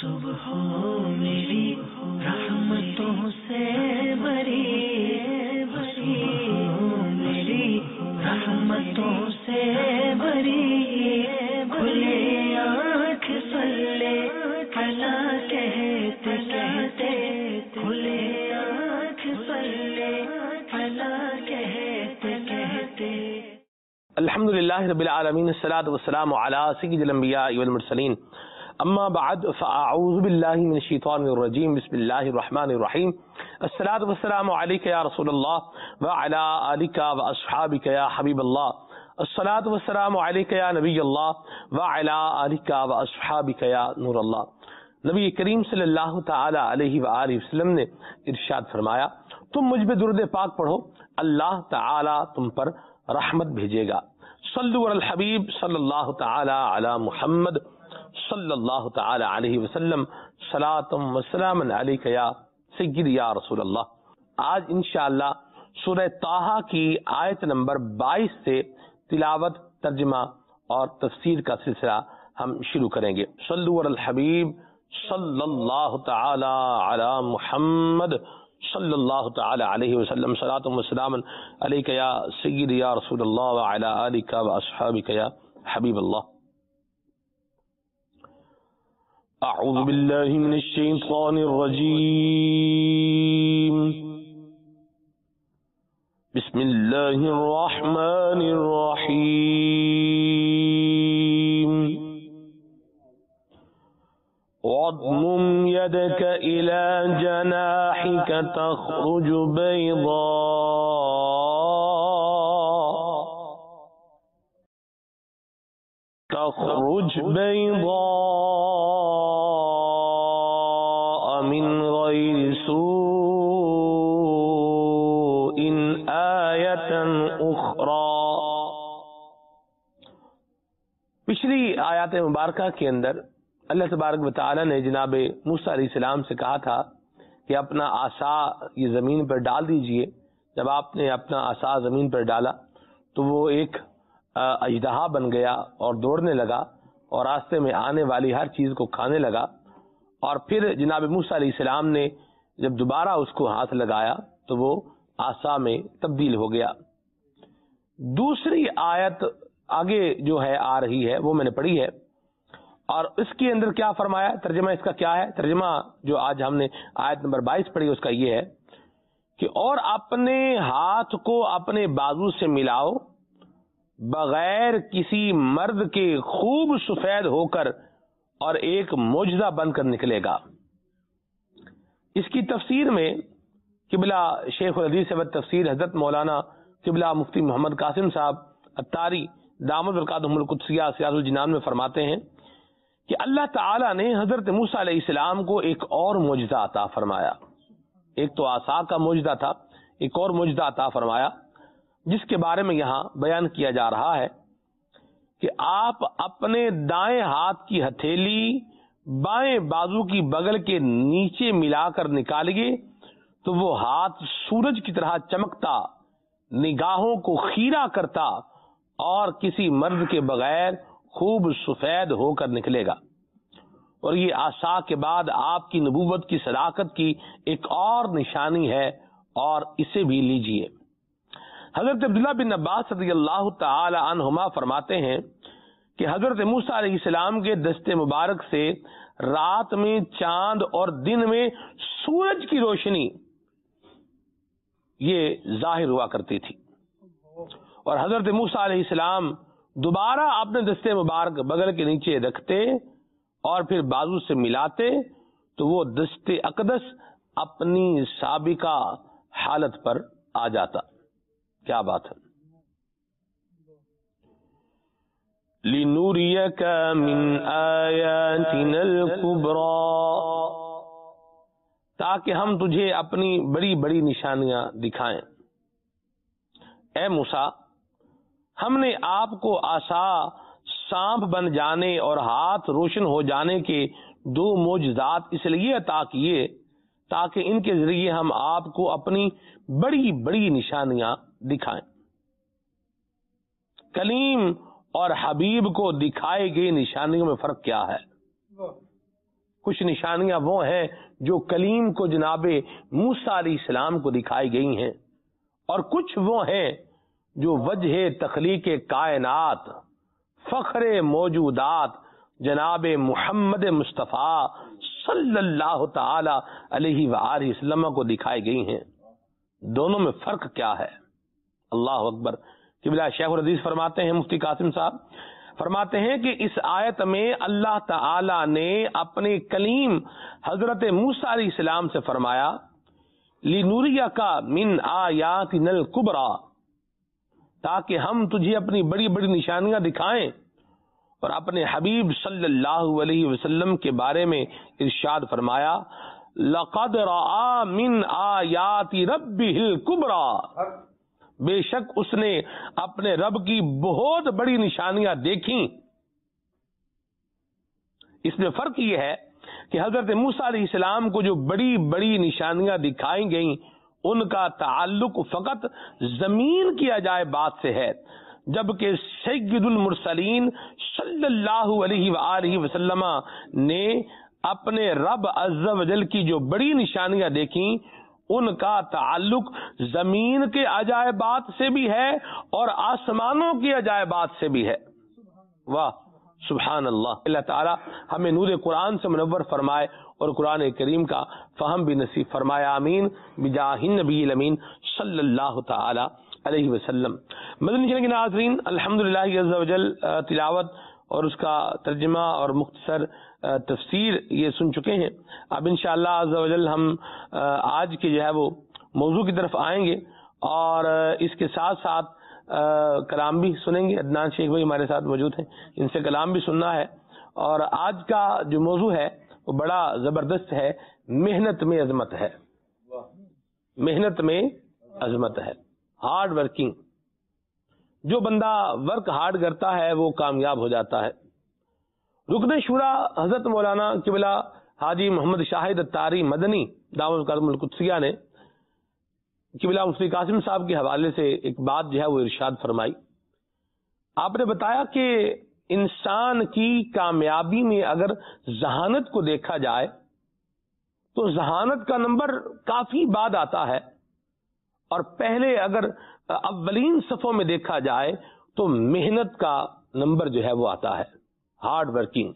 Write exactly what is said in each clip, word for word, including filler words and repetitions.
صبح میری رحمتوں سے بری بری میری رحمتوں سے بری کھلے آنکھ صلی کلا کہتے کہتے کھلے آنکھ صلی کلا کہتے کہتے. الحمدللہ رب العالمین الصلاۃ والسلام علی سید الانبیاء والمرسلین اما بعد فاعوذ باللہ من الشیطان الرجیم بسم اللہ الرحمن الرحیم. الصلاۃ والسلام علیک یا رسول اللہ وعلی آلک واصحابک یا حبیب اللہ. الصلاۃ والسلام علیک یا نبی اللہ وعلی آلک واصحابک یا نور اللہ. نبی کریم صلی اللہ تعالی علیہ وآلہ وسلم نے ارشاد فرمایا تم مجھ پہ درود پاک پڑھو اللہ تعالی تم پر رحمت بھیجے گا. صلو علی الحبیب صلی اللہ تعالی علی محمد صلی اللہ تعالی علیہ وسلم صلاۃ و سلام علیک یا سیدی یا رسول اللہ. آج انشاءاللہ سورہ طٰہٰ کی آیت نمبر بائیس سے تلاوت، ترجمہ اور تفسیر کا سلسلہ ہم شروع کریں گے. صلو علی الحبیب صلی اللہ تعالی علی محمد صلی اللہ تعالی علیہ وسلم صلاۃ و سلام علیک یا سیدی یا رسول اللہ وعلی آلک واصحابک یا حبیب اللہ. اعوذ باللہ من الشیطان الرجیم بسم اللہ الرحمن الرحیم. واضمم يدك إلى جناحك تخرج بيضاء تخرج بيضاء من غير سوء آية أخرى. پچھلی آیات مبارکہ کے اندر اللہ تبارک و تعالی نے جناب موسیٰ علیہ السلام سے کہا تھا کہ اپنا عصا یہ زمین پر ڈال دیجئے. جب آپ نے اپنا عصا زمین پر ڈالا تو وہ ایک اژدہا بن گیا اور دوڑنے لگا اور راستے میں آنے والی ہر چیز کو کھانے لگا. اور پھر جناب موسیٰ علیہ السلام نے جب دوبارہ اس کو ہاتھ لگایا تو وہ عصا میں تبدیل ہو گیا. دوسری آیت آگے جو ہے آ رہی ہے وہ میں نے پڑھی ہے اور اس کے اندر کیا فرمایا، ترجمہ اس کا کیا ہے. ترجمہ جو آج ہم نے آیت نمبر بائیس پڑھی اس کا یہ ہے کہ اور اپنے ہاتھ کو اپنے بازو سے ملاؤ بغیر کسی مرد کے خوب سفید ہو کر اور ایک معجزہ بن کر نکلے گا. اس کی تفسیر میں قبلہ شیخ الحدیث و تفسیر حضرت مولانا قبلہ مفتی محمد قاسم صاحب اتاری دامت برکاتہم القدسیہ سیاض الجنان میں فرماتے ہیں کہ اللہ تعالیٰ نے حضرت موسیٰ علیہ السلام کو ایک اور معجزہ عطا فرمایا. ایک تو عصا کا معجزہ تھا، ایک اور معجزہ عطا فرمایا جس کے بارے میں یہاں بیان کیا جا رہا ہے کہ آپ اپنے دائیں ہاتھ کی ہتھیلی بائیں بازو کی بغل کے نیچے ملا کر نکالیے تو وہ ہاتھ سورج کی طرح چمکتا، نگاہوں کو خیرہ کرتا اور کسی مرد کے بغیر خوب سفید ہو کر نکلے گا. اور یہ عصا کے بعد آپ کی نبوت کی صداقت کی ایک اور نشانی ہے اور اسے بھی لیجئے. حضرت عبداللہ بن عباس رضی اللہ تعالی عنہما فرماتے ہیں کہ حضرت موسیٰ علیہ السلام کے دست مبارک سے رات میں چاند اور دن میں سورج کی روشنی یہ ظاہر ہوا کرتی تھی. اور حضرت موسیٰ علیہ السلام دوبارہ اپنے دستے مبارک بغل کے نیچے رکھتے اور پھر بازو سے ملاتے تو وہ دست اقدس اپنی سابقہ حالت پر آ جاتا. کیا بات ہے. لِنُرِيَكَ مِنْ آيَاتِنَا الْكُبْرَى تاکہ ہم تجھے اپنی بڑی بڑی نشانیاں دکھائیں. اے موسیٰ ہم نے آپ کو عصا سانپ بن جانے اور ہاتھ روشن ہو جانے کے دو معجزات اس لیے عطا کیے تاکہ ان کے ذریعے ہم آپ کو اپنی بڑی بڑی نشانیاں دکھائیں. کلیم اور حبیب کو دکھائے گئی نشانیوں میں فرق کیا ہے؟ کچھ نشانیاں وہ ہیں جو کلیم کو جناب موسیٰ علیہ السلام کو دکھائی گئی ہیں، اور کچھ وہ ہیں جو وجہ تخلیق کائنات، فخر موجودات جناب محمد مصطفیٰ صلی اللہ تعالی علیہ وآلہ وسلم کو دکھائی گئی ہیں۔ دونوں میں فرق کیا ہے؟ اللہ اکبر۔ قبلہ شیخ الحدیث فرماتے ہیں، مفتی قاسم صاحب فرماتے ہیں کہ اس آیت میں اللہ تعالی نے اپنے کلیم حضرت موسیٰ علیہ السلام سے فرمایا لِنُرِيَكَ مِنْ آیاتنا الکبریٰ، تاکہ ہم تجھے اپنی بڑی بڑی نشانیاں دکھائیں، اور اپنے حبیب صلی اللہ علیہ وسلم کے بارے میں ارشاد فرمایا لَقَدْ رَآ مِنْ آیَاتِ رَبِّهِ الْكُبْرَى، بے شک اس نے اپنے رب کی بہت بڑی نشانیاں دیکھیں۔ اس میں فرق یہ ہے کہ حضرت موسیٰ علیہ السلام کو جو بڑی بڑی نشانیاں دکھائی گئیں ان کا تعلق فقط زمین کی عجائبات سے ہے، جبکہ سید المرسلین صلی اللہ علیہ وآلہ وسلم نے اپنے رب عز و جل کی جو بڑی نشانیاں دیکھیں ان کا تعلق زمین کے عجائبات سے بھی ہے اور آسمانوں کی عجائبات سے بھی ہے۔ واہ سبحان اللہ۔ اللہ تعالی ہمیں نور قرآن سے منور فرمائے اور قرآن کریم کا فہم بھی نصیب فرمائے، آمین بجاہ النبی الامین صلی اللہ تعالی علیہ وسلم۔ مدنی چینل کے ناظرین، الحمدللہ عز و جل تلاوت اور اس کا ترجمہ اور مختصر تفسیر یہ سن چکے ہیں۔ اب انشاءاللہ عز و جل ہم آج کے جو ہے وہ موضوع کی طرف آئیں گے اور اس کے ساتھ ساتھ کلام بھی سنیں گے۔ عدنان شیخ بھائی ہمارے ساتھ موجود ہیں، ان سے کلام بھی سننا ہے۔ اور آج کا جو موضوع ہے وہ بڑا زبردست ہے، محنت میں عظمت ہے۔ محنت میں عظمت ہے، ہارڈ ورکنگ۔ جو بندہ ورک ہارڈ کرتا ہے وہ کامیاب ہو جاتا ہے۔ رکن شورا حضرت مولانا قبلہ حاجی محمد شاہد اتاری مدنی دعوت القادم القدسیہ نے قبلہ مفتی قاسم صاحب کے حوالے سے ایک بات جو ہے وہ ارشاد فرمائی۔ آپ نے بتایا کہ انسان کی کامیابی میں اگر ذہانت کو دیکھا جائے تو ذہانت کا نمبر کافی بعد آتا ہے، اور پہلے اگر اولین صفوں میں دیکھا جائے تو محنت کا نمبر جو ہے وہ آتا ہے۔ ہارڈ ورکنگ،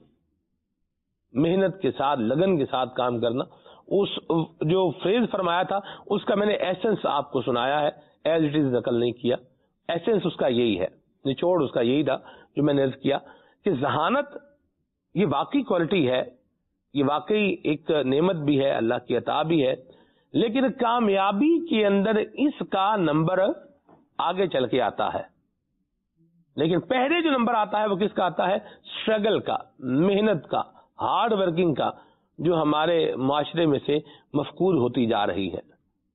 محنت کے ساتھ لگن کے ساتھ کام کرنا۔ اس جو فریز فرمایا تھا اس کا میں نے ایسنس آپ کو سنایا ہے، ایز اٹ از نقل نہیں کیا۔ ایسنس اس کا یہی ہے، نچوڑ اس کا یہی تھا جو میں نے عرض کیا کہ ذہانت یہ واقعی کوالٹی ہے، یہ واقعی ایک نعمت بھی ہے، اللہ کی عطا بھی ہے، لیکن کامیابی کے اندر اس کا نمبر آگے چل کے آتا ہے۔ لیکن پہلے جو نمبر آتا ہے وہ کس کا آتا ہے؟ اسٹرگل کا، محنت کا، ہارڈ ورکنگ کا، جو ہمارے معاشرے میں سے مفقود ہوتی جا رہی ہے۔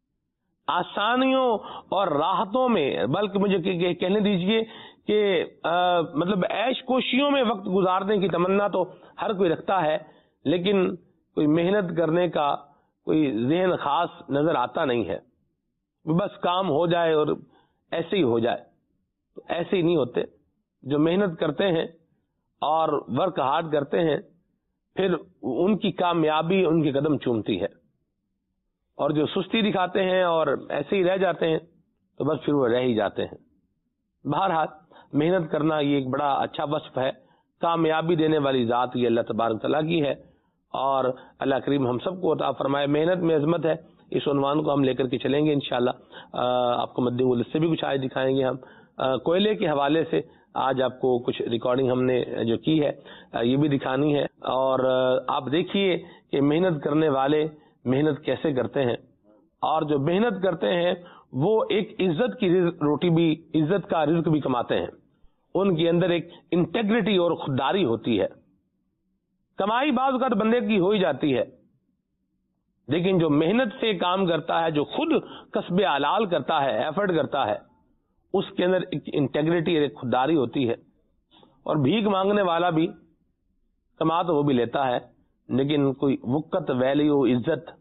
آسانیوں اور راحتوں میں، بلکہ مجھے کہنے دیجئے کہ آ, مطلب عیش کوشیوں میں وقت گزارنے کی تمنا تو ہر کوئی رکھتا ہے، لیکن کوئی محنت کرنے کا کوئی ذہن خاص نظر آتا نہیں ہے۔ بس کام ہو جائے اور ایسے ہی ہو جائے، تو ایسے ہی نہیں ہوتے۔ جو محنت کرتے ہیں اور ورک ہارڈ کرتے ہیں پھر ان کی کامیابی ان کے قدم چومتی ہے، اور جو سستی دکھاتے ہیں اور ایسے ہی رہ جاتے ہیں تو بس پھر وہ رہ ہی جاتے ہیں۔ بہرحال محنت کرنا یہ ایک بڑا اچھا وصف ہے، کامیابی دینے والی ذات یہ اللہ تبارک تعالیٰ کی ہے، اور اللہ کریم ہم سب کو عطا فرمائے۔ محنت میں عظمت ہے، اس عنوان کو ہم لے کر کے چلیں گے انشاءاللہ۔ آپ کو مدنی گل سے بھی کچھ آج دکھائیں گے ہم۔ کوئلے کے حوالے سے آج آپ کو کچھ ریکارڈنگ ہم نے جو کی ہے یہ بھی دکھانی ہے، اور آپ دیکھیے کہ محنت کرنے والے محنت کیسے کرتے ہیں، اور جو محنت کرتے ہیں وہ ایک عزت کی روٹی بھی، عزت کا رزق بھی کماتے ہیں۔ ان کے اندر ایک انٹیگریٹی اور خودداری ہوتی ہے۔ کمائی بعض اوقات بندے کی ہو ہی جاتی ہے، لیکن جو محنت سے کام کرتا ہے، جو خود کسب حلال کرتا ہے، ایفرٹ کرتا ہے، اس کے اندر ایک انٹیگریٹی اور ایک خودداری ہوتی ہے۔ اور بھیک مانگنے والا بھی کما تو وہ بھی لیتا ہے، لیکن کوئی وقت، ویلیو، عزت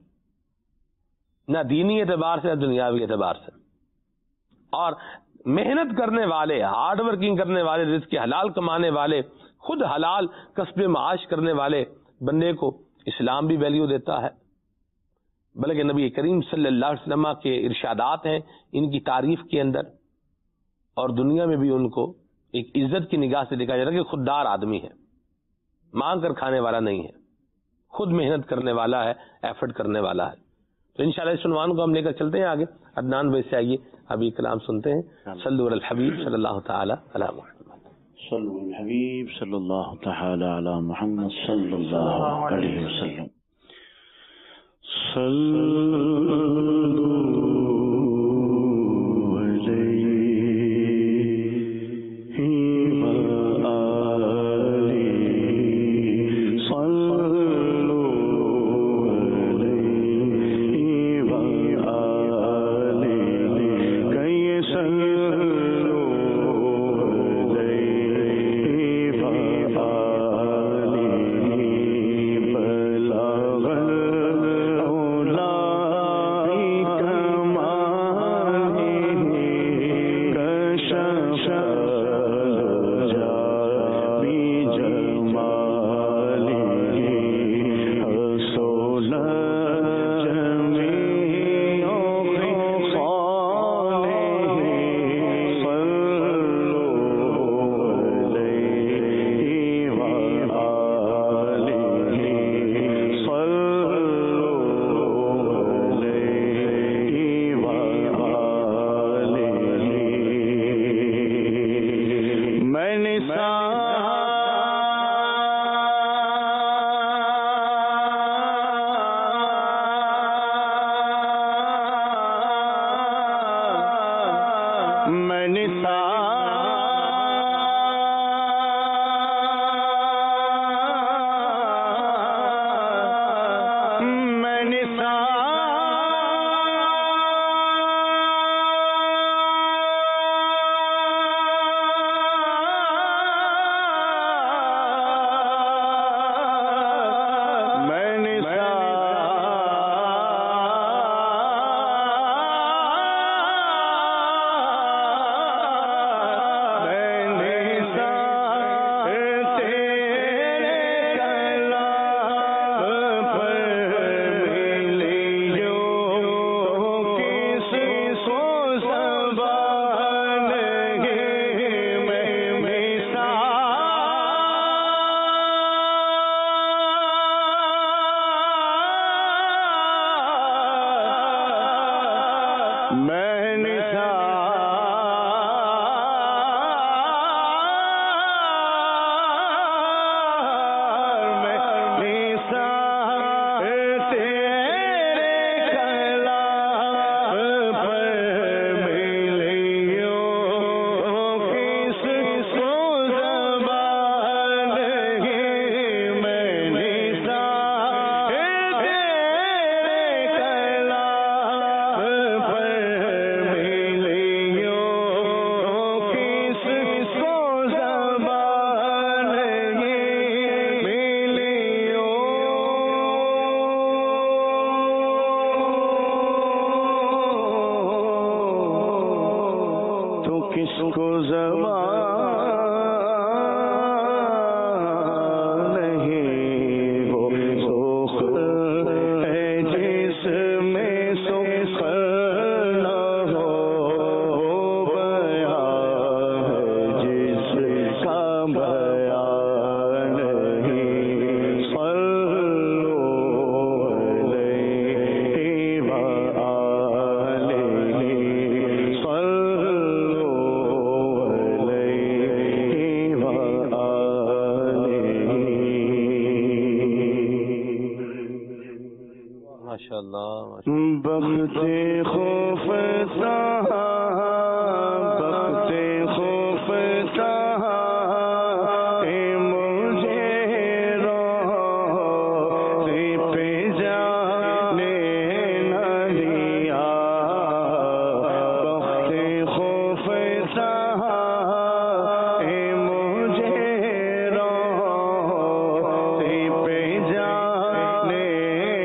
نہ دینی اعتبار سے نہ دنیاوی اعتبار سے۔ اور محنت کرنے والے، ہارڈ ورکنگ کرنے والے، رزق حلال کمانے والے، خود حلال کسب معاش کرنے والے بندے کو اسلام بھی ویلیو دیتا ہے، بلکہ نبی کریم صلی اللہ علیہ وسلم کے ارشادات ہیں ان کی تعریف کے اندر، اور دنیا میں بھی ان کو ایک عزت کی نگاہ سے دیکھا جاتا ہے کہ خوددار آدمی ہے، مانگ کر کھانے والا نہیں ہے، خود محنت کرنے والا ہے، ایفرٹ کرنے والا ہے. تو انشاءاللہ اس عنوان کو ہم لے کر چلتے ہیں آگے. عدنان بھائی سے آئیے ابھی کلام سنتے ہیں. صلو علی الحبیب صلی اللہ تعالی علی محمد. صلو علی الحبیب صلی اللہ تعالی علی محمد صلی اللہ علیہ وسلم. صلو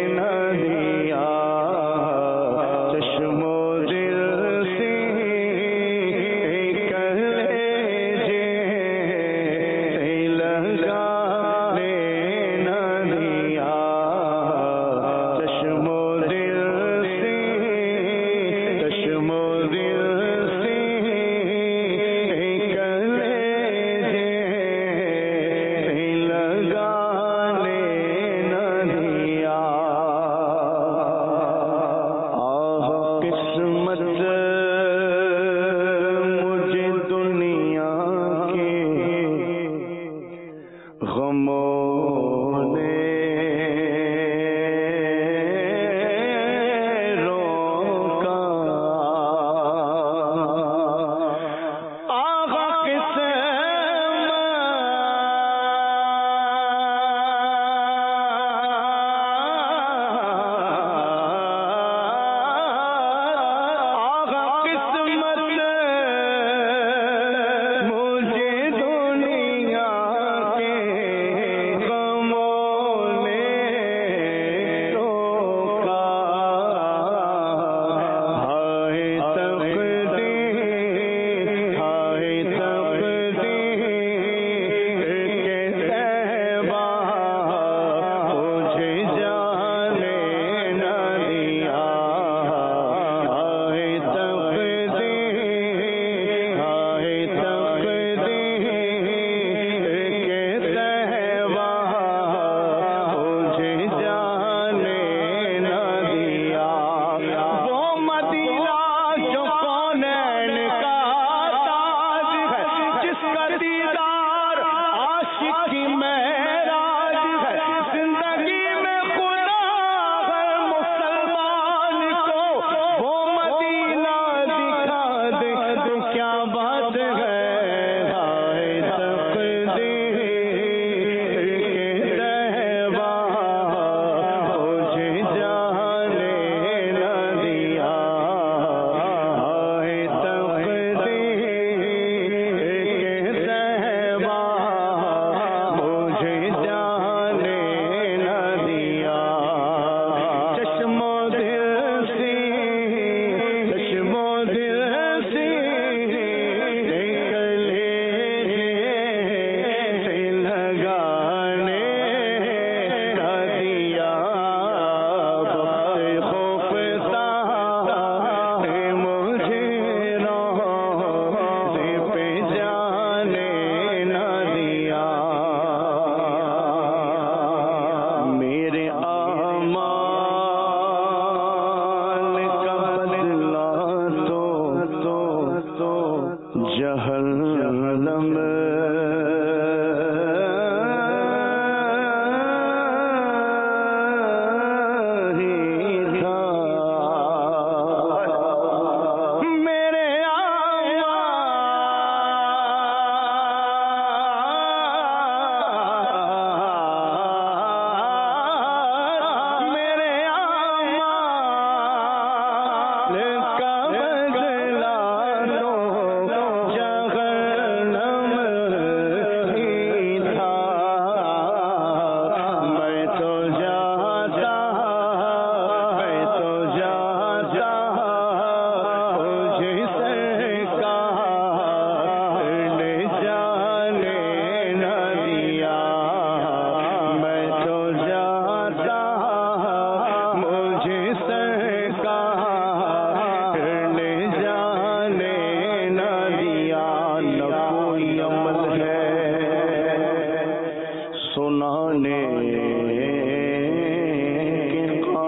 چشم و دل سے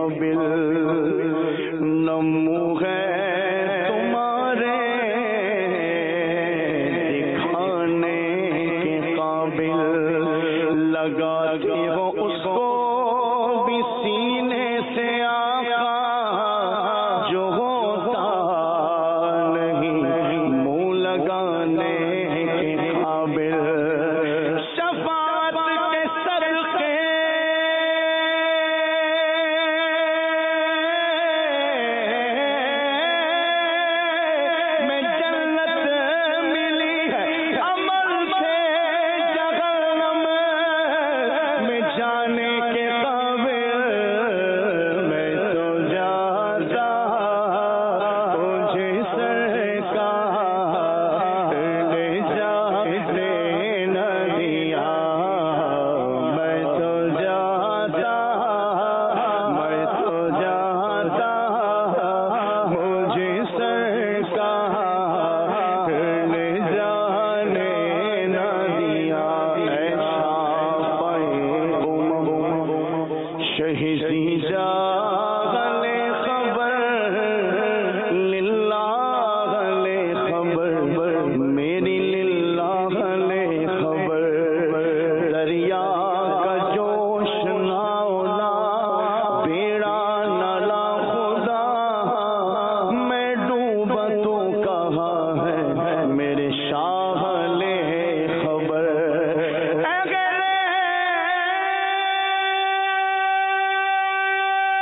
قابل نہ منہ ہے تمہارے دکھانے کے قابل، لگاتی ہو اس کو بھی سینے سے آقا جو ہوتا نہیں منہ لگانے کے قابل، شفاعت کے صدقے میں جنت ملی ہے، عمل سے جہنم میں جانے کے قابل، میں تو جاتا مجھے سرکار نے جانے نہ دیا، میں تو جاتا میں تو جاتا مجھے سرکار نے جانے نہ دیا، ایسا شہیدی جاغل خبر للہ لے خبر میری للہ لے خبر، دریا کا جوش نہ اولا بیڑا نالا خدا، میں ڈوبا تو کہاں ہے میرے شاہ لے خبر، اگر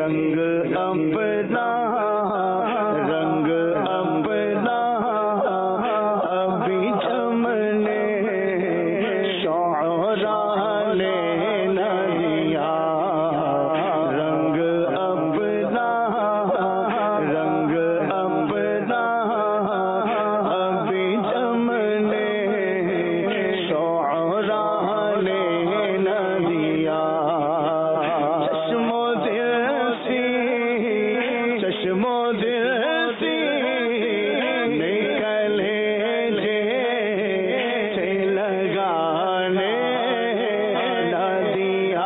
رنگ اپنا رنگ اپنا ابھی چمنے شعرا نے نہ دیا رنگ اپنا رنگ اپنا ابھی چمنے شعرا نے نہ دیا چشم و دل سی چشم و دل سی نکلے جے سے لگانے نہ دیا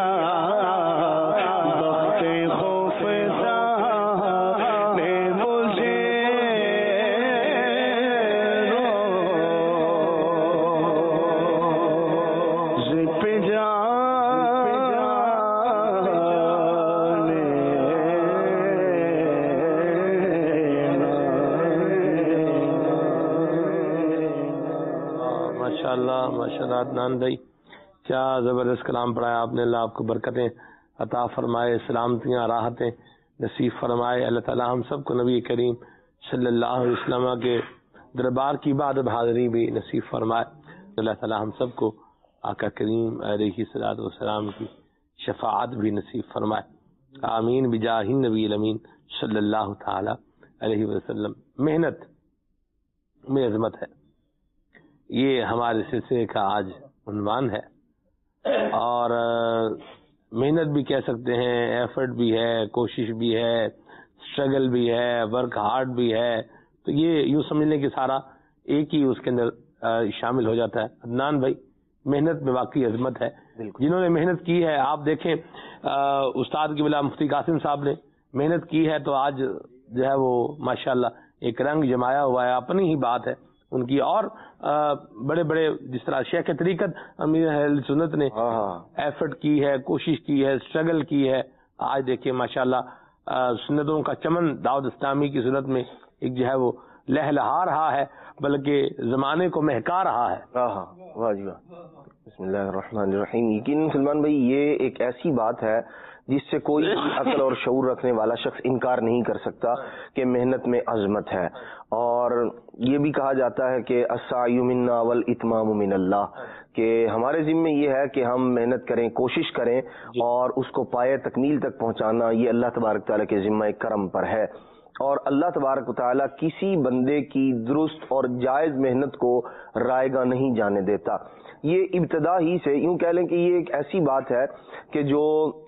بخت خوفزا نے مجھے روز پہ ماشاء اللہ ماشاء اللہ عدنان بھائی کیا زبردست کلام پڑھایا آپ نے. اللہ آپ کو برکتیں عطا فرمائے, سلامتیاں راحتیں نصیب فرمائے. اللہ تعالی ہم سب کو نبی کریم صلی اللہ علیہ وسلم کے دربار کی عبادت حاضری بھی نصیب فرمائے. اللہ تعالی ہم سب کو آقا کریم علیہ الصلوۃ والسلام کی شفاعت بھی نصیب فرمائے. آمین بجاہ النبی الامین صلی اللہ تعالی علیہ وسلم. محنت میں عظمت ہے, یہ ہمارے سلسلے کا آج عنوان ہے. اور محنت بھی کہہ سکتے ہیں, ایفرٹ بھی ہے, کوشش بھی ہے, اسٹرگل بھی ہے, ورک ہارڈ بھی ہے. تو یہ یوں سمجھ لیں کہ سارا ایک ہی اس کے اندر شامل ہو جاتا ہے. عدنان بھائی محنت میں واقعی عظمت ہے. جنہوں نے محنت کی ہے, آپ دیکھیں استاد کی بلا مفتی قاسم صاحب نے محنت کی ہے تو آج جو ہے وہ ماشاءاللہ ایک رنگ جمایا ہوا ہے. اپنی ہی بات ہے ان کی. اور بڑے بڑے جس طرح شیخ طریقت امیر اہل سنت نے ایفرٹ کی ہے, کوشش کی ہے, اسٹرگل کی ہے. آج دیکھیے ماشاءاللہ سنتوں کا چمن دعوت اسلامی کی صورت میں ایک جو ہے وہ لہلہا رہا ہے, بلکہ زمانے کو مہکا رہا ہے. واہ جی واہ. بسم اللہ الرحمن الرحیم. یقین سلمان بھائی یہ ایک ایسی بات ہے جس سے کوئی عقل اور شعور رکھنے والا شخص انکار نہیں کر سکتا کہ محنت میں عظمت ہے. اور یہ بھی کہا جاتا ہے کہ السعی منا والاتمام من اللہ, کہ ہمارے ذمہ یہ ہے کہ ہم محنت کریں, کوشش کریں اور اس کو پائے تکمیل تک پہنچانا یہ اللہ تبارک تعالیٰ کے ذمہ کرم پر ہے. اور اللہ تبارک و تعالیٰ کسی بندے کی درست اور جائز محنت کو رائے گاں نہیں جانے دیتا. یہ ابتدا ہی سے یوں کہہ لیں کہ یہ ایک ایسی بات ہے کہ جو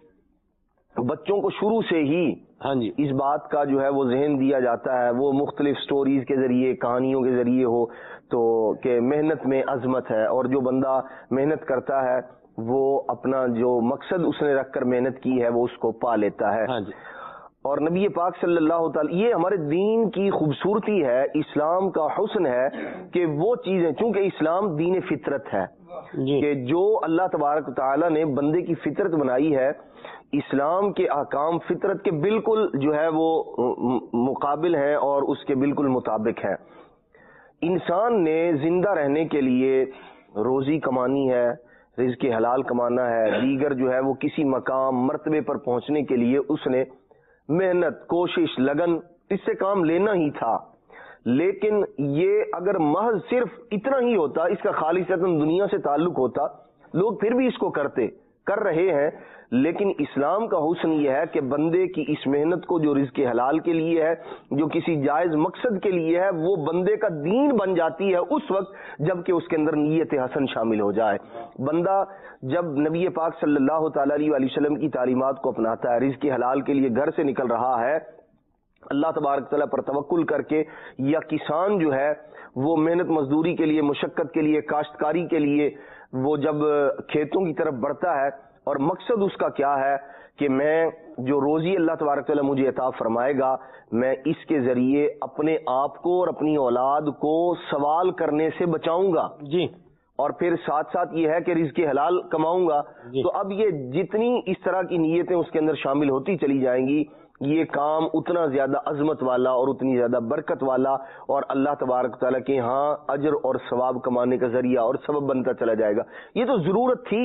بچوں کو شروع سے ہی ہاں جی اس بات کا جو ہے وہ ذہن دیا جاتا ہے, وہ مختلف سٹوریز کے ذریعے, کہانیوں کے ذریعے ہو تو کہ محنت میں عظمت ہے. اور جو بندہ محنت کرتا ہے وہ اپنا جو مقصد اس نے رکھ کر محنت کی ہے وہ اس کو پا لیتا ہے. ہاں جی. اور نبی پاک صلی اللہ تعالی, یہ ہمارے دین کی خوبصورتی ہے, اسلام کا حسن ہے کہ وہ چیزیں, چونکہ اسلام دین فطرت ہے جی. کہ جو اللہ تبارک تعالیٰ نے بندے کی فطرت بنائی ہے, اسلام کے احکام فطرت کے بالکل جو ہے وہ مقابل ہیں اور اس کے بالکل مطابق ہیں. انسان نے زندہ رہنے کے لیے روزی کمانی ہے, رزق حلال کمانا ہے, دیگر جو ہے وہ کسی مقام مرتبے پر پہنچنے کے لیے اس نے محنت, کوشش, لگن اس سے کام لینا ہی تھا. لیکن یہ اگر محض صرف اتنا ہی ہوتا, اس کا خالصتاً دنیا سے تعلق ہوتا, لوگ پھر بھی اس کو کرتے کر رہے ہیں. لیکن اسلام کا حسن یہ ہے کہ بندے کی اس محنت کو جو رزق حلال کے لیے ہے, جو کسی جائز مقصد کے لیے ہے, وہ بندے کا دین بن جاتی ہے اس وقت جب کہ اس کے اندر نیت حسن شامل ہو جائے. بندہ جب نبی پاک صلی اللہ تعالی علیہ وسلم کی تعلیمات کو اپناتا ہے, رزق حلال کے لیے گھر سے نکل رہا ہے, اللہ تبارک تعالیٰ پر توکل کر کے, یا کسان جو ہے وہ محنت مزدوری کے لیے, مشقت کے لیے, کاشتکاری کے لیے وہ جب کھیتوں کی طرف بڑھتا ہے, اور مقصد اس کا کیا ہے کہ میں جو روزی اللہ تبارک تعالیٰ مجھے عطا فرمائے گا, میں اس کے ذریعے اپنے آپ کو اور اپنی اولاد کو سوال کرنے سے بچاؤں گا جی, اور پھر ساتھ ساتھ یہ ہے کہ رزق حلال کماؤں گا جی. تو اب یہ جتنی اس طرح کی نیتیں اس کے اندر شامل ہوتی چلی جائیں گی, یہ کام اتنا زیادہ عظمت والا اور اتنی زیادہ برکت والا اور اللہ تبارک تعالیٰ کے ہاں اجر اور ثواب کمانے کا ذریعہ اور سبب بنتا چلا جائے گا. یہ تو ضرورت تھی ہی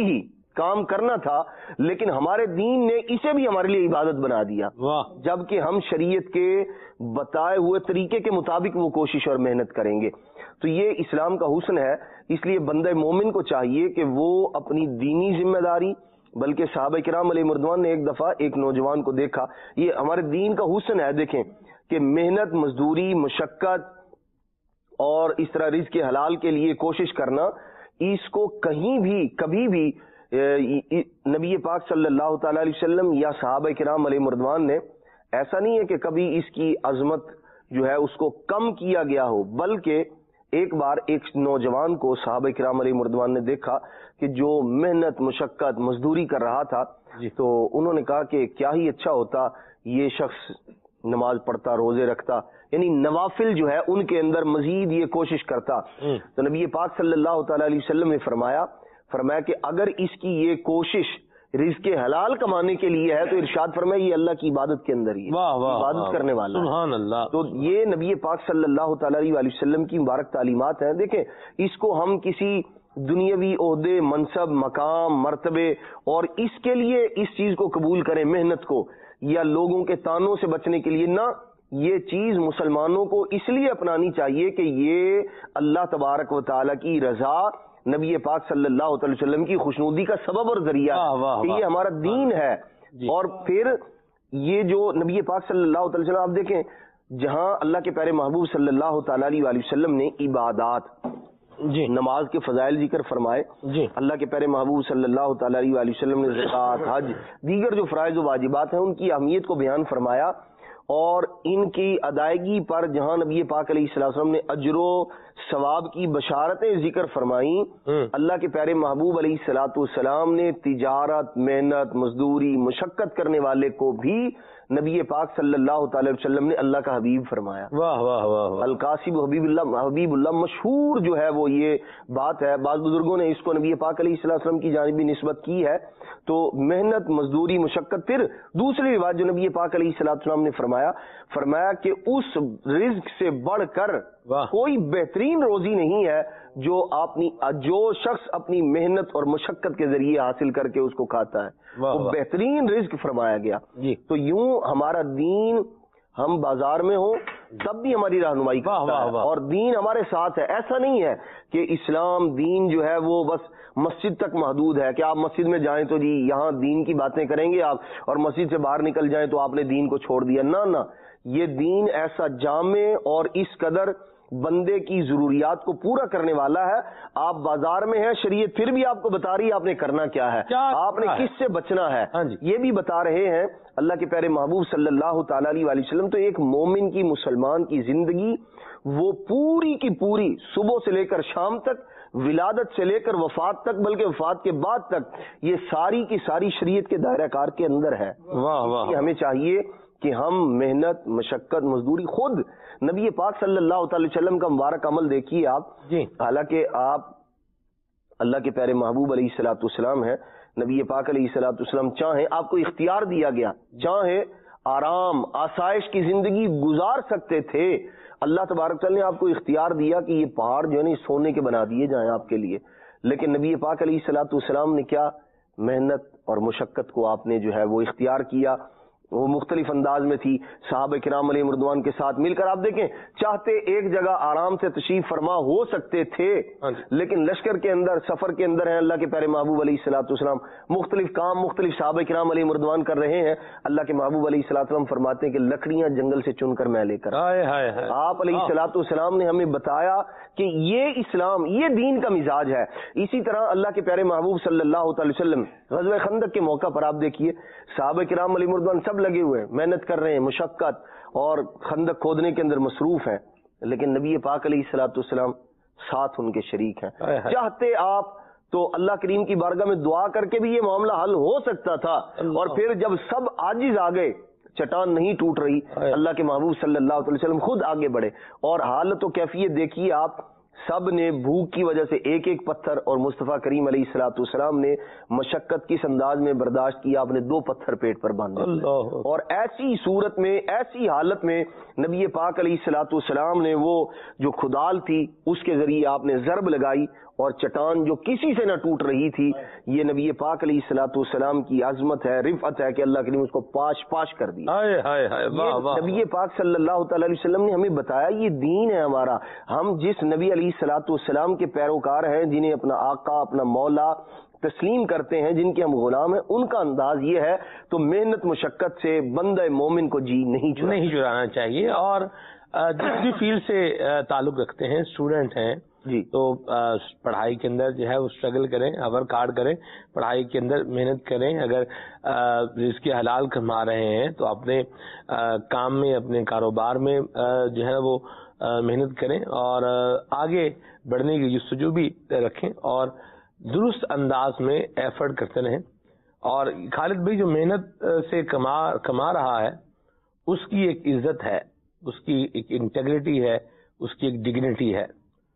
کام کرنا تھا، لیکن ہمارے دین نے اسے بھی ہمارے لیے عبادت بنا دیا، جبکہ ہم شریعت کے بتائے ہوئے طریقے کے مطابق وہ کوشش اور محنت کریں گے۔ تو یہ اسلام کا حسن ہے۔ اس لیے بندہ مومن کو چاہیے کہ وہ اپنی دینی ذمہ داری، بلکہ صحابہ کرام علیہ مردوان نے ایک دفعہ ایک نوجوان کو دیکھا، یہ ہمارے دین کا حسن ہے، دیکھیں کہ محنت، مزدوری، مشقت اور اس طرح رزق کے حلال کے لیے کوشش کرنا، اس کو کہیں بھی کبھی بھی نبی پاک صلی اللہ تعالی علیہ وسلم یا صحابہ کرام علیہ مردوان نے ایسا نہیں ہے کہ کبھی اس کی عظمت جو ہے اس کو کم کیا گیا ہو، بلکہ ایک بار ایک نوجوان کو صحابہ کرام علیہ مردوان نے دیکھا کہ جو محنت، مشقت، مزدوری کر رہا تھا، تو انہوں نے کہا کہ کیا ہی اچھا ہوتا یہ شخص نماز پڑھتا، روزے رکھتا، یعنی نوافل جو ہے ان کے اندر مزید یہ کوشش کرتا۔ تو نبی پاک صلی اللہ تعالی علیہ وسلم نے فرمایا فرمایا کہ اگر اس کی یہ کوشش رزق حلال کمانے کے لیے ہے تو ارشاد فرمایا یہ اللہ کی عبادت کے اندر ہی ہے، واہ واہ عبادت واہ کرنے والا سبحان اللہ۔ تو یہ نبی پاک صلی اللہ تعالی علیہ وسلم کی مبارک تعلیمات ہیں۔ دیکھیں اس کو ہم کسی دنیاوی عہدے، منصب، مقام، مرتبے اور اس کے لیے اس چیز کو قبول کریں، محنت کو، یا لوگوں کے تانوں سے بچنے کے لیے نہ، یہ چیز مسلمانوں کو اس لیے اپنانی چاہیے کہ یہ اللہ تبارک و تعالی کی رضا، نبی پاک صلی اللہ علیہ وسلم کی خوشنودی کا سبب اور ذریعہ ہے، کہ یہ ہمارا دین ہے۔ اور پھر یہ جو نبی پاک صلی اللہ علیہ وسلم، آپ دیکھیں جہاں اللہ کے پیارے محبوب صلی اللہ تعالی علیہ وسلم نے عبادات، جی نماز کے فضائل ذکر فرمائے، جی اللہ کے پیارے محبوب صلی اللہ تعالی علیہ وسلم نے زکوٰۃ، حج، دیگر جو فرائض و واجبات ہیں ان کی اہمیت کو بیان فرمایا، اور ان کی ادائیگی پر جہاں نبی پاک علیہ الصلوۃ والسلام نے اجر و ثواب کی بشارتیں ذکر فرمائیں، اللہ کے پیارے محبوب علیہ الصلوۃ والسلام نے تجارت، محنت، مزدوری، مشقت کرنے والے کو بھی نبی پاک صلی اللہ تعالی وسلم نے اللہ کا حبیب فرمایا۔ واہ واہ واہ، القاسب حبیب اللہ، حبیب اللہ مشہور جو ہے وہ یہ بات ہے، بعض بزرگوں نے اس کو نبی پاک علیہ الصلوۃ والسلام کی جانب بھی نسبت کی ہے۔ تو محنت، مزدوری، مشقت، پھر دوسری روایت جو نبی پاک علیہ الصلوۃ والسلام نے فرمایا فرمایا کہ اس رزق سے بڑھ کر کوئی بہترین روزی نہیں ہے جو اپنی جو شخص اپنی محنت اور مشقت کے ذریعے حاصل کر کے اس کو کھاتا ہے، وہ بہترین رزق فرمایا گیا۔ تو یوں ہمارا دین، ہم بازار میں ہوں تب بھی ہماری رہنمائی کرتا ہے اور دین ہمارے ساتھ ہے۔ ایسا نہیں ہے کہ اسلام دین جو ہے وہ بس مسجد تک محدود ہے کہ آپ مسجد میں جائیں تو جی یہاں دین کی باتیں کریں گے آپ، اور مسجد سے باہر نکل جائیں تو آپ نے دین کو چھوڑ دیا۔ نہ نہ، یہ دین ایسا جامع اور اس قدر بندے کی ضروریات کو پورا کرنے والا ہے۔ آپ بازار میں ہیں، شریعت پھر بھی آپ کو بتا رہی ہے آپ نے کرنا کیا ہے، آپ نے کس سے بچنا ہے، یہ بھی بتا رہے ہیں اللہ کے پیارے محبوب صلی اللہ تعالی علیہ وسلم۔ تو ایک مومن کی، مسلمان کی زندگی وہ پوری کی پوری صبح سے لے کر شام تک، ولادت سے لے کر وفات تک، بلکہ وفات کے بعد تک، یہ ساری کی ساری شریعت کے دائرہ کار کے اندر ہے۔ واہ واہ، ہمیں چاہیے کہ ہم محنت، مشقت، مزدوری، خود نبی پاک صلی اللہ تعالی وسلم کا مبارک عمل دیکھیے آپ، جی حالانکہ آپ اللہ کے پیارے محبوب علیہ الصلوۃ والسلام ہیں، نبی پاک علیہ الصلوۃ والسلام چاہیں آپ کو اختیار دیا گیا، چاہیں آرام، آسائش کی زندگی گزار سکتے تھے، اللہ تبارک تعالیٰ نے آپ کو اختیار دیا کہ یہ پہاڑ جو ہے نا سونے کے بنا دیے جائیں آپ کے لیے، لیکن نبی پاک علیہ الصلوۃ والسلام نے کیا، محنت اور مشقت کو آپ نے جو ہے وہ اختیار کیا، وہ مختلف انداز میں تھی، صحابہ کرام علیہ مردوان کے ساتھ مل کر آپ دیکھیں چاہتے ایک جگہ آرام سے تشریف فرما ہو سکتے تھے، لیکن لشکر کے اندر، سفر کے اندر ہیں اللہ کے پیارے محبوب علیہ الصلوۃ والسلام، مختلف کام مختلف صحابہ کرام علیہ مردوان کر رہے ہیں، اللہ کے محبوب علیہ الصلوۃ والسلام فرماتے ہیں کہ لکڑیاں جنگل سے چن کر میں لے کر آپ علیہ الصلوۃ والسلام نے ہمیں بتایا کہ یہ اسلام، یہ دین کا مزاج ہے۔ اسی طرح اللہ کے پیارے محبوب صلی اللہ تعالی وسلم غزوہ خندق کے موقع پر آپ دیکھیے صحابہ کرام علیہ مردوان سب لگے ہوئے محنت کر رہے ہیں، مشقت اور خندق کھودنے کے اندر مصروف ہیں، لیکن نبی پاک علیہ الصلوۃ والسلام ساتھ ان کے شریک ہیں۔ چاہتے آپ تو اللہ کریم کی بارگاہ میں دعا کر کے بھی یہ معاملہ حل ہو سکتا تھا، اور پھر جب سب عاجز آ گئے، چٹان نہیں ٹوٹ رہی، اللہ کے محبوب صلی اللہ علیہ وسلم خود آگے بڑھے، اور حالت و کیفیت دیکھیے آپ، سب نے بھوک کی وجہ سے ایک ایک پتھر، اور مصطفیٰ کریم علیہ الصلوۃ والسلام نے مشقت کس انداز میں برداشت کیا، آپ نے دو پتھر پیٹ پر باندھے، اور ایسی صورت میں، ایسی حالت میں نبی پاک علیہ الصلوۃ والسلام نے وہ جو کھدال تھی اس کے ذریعے آپ نے ضرب لگائی، اور چٹان جو کسی سے نہ ٹوٹ رہی تھی. یہ نبی پاک علیہ الصلوۃ والسلام کی عظمت ہے، رفعت ہے کہ اللہ کریم اس کو پاش پاش کر دیا. نبی پاک صلی اللہ تعالی علیہ وسلم نے ہمیں بتایا یہ دین ہے ہمارا. ہم جس نبی علیہ الصلوۃ والسلام کے پیروکار ہیں، جنہیں اپنا آقا اپنا مولا تسلیم کرتے ہیں، جن کے ہم غلام ہیں، ان کا انداز یہ ہے. تو محنت مشقت سے بندہ مومن کو جی نہیں چرانا نہیں چرانا چاہیے. اور جس بھی فیلڈ سے تعلق رکھتے ہیں، اسٹوڈنٹ ہیں جی، تو پڑھائی کے اندر جو ہے وہ اسٹرگل کریں، ورک ہارڈ کریں، پڑھائی کے اندر محنت کریں. اگر رزق حلال کما رہے ہیں تو اپنے کام میں، اپنے کاروبار میں جو ہے وہ محنت کریں اور آگے بڑھنے کی جستجو بھی رکھیں اور درست انداز میں ایفرٹ کرتے رہیں. اور خالد بھائی جو محنت سے کما کما رہا ہے اس کی ایک عزت ہے، اس کی ایک انٹیگریٹی ہے، اس کی ایک ڈگنیٹی ہے.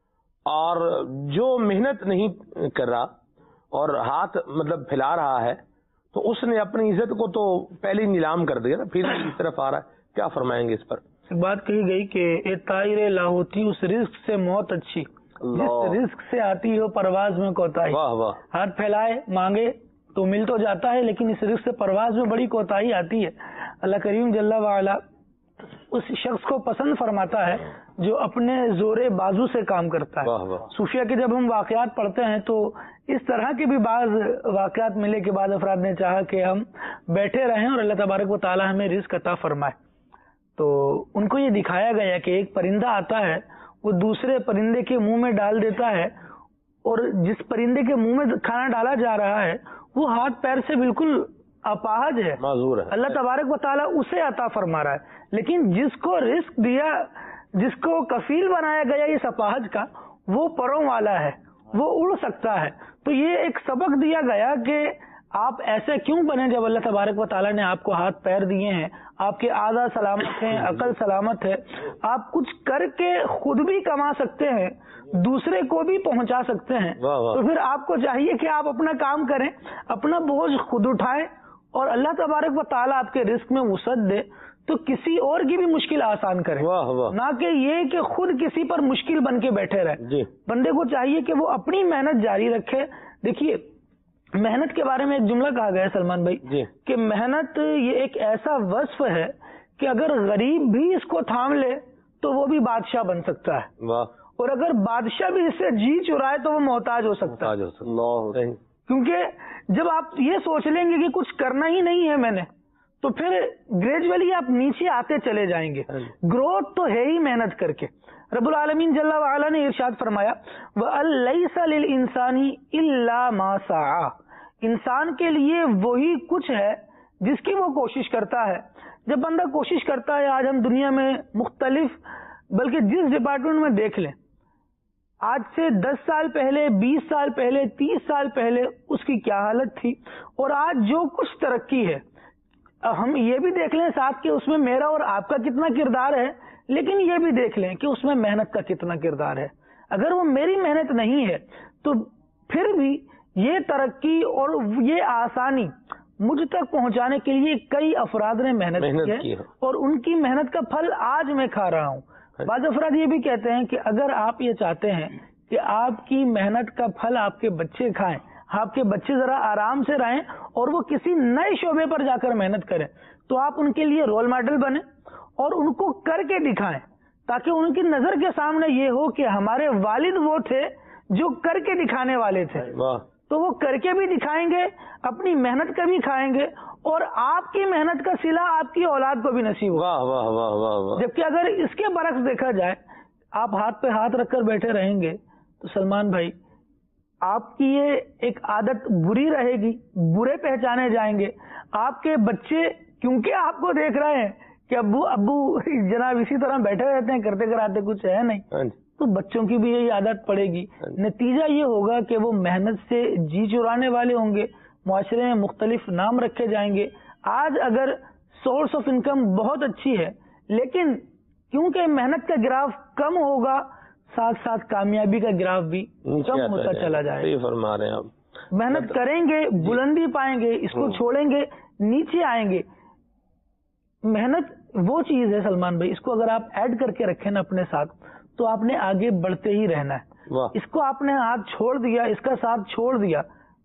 اور جو محنت نہیں کر رہا اور ہاتھ مطلب پھیلا رہا ہے تو اس نے اپنی عزت کو تو پہلے ہی نیلام کر دیا نا، پھر اس طرف آ رہا ہے. کیا فرمائیں گے اس پر؟ ایک بات کہی گئی کہ اے طائر لاہوتی اس رزق سے موت اچھی جس رزق سے آتی ہو پرواز میں کوتاہی. واہ واہ. ہاتھ پھیلائے مانگے تو مل تو جاتا ہے، لیکن اس رزق سے پرواز میں بڑی کوتاہی آتی ہے. اللہ کریم جل وعلا اس شخص کو پسند فرماتا ہے جو اپنے زور بازو سے کام کرتا ہے. واہ واہ. صوفیہ کے جب ہم واقعات پڑھتے ہیں تو اس طرح کے بھی بعض واقعات ملے کہ بعض افراد نے چاہا کہ ہم بیٹھے رہیں اور اللہ تبارک و تعالی ہمیں رزق عطا فرمائے. تو ان کو یہ دکھایا گیا کہ ایک پرندہ آتا ہے، وہ دوسرے پرندے کے منہ میں ڈال دیتا ہے، اور جس پرندے کے منہ میں کھانا ڈالا جا رہا ہے وہ ہاتھ پیر سے بالکل اپاہج ہے، معذور ہے. اللہ تبارک و تعالیٰ اسے عطا فرما رہا ہے. لیکن جس کو رزق دیا، جس کو کفیل بنایا گیا اس اپاہج کا، وہ پروں والا ہے، وہ اڑ سکتا ہے. تو یہ ایک سبق دیا گیا کہ آپ ایسے کیوں بنے جب اللہ تبارک و تعالیٰ نے آپ کو ہاتھ پیر دیے ہیں، آپ کے اعضاء سلامت ہیں، عقل سلامت ہے، آپ کچھ کر کے خود بھی کما سکتے ہیں، دوسرے کو بھی پہنچا سکتے ہیں. تو پھر آپ کو چاہیے کہ آپ اپنا کام کریں، اپنا بوجھ خود اٹھائیں اور اللہ تبارک و تعالیٰ آپ کے رزق میں وسعت دے تو کسی اور کی بھی مشکل آسان کریں، نہ کہ یہ کہ خود کسی پر مشکل بن کے بیٹھے رہے. جی. بندے کو چاہیے کہ وہ اپنی محنت جاری رکھے. دیکھیے محنت کے بارے میں ایک جملہ کہا گیا ہے سلمان بھائی جی. کہ محنت یہ ایک ایسا وصف ہے کہ اگر غریب بھی اس کو تھام لے تو وہ بھی بادشاہ بن سکتا ہے. واہ. اور اگر بادشاہ بھی اس سے جی چرائے تو وہ محتاج ہو سکتا ہے. کیونکہ جب آپ یہ سوچ لیں گے کہ کچھ کرنا ہی نہیں ہے میں نے، تو پھر گریجولی آپ نیچے آتے چلے جائیں گے. گروتھ تو ہے ہی محنت کر کے. رب العالمین جل وعلا نے ارشاد فرمایا وَأَلَّيْسَ لِلْإِنسَانِ إِلَّا مَا سَعَى، انسان کے لیے وہی کچھ ہے جس کی وہ کوشش کرتا ہے. جب بندہ کوشش کرتا ہے، آج ہم دنیا میں مختلف، بلکہ جس ڈپارٹمنٹ میں دیکھ لیں، آج سے دس سال پہلے، بیس سال پہلے، تیس سال پہلے اس کی کیا حالت تھی، اور آج جو کچھ ترقی ہے، ہم یہ بھی دیکھ لیں ساتھ کہ اس میں میرا اور آپ کا کتنا کردار ہے، لیکن یہ بھی دیکھ لیں کہ اس میں محنت کا کتنا کردار ہے. اگر وہ میری محنت نہیں ہے تو پھر بھی یہ ترقی اور یہ آسانی مجھ تک پہنچانے کے لیے کئی افراد نے محنت, محنت کی ہے اور ان کی محنت کا پھل آج میں کھا رہا ہوں. بعض افراد یہ بھی کہتے ہیں کہ اگر آپ یہ چاہتے ہیں کہ آپ کی محنت کا پھل آپ کے بچے کھائیں، آپ کے بچے ذرا آرام سے رہیں اور وہ کسی نئے شعبے پر جا کر محنت کریں، تو آپ ان کے لیے رول ماڈل بنیں اور ان کو کر کے دکھائیں، تاکہ ان کی نظر کے سامنے یہ ہو کہ ہمارے والد وہ تھے جو کر کے دکھانے والے تھے. تو وہ کر کے بھی دکھائیں گے، اپنی محنت کا بھی کھائیں گے، اور آپ کی محنت کا صلہ آپ کی اولاد کو بھی نصیب ہوگا. جبکہ اگر اس کے برعکس دیکھا جائے، آپ ہاتھ پہ ہاتھ رکھ کر بیٹھے رہیں گے تو سلمان بھائی آپ کی یہ ایک عادت بری رہے گی، برے پہچانے جائیں گے. آپ کے بچے کیونکہ آپ کو دیکھ رہے ہیں کہ ابو ابو جناب اسی طرح بیٹھے رہتے ہیں، کرتے کراتے کچھ ہے نہیں، تو بچوں کی بھی یہی عادت پڑے گی. نتیجہ یہ ہوگا کہ وہ محنت سے جی چرانے والے ہوں گے، معاشرے میں مختلف نام رکھے جائیں گے. آج اگر سورس آف انکم بہت اچھی ہے، لیکن کیونکہ محنت کا گراف کم ہوگا، ساتھ ساتھ کامیابی کا گراف بھی کم ہوتا چلا جائے گا. فرما رہے ہیں آپ، محنت کریں گے بلندی پائیں گے، اس کو چھوڑیں گے نیچے آئیں گے. محنت وہ چیز ہے سلمان بھائی، اس کو اگر آپ ایڈ کر کے رکھیں نا اپنے ساتھ، تو آپ نے آگے بڑھتے ہی رہنا ہے. اس کو آپ نے ہاتھ چھوڑ دیا, اس کا ساتھ چھوڑ دیا,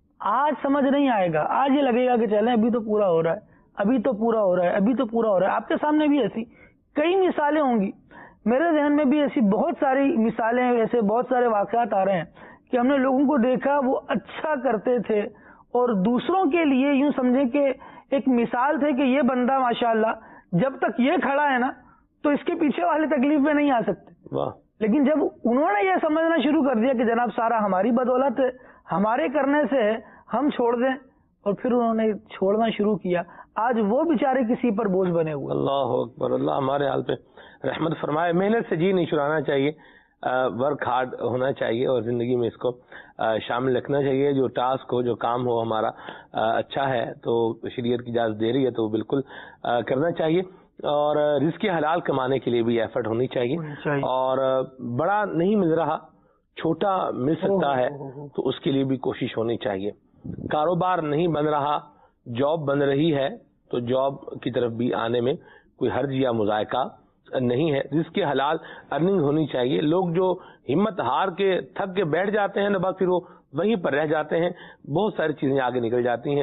آج سمجھ نہیں آئے گا, آج یہ لگے گا کہ چلیں ابھی تو پورا ہو رہا ہے, ابھی تو پورا ہو رہا ہے, ابھی تو پورا ہو رہا ہے. آپ کے سامنے بھی ایسی کئی مثالیں ہوں گی, میرے ذہن میں بھی ایسی بہت ساری مثالیں, ایسے بہت سارے واقعات آ رہے ہیں کہ ہم نے لوگوں کو دیکھا وہ اچھا کرتے تھے اور دوسروں کے لیے یوں سمجھیں کہ ایک مثال تھے کہ یہ بندہ ماشاءاللہ جب تک یہ کھڑا ہے نا تو اس کے پیچھے والے تکلیف میں نہیں آ سکتے. لیکن جب انہوں نے یہ سمجھنا شروع کر دیا کہ جناب سارا ہماری بدولت ہے, ہمارے کرنے سے ہے, ہم چھوڑ دیں, اور پھر انہوں نے چھوڑنا شروع کیا, آج وہ بیچارے کسی پر بوجھ بنے ہوئے. اللہ اکبر, اللہ ہمارے حال پہ رحمت فرمائے. محنت سے جی نہیں چھڑانا چاہیے, ورک ہارڈ ہونا چاہیے اور زندگی میں اس کو شامل رکھنا چاہیے. جو ٹاسک ہو, جو کام ہو ہمارا اچھا ہے تو شریعت کی اجازت دے رہی ہے تو بالکل کرنا چاہیے. اور رزق حلال کمانے کے لیے بھی ایفرٹ ہونی چاہیے, اور بڑا نہیں مل رہا, چھوٹا مل سکتا ہے تو اس کے لیے بھی کوشش ہونی چاہیے. کاروبار نہیں بن رہا, جاب بن رہی ہے تو جاب کی طرف بھی آنے میں کوئی حرج یا مذائقہ نہیں ہے. رزق حلال ارننگ ہونی چاہیے. لوگ جو ہمت ہار کے تھک کے بیٹھ جاتے ہیں نا, بس پھر وہ وہیں پر رہ جاتے ہیں. بہت ساری چیزیں آگے نکل جاتی ہیں.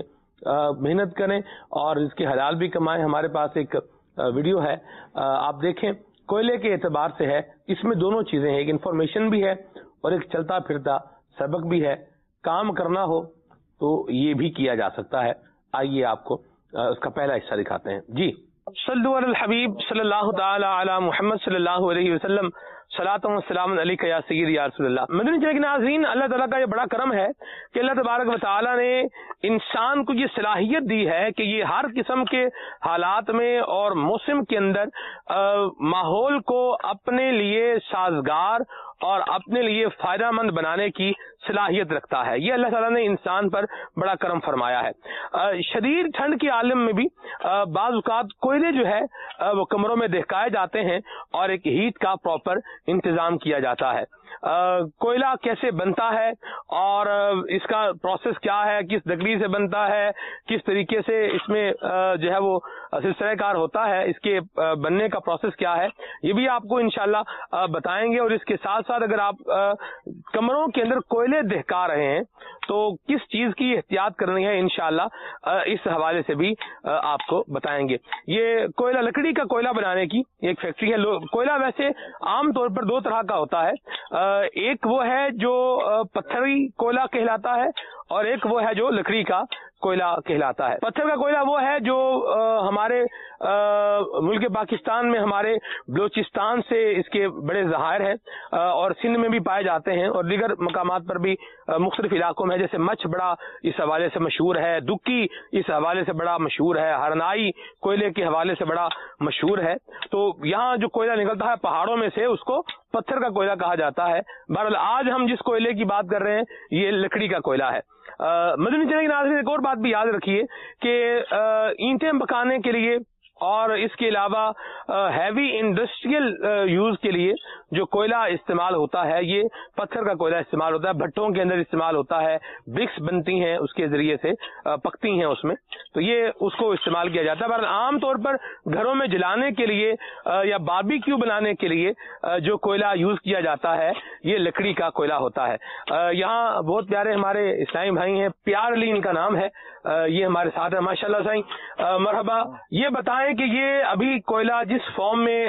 محنت کریں اور رزق حلال بھی کمائیں. ہمارے پاس ایک ویڈیو ہے, آپ دیکھیں, کوئلے کے اعتبار سے ہے. اس میں دونوں چیزیں ہیں, ایک انفارمیشن بھی ہے اور ایک چلتا پھرتا سبق بھی ہے. کام کرنا ہو تو یہ بھی کیا جا سکتا ہے. آئیے آپ کو اس کا پہلا حصہ دکھاتے ہیں. جی, صلو علی الحبیب صلی اللہ تعالی علی محمد صلی اللہ علیہ وسلم, صلاۃ و سلام علیک یا سیدی یا رسول اللہ. مدنی چینل کے ناظرین, اللہ تعالیٰ کا یہ بڑا کرم ہے کہ اللہ تبارک و تعالیٰ نے انسان کو یہ صلاحیت دی ہے کہ یہ ہر قسم کے حالات میں اور موسم کے اندر ماحول کو اپنے لیے سازگار اور اپنے لیے فائدہ مند بنانے کی صلاحیت رکھتا ہے. یہ اللہ تعالیٰ نے انسان پر بڑا کرم فرمایا ہے. شدید ٹھنڈ کے عالم میں بھی بعض اوقات کوئلے جو ہے وہ کمروں میں دہکائے جاتے ہیں اور ایک ہیٹ کا پراپر انتظام کیا جاتا ہے. کوئلہ کیسے بنتا ہے اور اس کا پروسیس کیا ہے, کس ڈگری سے بنتا ہے, کس طریقے سے اس میں جو ہے وہ سلسلہ کار ہوتا ہے, اس کے بننے کا پروسیس کیا ہے, یہ بھی آپ کو انشاءاللہ بتائیں گے. اور اس کے ساتھ ساتھ اگر آپ کمروں کے اندر کوئلے دہکا رہے ہیں تو کس چیز کی احتیاط کرنی ہے انشاءاللہ اس حوالے سے بھی آپ کو بتائیں گے. یہ کوئلہ, لکڑی کا کوئلہ بنانے کی ایک فیکٹری ہے. کوئلہ ویسے عام طور پر دو طرح کا ہوتا ہے, ایک وہ ہے جو پتھری کوئلہ کہلاتا ہے اور ایک وہ ہے جو لکڑی کا کوئلہ کہلاتا ہے. پتھر کا کوئلہ وہ ہے جو ہمارے ملک پاکستان میں ہمارے بلوچستان سے اس کے بڑے ذخائر ہیں اور سندھ میں بھی پائے جاتے ہیں اور دیگر مقامات پر بھی مختلف علاقوں میں, جیسے مچھ بڑا اس حوالے سے مشہور ہے, دکی اس حوالے سے بڑا مشہور ہے, ہرنائی کوئلے کے حوالے سے بڑا مشہور ہے. تو یہاں جو کوئلہ نکلتا ہے پہاڑوں میں سے اس کو پتھر کا کوئلہ کہا جاتا ہے. بہرحال آج ہم جس کوئلے کی بات کر رہے ہیں یہ لکڑی کا کوئلہ ہے. مدنی چینل کے ناظرین, ایک اور بات بھی یاد رکھیے کہ اینٹیں پکانے کے لیے اور اس کے علاوہ ہیوی انڈسٹریل یوز کے لیے جو کوئلہ استعمال ہوتا ہے یہ پتھر کا کوئلہ استعمال ہوتا ہے. بھٹوں کے اندر استعمال ہوتا ہے, برکس بنتی ہیں اس کے ذریعے سے, پکتی ہیں اس میں, تو یہ اس کو استعمال کیا جاتا ہے. پر عام طور پر گھروں میں جلانے کے لیے یا باربیکیو بنانے کے لیے جو کوئلہ یوز کیا جاتا ہے یہ لکڑی کا کوئلہ ہوتا ہے. یہاں بہت پیارے ہمارے اسلامی بھائی ہیں, پیار علی ان کا نام ہے, یہ ہمارے ساتھ ہے. ماشاءاللہ سائیں, مرحبا. یہ بتائیں کہ یہ ابھی کوئلہ جس فارم میں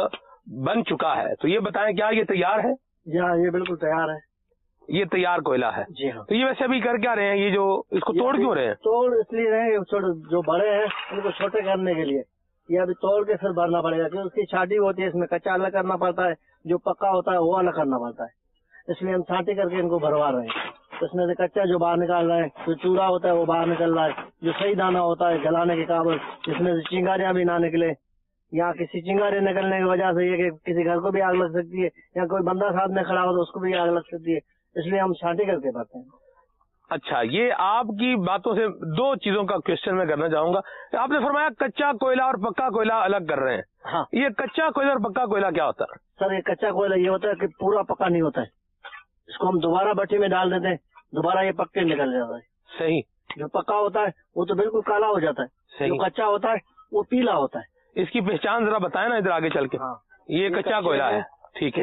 بن چکا ہے تو یہ بتائیں کیا یہ تیار ہے؟ جی ہاں, یہ بالکل تیار ہے. یہ تیار کوئلہ ہے. جی ہاں. تو یہ ویسے ابھی کر کیا رہے ہیں, یہ جو اس کو توڑ کیوں رہے ہیں؟ توڑ اس لیے رہے ہیں, جو بڑے ہیں ان کو چھوٹے کرنے کے لیے. یہ ابھی توڑ کے پھر بھرنا پڑے گا کیونکہ اس کی چھاٹی ہوتی ہے, اس میں کچا الگ کرنا پڑتا ہے, جو پکا ہوتا ہے وہ الگ کرنا پڑتا ہے. اس لیے ہم چھانٹی کر کے ان کو بھروا رہے ہیں. اس میں سے کچا جو باہر نکال رہے ہیں, جو چورا ہوتا ہے وہ باہر نکل رہا ہے, جو صحیح دانا ہوتا ہے گلانے کے قابل, جس میں سے چنگاریاں بھی نہ نکلے. یہاں کسی چنگاری نکلنے کی وجہ سے یہ کہ کسی گھر کو بھی آگ لگ سکتی ہے, یا کوئی بندہ ساتھ میں کھڑا ہو تو اس کو بھی آگ لگ سکتی ہے. اس لیے ہم چھانٹی کر کے بھرتے ہیں. اچھا, یہ آپ کی باتوں سے دو چیزوں کا کوشچن میں کرنا چاہوں گا. آپ نے فرمایا کچا کوئلہ اور پکا کوئلہ الگ کر رہے ہیں. ہاں. یہ کچا کوئلہ اور پکا کوئلہ کیا ہوتا ہے؟ سر یہ کچا کوئلہ یہ ہوتا ہے کہ پورا پکا نہیں ہوتا ہے, اس کو ہم دوبارہ بھٹی میں ڈال دیتے ہیں, دوبارہ یہ پک کے نکل جاتا ہے. صحیح. جو پکا ہوتا ہے وہ تو بالکل کالا ہو جاتا ہے, جو کچا ہوتا ہے وہ پیلا ہوتا ہے. اس کی پہچان ذرا بتائیں نا ادھر آگے چل کے. ہاں. یہ کچا کوئلہ ہے. ٹھیک ہے.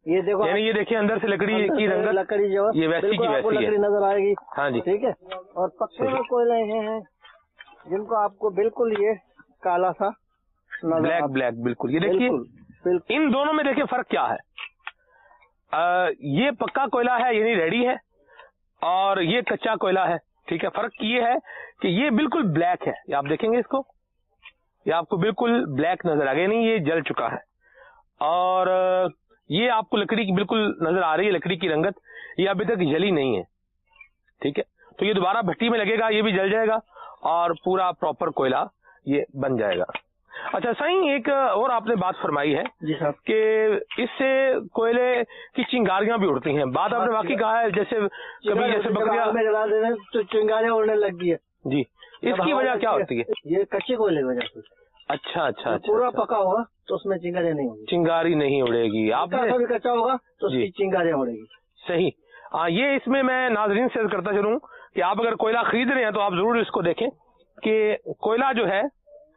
یہ دیکھو یعنی یہ دیکھیں اندر سے لکڑی کی رنگت لکڑی جو یہ ویسی کی ویسی لکڑی نظر آئے گی. ہاں جی ٹھیک ہے. اور پکے میں کوئلے ہیں جن کو آپ کو بالکل یہ کالا سا بلیک بلیک بالکل. یہ دیکھیے ان دونوں میں دیکھیں فرق کیا ہے. آ, یہ پکا کوئلہ ہے یعنی ریڈی ہے اور یہ کچا کوئلہ ہے. ٹھیک ہے. فرق یہ ہے کہ یہ بالکل بلیک ہے. یہ آپ دیکھیں گے اس کو یہ آپ کو بالکل بلیک نظر آ گیا نہیں یہ جل چکا ہے. اور یہ آپ کو لکڑی کی بالکل نظر آ رہی ہے لکڑی کی رنگت یہ ابھی تک جلی نہیں ہے. ٹھیک ہے. تو یہ دوبارہ بھٹی میں لگے گا یہ بھی جل جائے گا اور پورا پراپر کوئلہ یہ بن جائے گا. اچھا صحیح ایک اور آپ نے بات فرمائی ہے جی صاحب کہ اس سے کوئلے کی چنگاریاں بھی اڑتی ہیں. بات آپ نے واقعی کہا ہے جیسے کبھی جیسے بکریاں میں جلا دے رہے ہیں تو چنگاریاں اڑنے لگ گئی ہے. جی اس کی وجہ کیا ہوتی ہے؟ یہ کچے کوئلے کی وجہ سے. اچھا اچھا پورا پکا ہوگا تو اس میں چنگاریاں نہیں ہوگی. چنگاری نہیں اڑے گی. آپ بھی کچا ہوگا تو اس کی چنگاریاں اڑے گی. صحیح. ہاں یہ اس میں میں ناظرین سے کرتا چلوں کہ آپ اگر کوئلہ خرید رہے ہیں تو آپ ضرور اس کو دیکھیں کہ کوئلہ جو ہے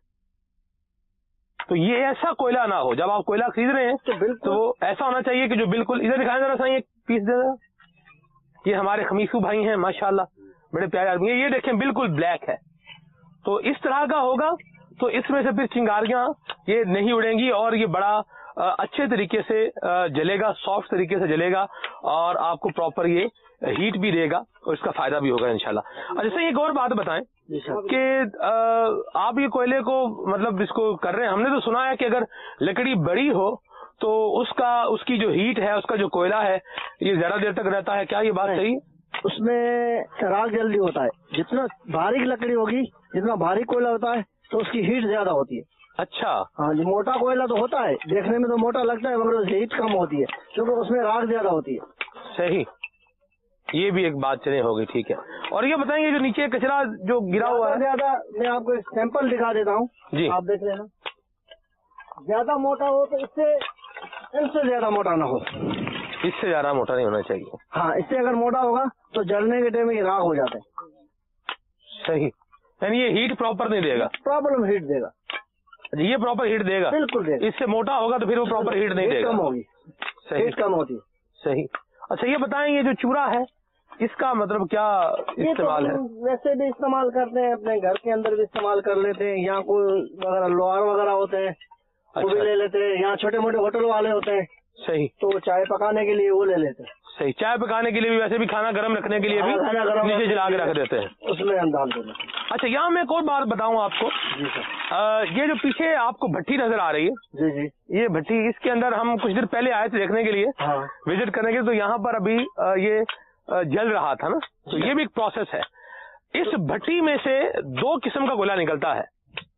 تو یہ ایسا کوئلہ نہ ہو. جب آپ کوئلہ خرید رہے ہیں تو وہ ایسا ہونا چاہیے کہ جو بالکل ادھر دکھائیں ذرا صحیح ایک پیس دے ذرا. یہ ہمارے خمیسو بھائی ہیں ماشاءاللہ بڑے پیارے آدمی ہیں. یہ دیکھیں بالکل بلیک ہے. تو اس طرح کا ہوگا تو اس میں سے پھر چنگاریاں یہ نہیں اڑیں گی اور یہ بڑا اچھے طریقے سے جلے گا سافٹ طریقے سے جلے گا اور آپ کو پراپر یہ ہیٹ بھی دے گا اور اس کا فائدہ بھی ہوگا انشاءاللہ. اچھا ایک اور بات بتائیں کہ آپ یہ کوئلے کو مطلب اس کو کر رہے ہیں. ہم نے تو سنا ہے کہ اگر لکڑی بڑی ہو تو اس کا اس کی جو ہیٹ ہے اس کا جو کوئلہ ہے یہ زیادہ دیر تک رہتا ہے. کیا یہ بات صحیح؟ اس میں راگ جلدی ہوتا ہے. جتنا باریک لکڑی ہوگی جتنا باریک کوئلہ ہوتا ہے تو اس کی ہیٹ زیادہ ہوتی ہے. اچھا ہاں جی. موٹا کوئلہ تو ہوتا ہے دیکھنے میں تو موٹا لگتا ہے مگر اس کی ہیٹ کم ہوتی ہے کیونکہ اس میں راگ زیادہ ہوتی ہے. صحیح. یہ بھی ایک بات چلے ہوگی. ٹھیک ہے. اور یہ بتائیں گے جو نیچے کچرا جو گرا ہوا ہے زیادہ میں آپ کو ایک سیمپل دکھا دیتا ہوں جی آپ دیکھ لینا. زیادہ موٹا ہو تو اس سے اس سے زیادہ موٹا نہ ہو. اس سے زیادہ موٹا نہیں ہونا چاہیے. ہاں اس سے اگر موٹا ہوگا تو جلنے کے ٹائم میں راگ ہو جاتا ہے. صحیح. یعنی یہ ہیٹ پراپر نہیں دے گا. پرابلم ہیٹ دے گا. یہ پراپر ہیٹ دے گا بالکل دے گا. اس سے موٹا ہوگا تو پھر وہ پراپر ہیٹ نہیں دے گا. کم ہوگی. ہیٹ کم ہوتی ہے. صحیح. اچھا یہ بتائیں یہ جو چورا ہے اس کا مطلب کیا استعمال ہے؟ ویسے بھی استعمال کرتے ہیں اپنے گھر کے اندر بھی استعمال کر لیتے ہیں. یہاں کوئی وغیرہ لوہار وغیرہ ہوتے ہیں وہ بھی لے لیتے ہیں. یہاں چھوٹے موٹے ہوٹل والے ہوتے ہیں صحیح تو چائے پکانے کے لیے وہ لے لیتے ہیں. صحیح. چائے پکانے کے لیے بھی ویسے بھی کھانا گرم رکھنے کے لیے بھی نیچے جلا کے رکھ دیتے ہیں اس میں ہم ڈال دیتے ہیں. اچھا یہاں میں ایک اور بات بتاؤں آپ کو. جی سر. یہ جو پیچھے آپ کو بھٹی نظر آ رہی ہے جی جی یہ بھٹی اس کے اندر ہم کچھ دیر پہلے آئے تھے دیکھنے کے لیے وزٹ کرنے کے لیے. تو یہاں پر ابھی یہ جل رہا تھا نا تو یہ بھی ایک پروسیس ہے. اس بھٹی میں سے دو قسم کا کوئلہ نکلتا ہے.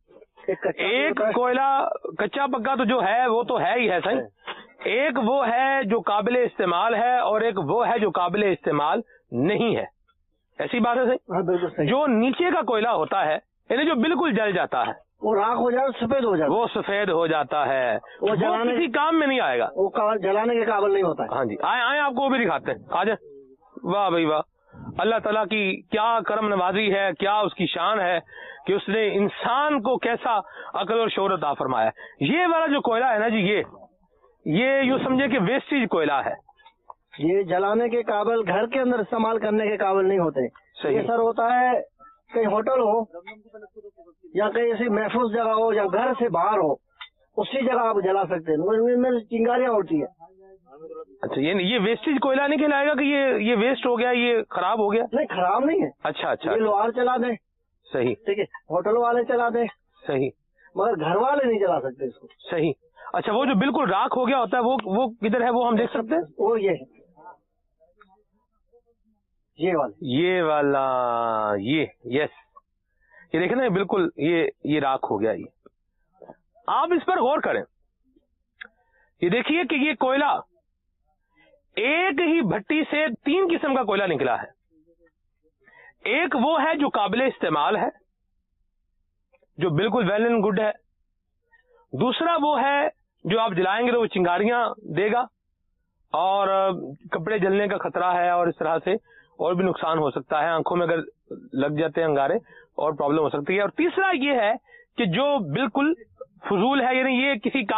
ایک کوئلہ کچا پکا تو جو ہے وہ تو ہے ہی ہے صحیح. ایک وہ ہے جو قابل استعمال ہے اور ایک وہ ہے جو قابل استعمال نہیں ہے. ایسی بات ہے صحیح. جو نیچے کا کوئلہ ہوتا ہے یعنی جو بالکل جل جاتا ہے وہ راکھ ہو جاتا ہے سفید ہو جاتا ہے وہ سفید ہو جاتا ہے وہ کسی کام میں نہیں آئے گا. وہ جلانے کے قابل نہیں ہوتا ہے. ہاں جی آئے آئے آپ کو وہ بھی دکھاتے ہیں. آ جائیں. واہ بھائی واہ. اللہ تعالیٰ کی کیا کرم نوازی ہے کیا اس کی شان ہے کہ اس نے انسان کو کیسا عقل اور شعور عطا فرمایا ہے. یہ والا جو کوئلہ ہے نا جی یہ یہ یوں سمجھے کہ ویسٹیج کوئلہ ہے. یہ جلانے کے قابل گھر کے اندر استعمال کرنے کے قابل نہیں ہوتے. یہ سر ہوتا ہے کہیں ہوٹل ہو یا کہیں ایسی محفوظ جگہ ہو یا گھر سے باہر ہو اسی جگہ آپ جلا سکتے ہیں. چنگاریاں ہوتی ہیں. اچھا یہ ویسٹیج کوئلہ نہیں کہلائے گا کہ یہ یہ ویسٹ ہو گیا یہ خراب ہو گیا؟ نہیں خراب نہیں ہے. اچھا اچھا. یہ لوہار چلا دیں صحیح. ٹھیک ہے. ہوٹل والے چلا دیں صحیح مگر گھر والے نہیں چلا سکتے اس کو. صحیح. اچھا وہ جو بالکل راکھ ہو گیا ہوتا ہے وہ وہ کدھر ہے وہ ہم دیکھ سکتے ہیں؟ وہ یہ یہ والا یہ والا یہ یس یہ دیکھیں نا بالکل یہ یہ راکھ ہو گیا. یہ آپ اس پر غور کریں. یہ دیکھیے کہ یہ کوئلہ ایک ہی بھٹی سے تین قسم کا کوئلہ نکلا ہے. ایک وہ ہے جو قابل استعمال ہے جو بالکل ویل اینڈ گڈ ہے. دوسرا وہ ہے جو آپ جلائیں گے تو وہ چنگاریاں دے گا اور کپڑے جلنے کا خطرہ ہے اور اس طرح سے اور بھی نقصان ہو سکتا ہے. آنکھوں میں اگر لگ جاتے ہیں انگارے اور پرابلم ہو سکتی ہے. اور تیسرا یہ ہے کہ جو بالکل فضول ہے یعنی یہ کسی کام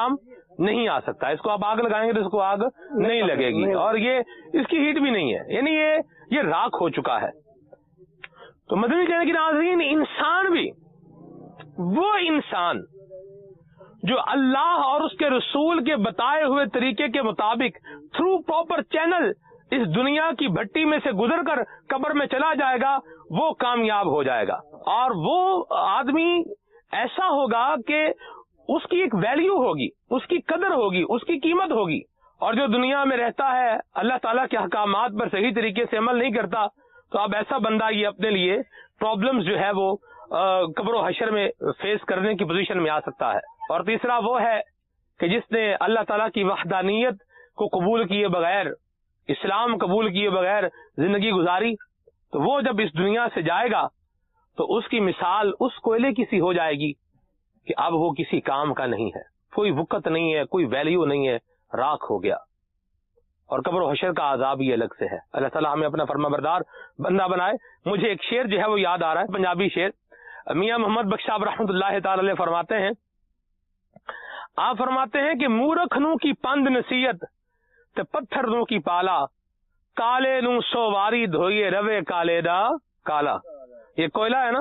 نہیں آ سکتا. اس کو آپ آگ لگائیں گے تو اس کو آگ نہیں لگے گی, اور یہ اس کی ہیٹ بھی نہیں ہے, یعنی یہ یہ راکھ ہو چکا ہے. تو مدنی چینل کی ناظرین, انسان بھی وہ انسان جو اللہ اور اس کے رسول کے بتائے ہوئے طریقے کے مطابق تھرو پراپر چینل اس دنیا کی بھٹی میں سے گزر کر قبر میں چلا جائے گا, وہ کامیاب ہو جائے گا. اور وہ آدمی ایسا ہوگا کہ اس کی ایک ویلیو ہوگی, اس کی قدر ہوگی, اس کی قیمت ہوگی. اور جو دنیا میں رہتا ہے اللہ تعالیٰ کے احکامات پر صحیح طریقے سے عمل نہیں کرتا, تو اب ایسا بندہ یہ اپنے لیے پرابلمز جو ہے وہ قبر و حشر میں فیس کرنے کی پوزیشن میں آ سکتا ہے. اور تیسرا وہ ہے کہ جس نے اللہ تعالیٰ کی وحدانیت کو قبول کیے بغیر, اسلام قبول کیے بغیر زندگی گزاری, تو وہ جب اس دنیا سے جائے گا تو اس کی مثال اس کوئلے کی سی ہو جائے گی کہ اب وہ کسی کام کا نہیں ہے, کوئی وقت نہیں ہے, کوئی ویلیو نہیں ہے, راکھ ہو گیا. اور قبر و حشر کا عذاب ہی الگ سے ہے. اللہ تعالیٰ ہمیں اپنا فرما بردار بندہ بنائے. مجھے ایک شعر جو ہے وہ یاد آ رہا ہے, پنجابی شعر. میاں محمد بخش صاحب رحمۃ اللہ تعالی علیہ فرماتے ہیں, آپ فرماتے ہیں کہ مورخ نو کی پند نصیحت تے پتھر نو کی پالا, کالے نو سو واری دھوئیے روے کالے دا کالا. یہ کوئلہ ہے نا,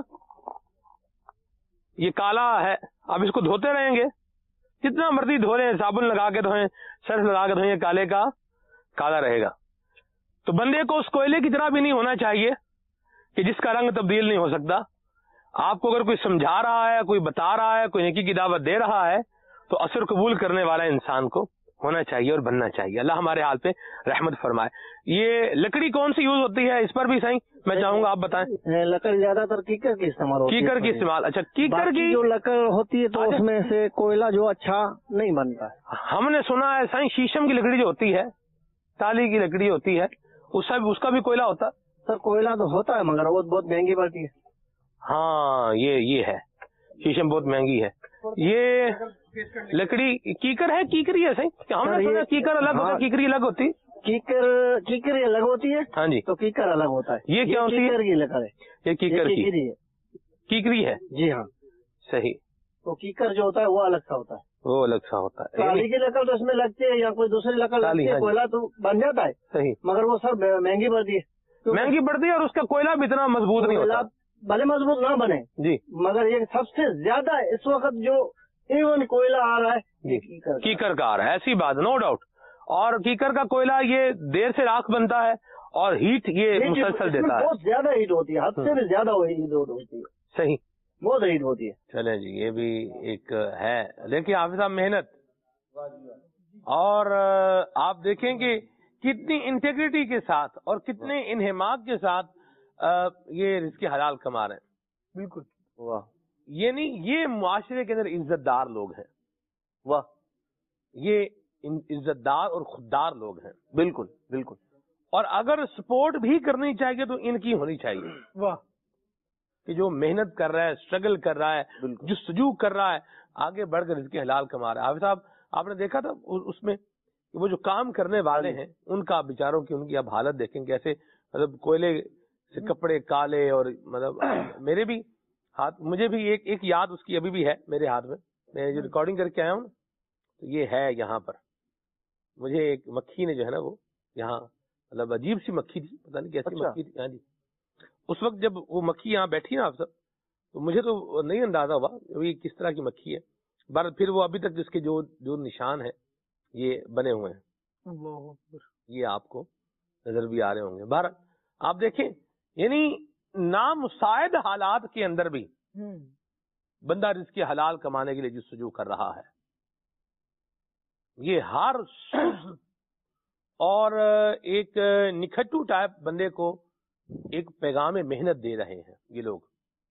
یہ کالا ہے, اب اس کو دھوتے رہیں گے, جتنا مرضی دھو لیں, صابن لگا کے دھوئیں, سرف لگا کے دھوئیں, کالے کا کالا رہے گا. تو بندے کو اس کوئلے کی طرح بھی نہیں ہونا چاہیے کہ جس کا رنگ تبدیل نہیں ہو سکتا. آپ کو اگر کوئی سمجھا رہا ہے, کوئی بتا رہا ہے, کوئی نیکی کی دعوت دے رہا ہے, تو اثر قبول کرنے والا انسان کو ہونا چاہیے اور بننا چاہیے. اللہ ہمارے حال پہ رحمت فرمائے. یہ لکڑی کون سی یوز ہوتی ہے, اس پر بھی صحیح میں چاہوں گا آپ بتائیں. لکڑ زیادہ تر کیکر کی استعمال ہوتی ہے. کیکر کی استعمال, اچھا کیکر کی جو لکڑ ہوتی ہے تو اس میں سے کوئلہ جو اچھا نہیں بنتا ہے. ہم نے سنا ہے سائیں شیشم کی لکڑی جو ہوتی ہے, تالی کی لکڑی ہوتی ہے, اس کا اس کا بھی کوئلہ ہوتا ہے. سر کوئلہ تو ہوتا ہے مگر وہ بہت مہنگی پڑتی ہے. ہاں یہ یہ ہے, شیشم بہت مہنگی ہے. یہ لکڑی کیکر ہے, کیکری ہے صحیح. ہم نے سنا کیکر الگ ہوتا ہے, کیکری الگ ہوتی. کیکر کیکری الگ ہوتی ہے. ہاں جی, تو کیکر الگ ہوتا ہے. یہ کیا ہوتی ہے؟ کیکر کی لکڑ ہے. یہ کیکر کی کیکری ہے. جی ہاں صحیح. تو کیکر جو ہوتا ہے وہ الگ سا ہوتا ہے, وہ الگ سا ہوتا ہے. کالی کی لکڑ تو اس میں لگتی ہے یا کوئی دوسری لکڑ لگتی ہے, کوئلہ تو بن جاتا ہے صحیح, مگر وہ سر مہنگی پڑتی ہے. مہنگی پڑتی ہے اور اس کا کوئلہ بھی اتنا مضبوط نہیں ہوتا. بھلے مضبوط نہ بنے جی, مگر یہ سب سے زیادہ اس وقت جو ایون کوئلہ آ رہا ہے کیکر کا آ رہا ہے, ایسی بات نو ڈاؤٹ. اور کیکر کا کوئلہ یہ دیر سے راکھ بنتا ہے اور ہیٹ یہ مسلسل دیتا ہے. بہت زیادہ ہیٹ ہوتی ہے, حد سے بھی زیادہ ہیٹ ہوتی ہے. صحیح, بہت ہیٹ ہوتی ہے. چلے جی, یہ بھی ایک ہے. دیکھیے حافظ صاحب محنت, اور آپ دیکھیں کہ کتنی انٹیگریٹی کے ساتھ اور کتنے انہماک کے ساتھ یہ رزق حلال کما رہے ہیں. بالکل واہ, یہ نہیں, یہ معاشرے کے اندر عزت دار لوگ ہیں. واہ, یہ عزت دار اور خوددار لوگ ہیں. بالکل بالکل. اور اگر سپورٹ بھی کرنی چاہیے تو ان کی ہونی چاہیے. واہ, کہ جو محنت کر رہا ہے, اسٹرگل کر رہا ہے, جو سجو کر رہا ہے, آگے بڑھ کر رزق حلال کما رہا ہے. حافظ صاحب آپ نے دیکھا تھا اس میں وہ جو کام کرنے والے ہیں ان کا بیچاروں کی, ان کی اب حالت دیکھیں کیسے, مطلب کوئلے سے کپڑے کالے, اور مطلب میرے بھی ہاتھ, مجھے بھی ایک ایک یاد اس کی ابھی بھی ہے میرے ہاتھ میں. میں جو ریکارڈنگ کر کے آیا ہوں تو یہ ہے یہاں پر. مجھے ایک مکھی نے جو ہے نا وہ یہاں, مطلب عجیب سی مکھی تھی, پتہ نہیں کیسی مکھی تھی. ہاں جی, اس وقت جب وہ مکھی یہاں بیٹھی نا آپ سب, تو مجھے تو نہیں اندازہ ہوا یہ کس طرح کی مکھی ہے. بار پھر وہ ابھی تک اس کے جو جو نشان ہے یہ بنے ہوئے ہیں, یہ آپ کو نظر بھی آ رہے ہوں گے. بہر آپ دیکھیں, یعنی نامساعد حالات کے اندر بھی بندہ رزق حلال کمانے کے لیے جستجو کر رہا ہے. یہ ہر اور ایک نکھٹو ٹائپ بندے کو ایک پیغام محنت دے رہے ہیں یہ لوگ.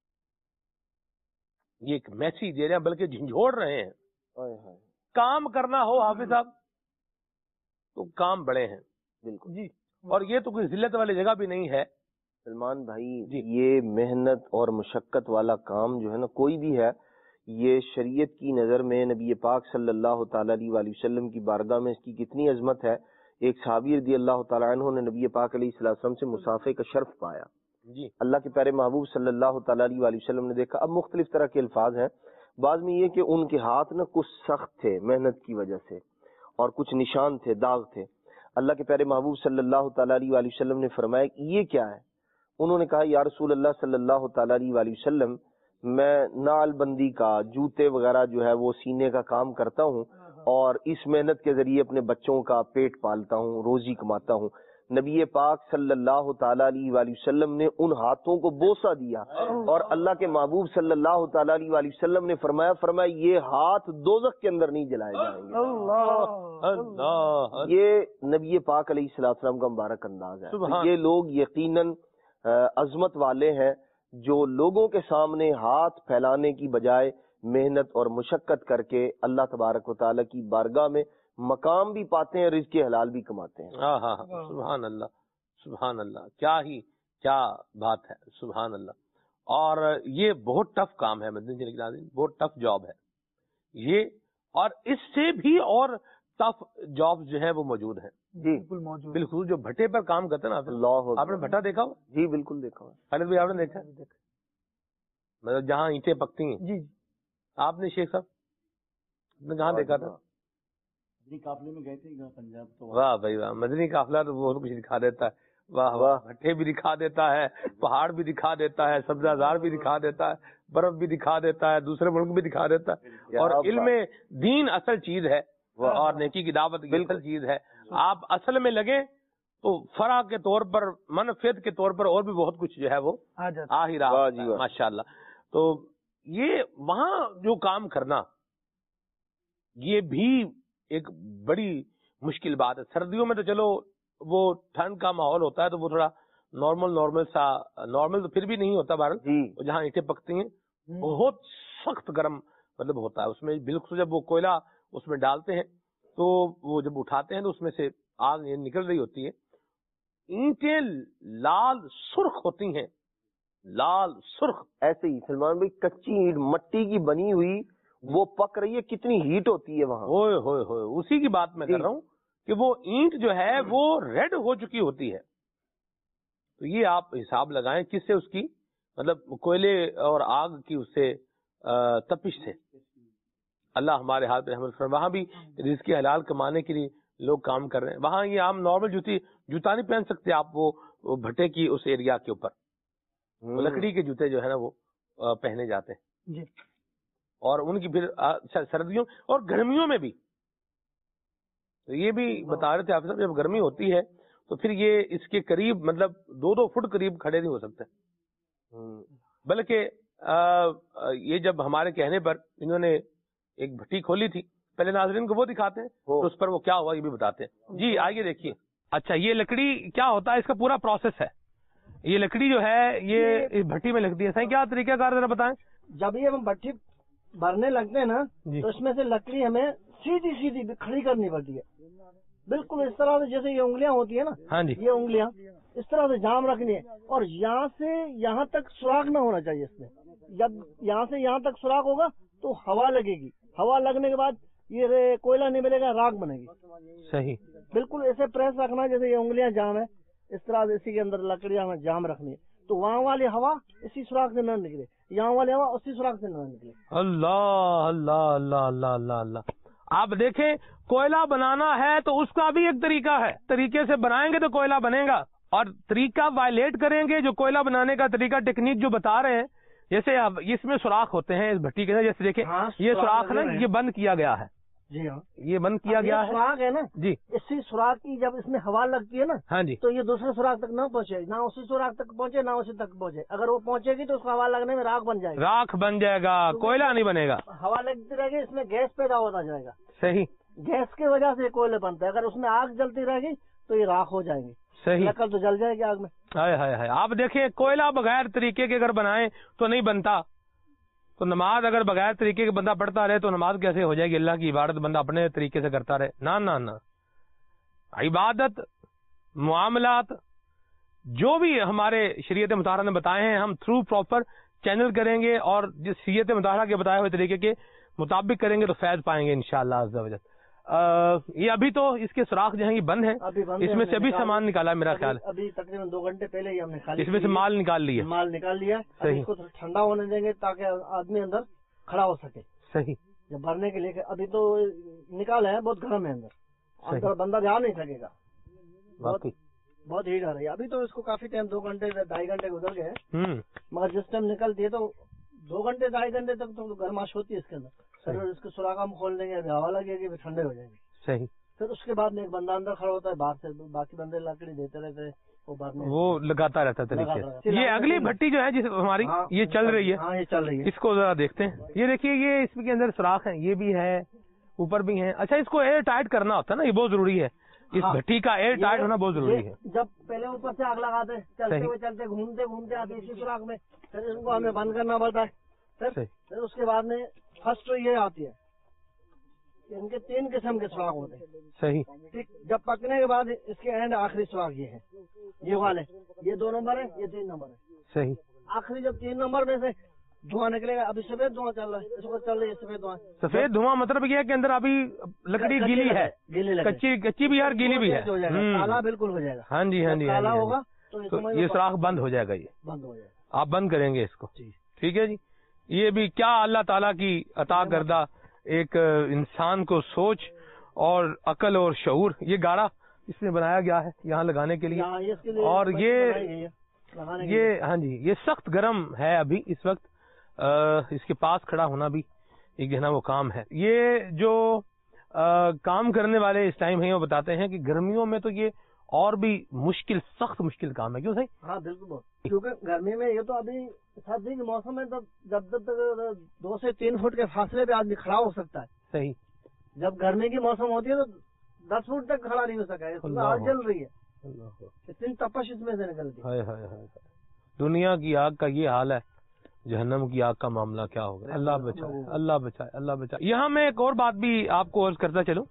یہ ایک میسیج دے رہے ہیں, بلکہ جھنجھوڑ رہے ہیں. کام کرنا ہو حافظ صاحب تو کام بڑے ہیں. بالکل جی, اور یہ تو کوئی ذلت والی جگہ بھی نہیں ہے. سلمان بھائی جی, یہ محنت اور مشقت والا کام جو ہے نا, کوئی بھی ہے, یہ شریعت کی نظر میں نبی پاک صلی اللہ تعالی علیہ وآلہ وسلم کی بارگاہ میں اس کی کتنی عظمت ہے. ایک صحابی رضی اللہ تعالیٰ عنہ نے نبی پاک علیہ السلام سے مسافے کا شرف پایا. جی, اللہ کے پیارے محبوب صلی اللہ تعالی علیہ وآلہ وسلم نے دیکھا, اب مختلف طرح کے الفاظ ہیں, بعض میں یہ کہ ان کے ہاتھ نا کچھ سخت تھے محنت کی وجہ سے، اور کچھ نشان تھے، داغ تھے. اللہ کے پیارے محبوب صلی اللہ تعالیٰ علیہ وآلہ وسلم نے فرمایا کہ یہ کیا ہے؟ انہوں نے کہا یا رسول اللہ صلی اللہ تعالیٰ علیہ وآلہ وسلم، میں نال بندی کا، جوتے وغیرہ جو ہے وہ سینے کا کام کرتا ہوں، اور اس محنت کے ذریعے اپنے بچوں کا پیٹ پالتا ہوں، روزی کماتا ہوں. نبی پاک صلی اللہ تعالیٰ علیہ وآلہ وسلم نے ان ہاتھوں کو بوسہ دیا، اور اللہ کے محبوب صلی اللہ تعالیٰ علیہ وآلہ وسلم نے فرمایا فرمایا یہ ہاتھ دوزخ کے اندر نہیں جلائے جائیں گے. اللہ، یہ نبی پاک علیہ الصلوۃ والسلام کا مبارک انداز ہے. تو یہ لوگ یقیناً عظمت والے ہیں جو لوگوں کے سامنے ہاتھ پھیلانے کی بجائے محنت اور مشقت کر کے اللہ تبارک و تعالیٰ کی بارگاہ میں مقام بھی پاتے ہیں، رزق حلال بھی کماتے ہیں. ہاں ہاں سبحان اللہ، سبحان اللہ، کیا ہی کیا بات ہے، سبحان اللہ. اور یہ بہت ٹف کام ہے مدنی چینل کے ناظرین، بہت ٹف جاب ہے یہ، اور اس سے بھی اور ٹف جاب جو ہے وہ موجود ہیں. جی بالکل موجود، بالکل. جو بھٹے پر کام کرتے ہیں نا، اللہ، آپ نے بھٹا دیکھا ہو؟ جی بالکل دیکھا ہو. خالد بھائی آپ نے دیکھا؟ مطلب جہاں اینٹیں پکتی ہیں. جی آپ نے شیخ صاحب نے کہاں دیکھا تھا؟ مدنی قافلے میں گئے تھے پنجاب. تو واہ بھائی واہ، مدنی قافلہ تو بہت کچھ دکھا دیتا ہے. واہ واہ، بھٹے بھی دکھا دیتا ہے، پہاڑ بھی دکھا دیتا ہے، سبزہ زار بھی دکھا دیتا ہے، برف بھی دکھا دیتا ہے، دوسرے ملک بھی دکھا دیتا ہے. اور علم دین اصل چیز ہے، اور نیکی کی دعوت اصل چیز ہے. آپ اصل میں لگے تو فرع کے طور پر، منفعت کے طور پر اور بھی بہت کچھ جو ہے وہ آ ہی رہا. ماشاء اللہ. تو یہ وہاں جو کام کرنا یہ بھی ایک بڑی مشکل بات ہے. سردیوں میں تو چلو وہ ٹھنڈ کا ماحول ہوتا ہے تو وہ تھوڑا نارمل نارمل سا نارمل تو پھر بھی نہیں ہوتا بھارت. جہاں اینٹیں پکتی ہیں بہت سخت گرم مطلب ہوتا ہے اس میں. بالکل جب وہ کوئلہ اس میں ڈالتے ہیں تو وہ جب اٹھاتے ہیں تو اس میں سے آگ نکل رہی ہوتی ہے. اینٹیں لال سرخ ہوتی ہیں، لال سرخ. ایسے ہی سلمان بھائی کچی اینٹ مٹی کی بنی ہوئی وہ پک رہی ہے، کتنی ہیٹ ہوتی ہے وہاں. ہوئے ہوئے ہوئے اسی کی بات میں کر رہا ہوں کہ وہ اینٹ جو ہے وہ ریڈ ہو چکی ہوتی ہے. تو یہ آپ حساب لگائیں کس سے اس کی مطلب کوئلے اور آگ کی اس سے تپش سے. اللہ ہمارے ہاتھ پہ رحمت فرمائے. وہاں بھی رزق حلال کمانے کے لیے لوگ کام کر رہے ہیں. وہاں یہ عام نارمل جوتی جوتا نہیں پہن سکتے آپ وہ بھٹے کی اس ایریا کے اوپر. لکڑی کے جوتے جو ہے نا وہ پہنے جاتے ہیں جی. اور ان کی پھر سردیوں اور گرمیوں میں بھی تو یہ بھی بتا رہے تھے آپ صاحب، جب گرمی ہوتی ہے تو پھر یہ اس کے قریب مطلب دو دو فٹ قریب کھڑے نہیں ہو سکتے. بلکہ یہ جب ہمارے کہنے پر انہوں نے ایک بھٹی کھولی تھی، پہلے ناظرین کو وہ دکھاتے ہیں تو اس پر وہ کیا ہوا یہ بھی بتاتے ہیں. جی آئیے دیکھیے. اچھا یہ لکڑی کیا ہوتا ہے، اس کا پورا پروسیس ہے. یہ لکڑی جو ہے یہ بھٹی میں لگتی ہے. صحیح کیا طریقہ کار ذرا بتائیں. جب یہ ہم بھٹی بھرنے لگتے ہیں نا تو اس میں سے لکڑی ہمیں سیدھی سیدھی کھڑی کرنی پڑتی ہے، بالکل اس طرح سے جیسے یہ انگلیاں ہوتی ہیں نا. ہاں جی. یہ انگلیاں اس طرح سے جام رکھنی ہے، اور یہاں سے یہاں تک سوراخ نہ ہونا چاہیے اس میں. جب یہاں سے یہاں تک سوراخ ہوگا تو ہوا لگے گی، ہوا لگنے کے بعد یہ کوئلہ نہیں ملے گا، راکھ بنے گی. صحیح. بالکل ایسے پریس رکھنا جیسے یہ انگلیاں جام ہے، اس طرح سے اسی کے اندر لکڑیاں ہمیں جام رکھنی ہے تو وہاں والی ہوا اسی سوراخ سے نہ نکلے، یہاں والی ہوا اسی سوراخ سے نہ نکلے. اللہ اللہ اللہ اللہ اللہ اللہ. آپ دیکھیں کوئلہ بنانا ہے تو اس کا بھی ایک طریقہ ہے، طریقے سے بنائیں گے تو کوئلہ بنے گا، اور طریقہ وائلیٹ کریں گے جو کوئلہ بنانے کا طریقہ ٹیکنیک جو بتا رہے ہیں. جیسے اس میں سوراخ ہوتے ہیں اس بھٹی کے اندر، جیسے دیکھیں یہ سوراخ نا یہ بند کیا گیا ہے. جی ہاں یہ بند کیا گیا ہے. سوراخ ہے نا جی، اسی سوراخ کی جب اس میں ہوا لگتی ہے نا ہاں جی تو یہ دوسرے سوراخ تک نہ پہنچے، نہ اسی سوراخ تک پہنچے نہ اسی تک پہنچے. اگر وہ پہنچے گی تو اس کو ہوا لگنے میں راکھ بن جائے گی. راکھ بن جائے گا، کوئلہ نہیں بنے گا. ہوا لگتی رہے گی، اس میں گیس پیدا ہوتا جائے گا. صحیح. گیس کی وجہ سے کوئلے بنتے ہیں. اگر اس میں آگ جلتی رہے گی تو یہ راکھ ہو جائیں گی. صحیح. لکڑ تو جل جائے گی آگ میں. ہائے ہائے ہائے. آپ دیکھیں کوئلہ بغیر طریقے کے اگر بنائیں تو نہیں بنتا. تو نماز اگر بغیر طریقے کے بندہ پڑھتا رہے تو نماز کیسے ہو جائے گی؟ اللہ کی عبادت بندہ اپنے طریقے سے کرتا رہے. نہ نہ نہ عبادت معاملات جو بھی ہمارے شریعت مطہرہ نے بتائے ہیں ہم تھرو پراپر چینل کریں گے، اور جس شریعت مطہرہ کے بتائے ہوئے طریقے کے مطابق کریں گے تو فیض پائیں گے انشاءاللہ عز و جل. یہ ابھی تو اس کے سوراخ جو ہیں یہ بند ہیں، اس میں سے ابھی سامان نکالا ہے میرا خیال ہے. ابھی تقریباً دو گھنٹے پہلے ہی ہم نے اس میں سے مال نکال لیا. مال نکال لیا. اس کو ٹھنڈا ہونے دیں گے تاکہ آدمی اندر खड़ा हो सके। सही। जब भरने के लिए कि अभी तो निकाला है, बहुत गर्म है अंदर, अंदर बंदा जा नहीं सकेगा, बहुत बहुत हीट आ रही है। अभी तो इसको काफी टाइम, दो घंटे ढाई घंटे गुजर गए हैं, मगर जिस टाइम निकलती है तो दो घंटे ढाई घंटे तक तो गर्माश होती है इसके अंदर। फिर इसके सुराख हम खोल देंगे, अभी हवा लगेगी, फिर ठंडे हो जाएंगे। सही। फिर उसके बाद में एक बंदा अंदर खड़ा होता है बाहर से, बाकी बंदे लकड़ी देते रहते हैं, वो भरने वो लगाता रहता है तरीके से। ये अगली भट्टी जो है जिस हमारी हाँ, ये चल रही है, हाँ ये चल रही है, इसको जरा देखते हैं। ये देखिए, ये इसके अंदर सुराख है, ये भी है, ऊपर भी है। अच्छा, इसको एयर टाइट करना होता है ना, ये बहुत जरूरी है, इस हाँ, भट्टी का एयर टाइट होना बहुत जरूरी है। जब पहले ऊपर से आग लगाते, चलते हुए चलते घूमते घूमते आते इसी सुराख में, फिर इनको हमें बंद करना पड़ता है। फिर फिर उसके बाद में फर्स्ट तो ये आती है, इनके तीन किस्म के सुराख होते हैं। सही। ठीक, जब पकने के बाद इसके एंड आखिरी सुराख ये है, ये वाले, ये दो नंबर है, ये तीन नंबर है। सही। आखिरी जब तीन नंबर में से धुआं निकलेगा, अभी सफेद धुआं चल रहा है, इसको चल रही है सफेद धुआं। सफेद धुआं मतलब ये है कि अंदर अभी लकड़ी गीली है, गीली कच्ची कच्ची भी है और गीली भी है, काला बिल्कुल हो जाएगा। हाँ जी, हाँ जी, काला होगा तो ये सुराख बंद हो जाएगा, ये बंद हो जाएगा, आप बंद करेंगे इसको। ठीक है जी। ये भी क्या अल्लाह ताला की अता करदा एक इंसान को सोच और अकल और शऊर, ये गाड़ा इसमें बनाया गया है यहाँ लगाने के लिए, और ये ये हाँ जी, ये सख्त गर्म है अभी इस वक्त, आ, इसके पास खड़ा होना भी एक जो ना वो काम है। ये जो आ, काम करने वाले इस टाइम है वो बताते हैं कि गर्मियों में तो ये और भी मुश्किल, सख्त मुश्किल काम है। क्यों सही? हाँ बिल्कुल, क्योंकि गर्मी में ये तो अभी सर्दी के मौसम में तो जब जब तक दो से तीन फुट के फासले पे आदमी खड़ा हो सकता है। सही। जब गर्मी की मौसम होती है तो दस फुट तक खड़ा नहीं हो सका, इसमें आग जल रही है, इतनी तपश इसमें से निकलती है। हाय हाय हाय, दुनिया की आग का ये हाल है, जहन्नम की आग का मामला क्या होगा। अल्लाह बचाए, अल्लाह बचाए, अल्लाह बचाए। यहाँ मैं एक और बात भी आपको अर्ज करता चलूं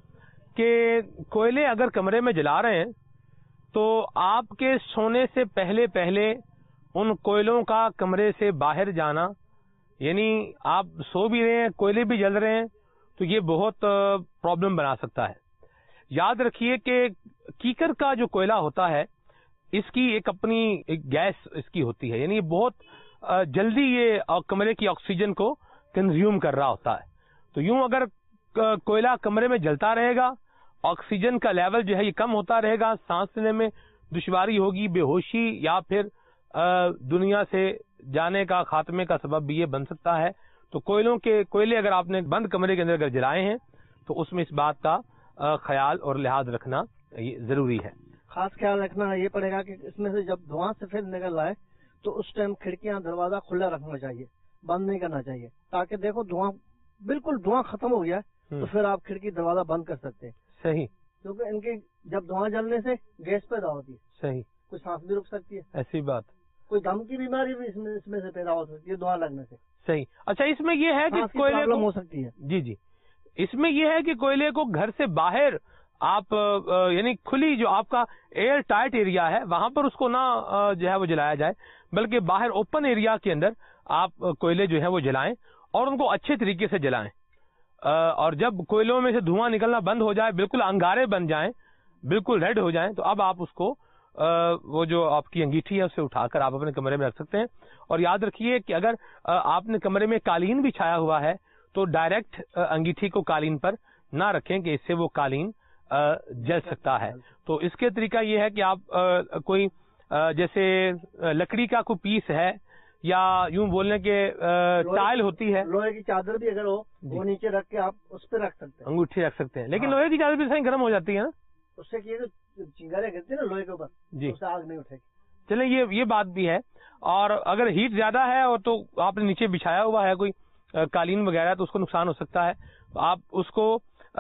कि कोयले अगर कमरे में जला रहे हैं तो आपके सोने से पहले पहले उन कोयलों का कमरे से बाहर जाना, यानी आप सो भी रहे हैं, कोयले भी जल रहे हैं, तो ये बहुत प्रॉब्लम बना सकता है। याद रखिए कि कीकर का जो कोयला होता है, इसकी एक अपनी एक गैस इसकी होती है, यानी बहुत जल्दी ये कमरे की ऑक्सीजन को कंज्यूम कर रहा होता है। तो यूं अगर कोयला कमरे में जलता रहेगा, ऑक्सीजन का लेवल जो है ये कम होता रहेगा, सांस लेने में दुश्वारी होगी, बेहोशी या फिर दुनिया से जाने का, खात्मे का सबब भी ये बन सकता है। तो कोयलों के कोयले अगर आपने बंद कमरे के अंदर अगर जलाए हैं तो उसमें इस बात का ख्याल और लिहाज रखना ये जरूरी है। खास ख्याल रखना ये पड़ेगा कि इसमें से जब धुआं सफेद निकल रहा है तो उस टाइम खिड़कियां दरवाजा खुला रखना चाहिए, बंद नहीं करना चाहिए, ताकि देखो धुआं बिल्कुल धुआं खत्म हो गया तो फिर आप खिड़की दरवाजा बंद कर सकते हैं। सही। क्योंकि इनके जब धुआं जलने से गैस पैदा होती है। सही। कोई सांस भी रुक सकती है, ऐसी बात, कोई दम की बीमारी भी इसमें इसमें से पैदा हो सकती है धुआं लगने से। सही। अच्छा, इसमें ये है कि कोयले को हो सकती है। जी जी, इसमें ये है कि कोयले को घर से बाहर आप यानी खुली जो आपका एयर टाइट एरिया है वहां पर उसको ना जो है वो जलाया जाए, बल्कि बाहर ओपन एरिया के अंदर आप कोयले जो है वो जलाएं और उनको अच्छे तरीके से जलाएं। और जब कोयलों में से धुआं निकलना बंद हो जाए, बिल्कुल अंगारे बन जाएं, बिल्कुल रेड हो जाएं, तो अब आप उसको वो जो आपकी अंगीठी है उसे उठाकर आप अपने कमरे में रख सकते हैं। और याद रखिए कि अगर आपने कमरे में कालीन भी छाया हुआ है तो डायरेक्ट अंगीठी को कालीन पर ना रखें कि इससे वो कालीन जल सकता है। तो इसके तरीका ये है कि आप कोई जैसे लकड़ी का कोई पीस है या यूं बोलने के टाइल होती है, लोहे की चादर भी अगर हो वो नीचे रख के आप उस पर रख सकते हैं, अंगूठी रख सकते हैं। लेकिन हाँ। लोहे की चादर भी सही गर्म हो जाती है ना, उससे चिंगारियां गिरती है ना लोहे के ऊपर, जी, उससे आग नहीं उठेगी। चले ये ये बात भी है। और अगर हीट ज्यादा है और तो आपने नीचे बिछाया हुआ है कोई कालीन वगैरह तो उसको नुकसान हो सकता है। तो आप उसको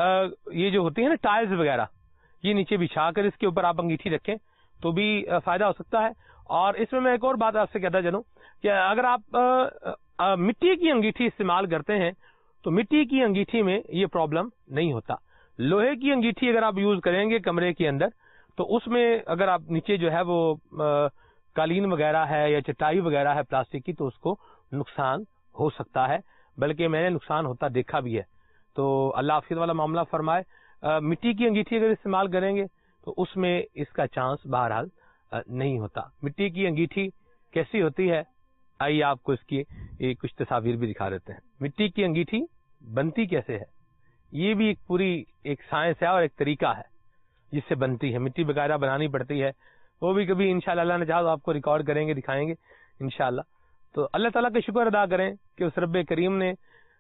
ये जो होती है ना टाइल्स वगैरह, ये नीचे बिछा कर इसके ऊपर आप अंगीठी रखें तो भी फायदा हो सकता है। और इसमें मैं एक और बात आपसे कहता चलूं कि अगर आप आ, आ, मिट्टी की अंगीठी इस्तेमाल करते हैं तो मिट्टी की अंगीठी में ये प्रॉब्लम नहीं होता। लोहे की अंगीठी अगर आप यूज करेंगे कमरे के अंदर तो उसमें अगर आप नीचे जो है वो आ, कालीन वगैरह है या चटाई वगैरह है प्लास्टिक की तो उसको नुकसान हो सकता है, बल्कि मैंने नुकसान होता देखा भी है। तो अल्लाह आफियत वाला मामला फरमाए। मिट्टी की अंगीठी अगर इस्तेमाल करेंगे तो उसमें इसका चांस बहरहाल नहीं होता। मिट्टी की अंगीठी कैसी होती है آئیے آپ کو اس کی ایک کچھ تصاویر بھی دکھا دیتے ہیں. مٹی کی انگیٹھی بنتی کیسے ہے, یہ بھی ایک پوری ایک سائنس ہے اور ایک طریقہ ہے جس سے بنتی ہے. مٹی وغیرہ بنانی پڑتی ہے, وہ بھی کبھی انشاءاللہ اللہ نے چاہا تو آپ کو ریکارڈ کریں گے, دکھائیں گے انشاءاللہ. تو اللہ تعالیٰ کا شکر ادا کریں کہ اس رب کریم نے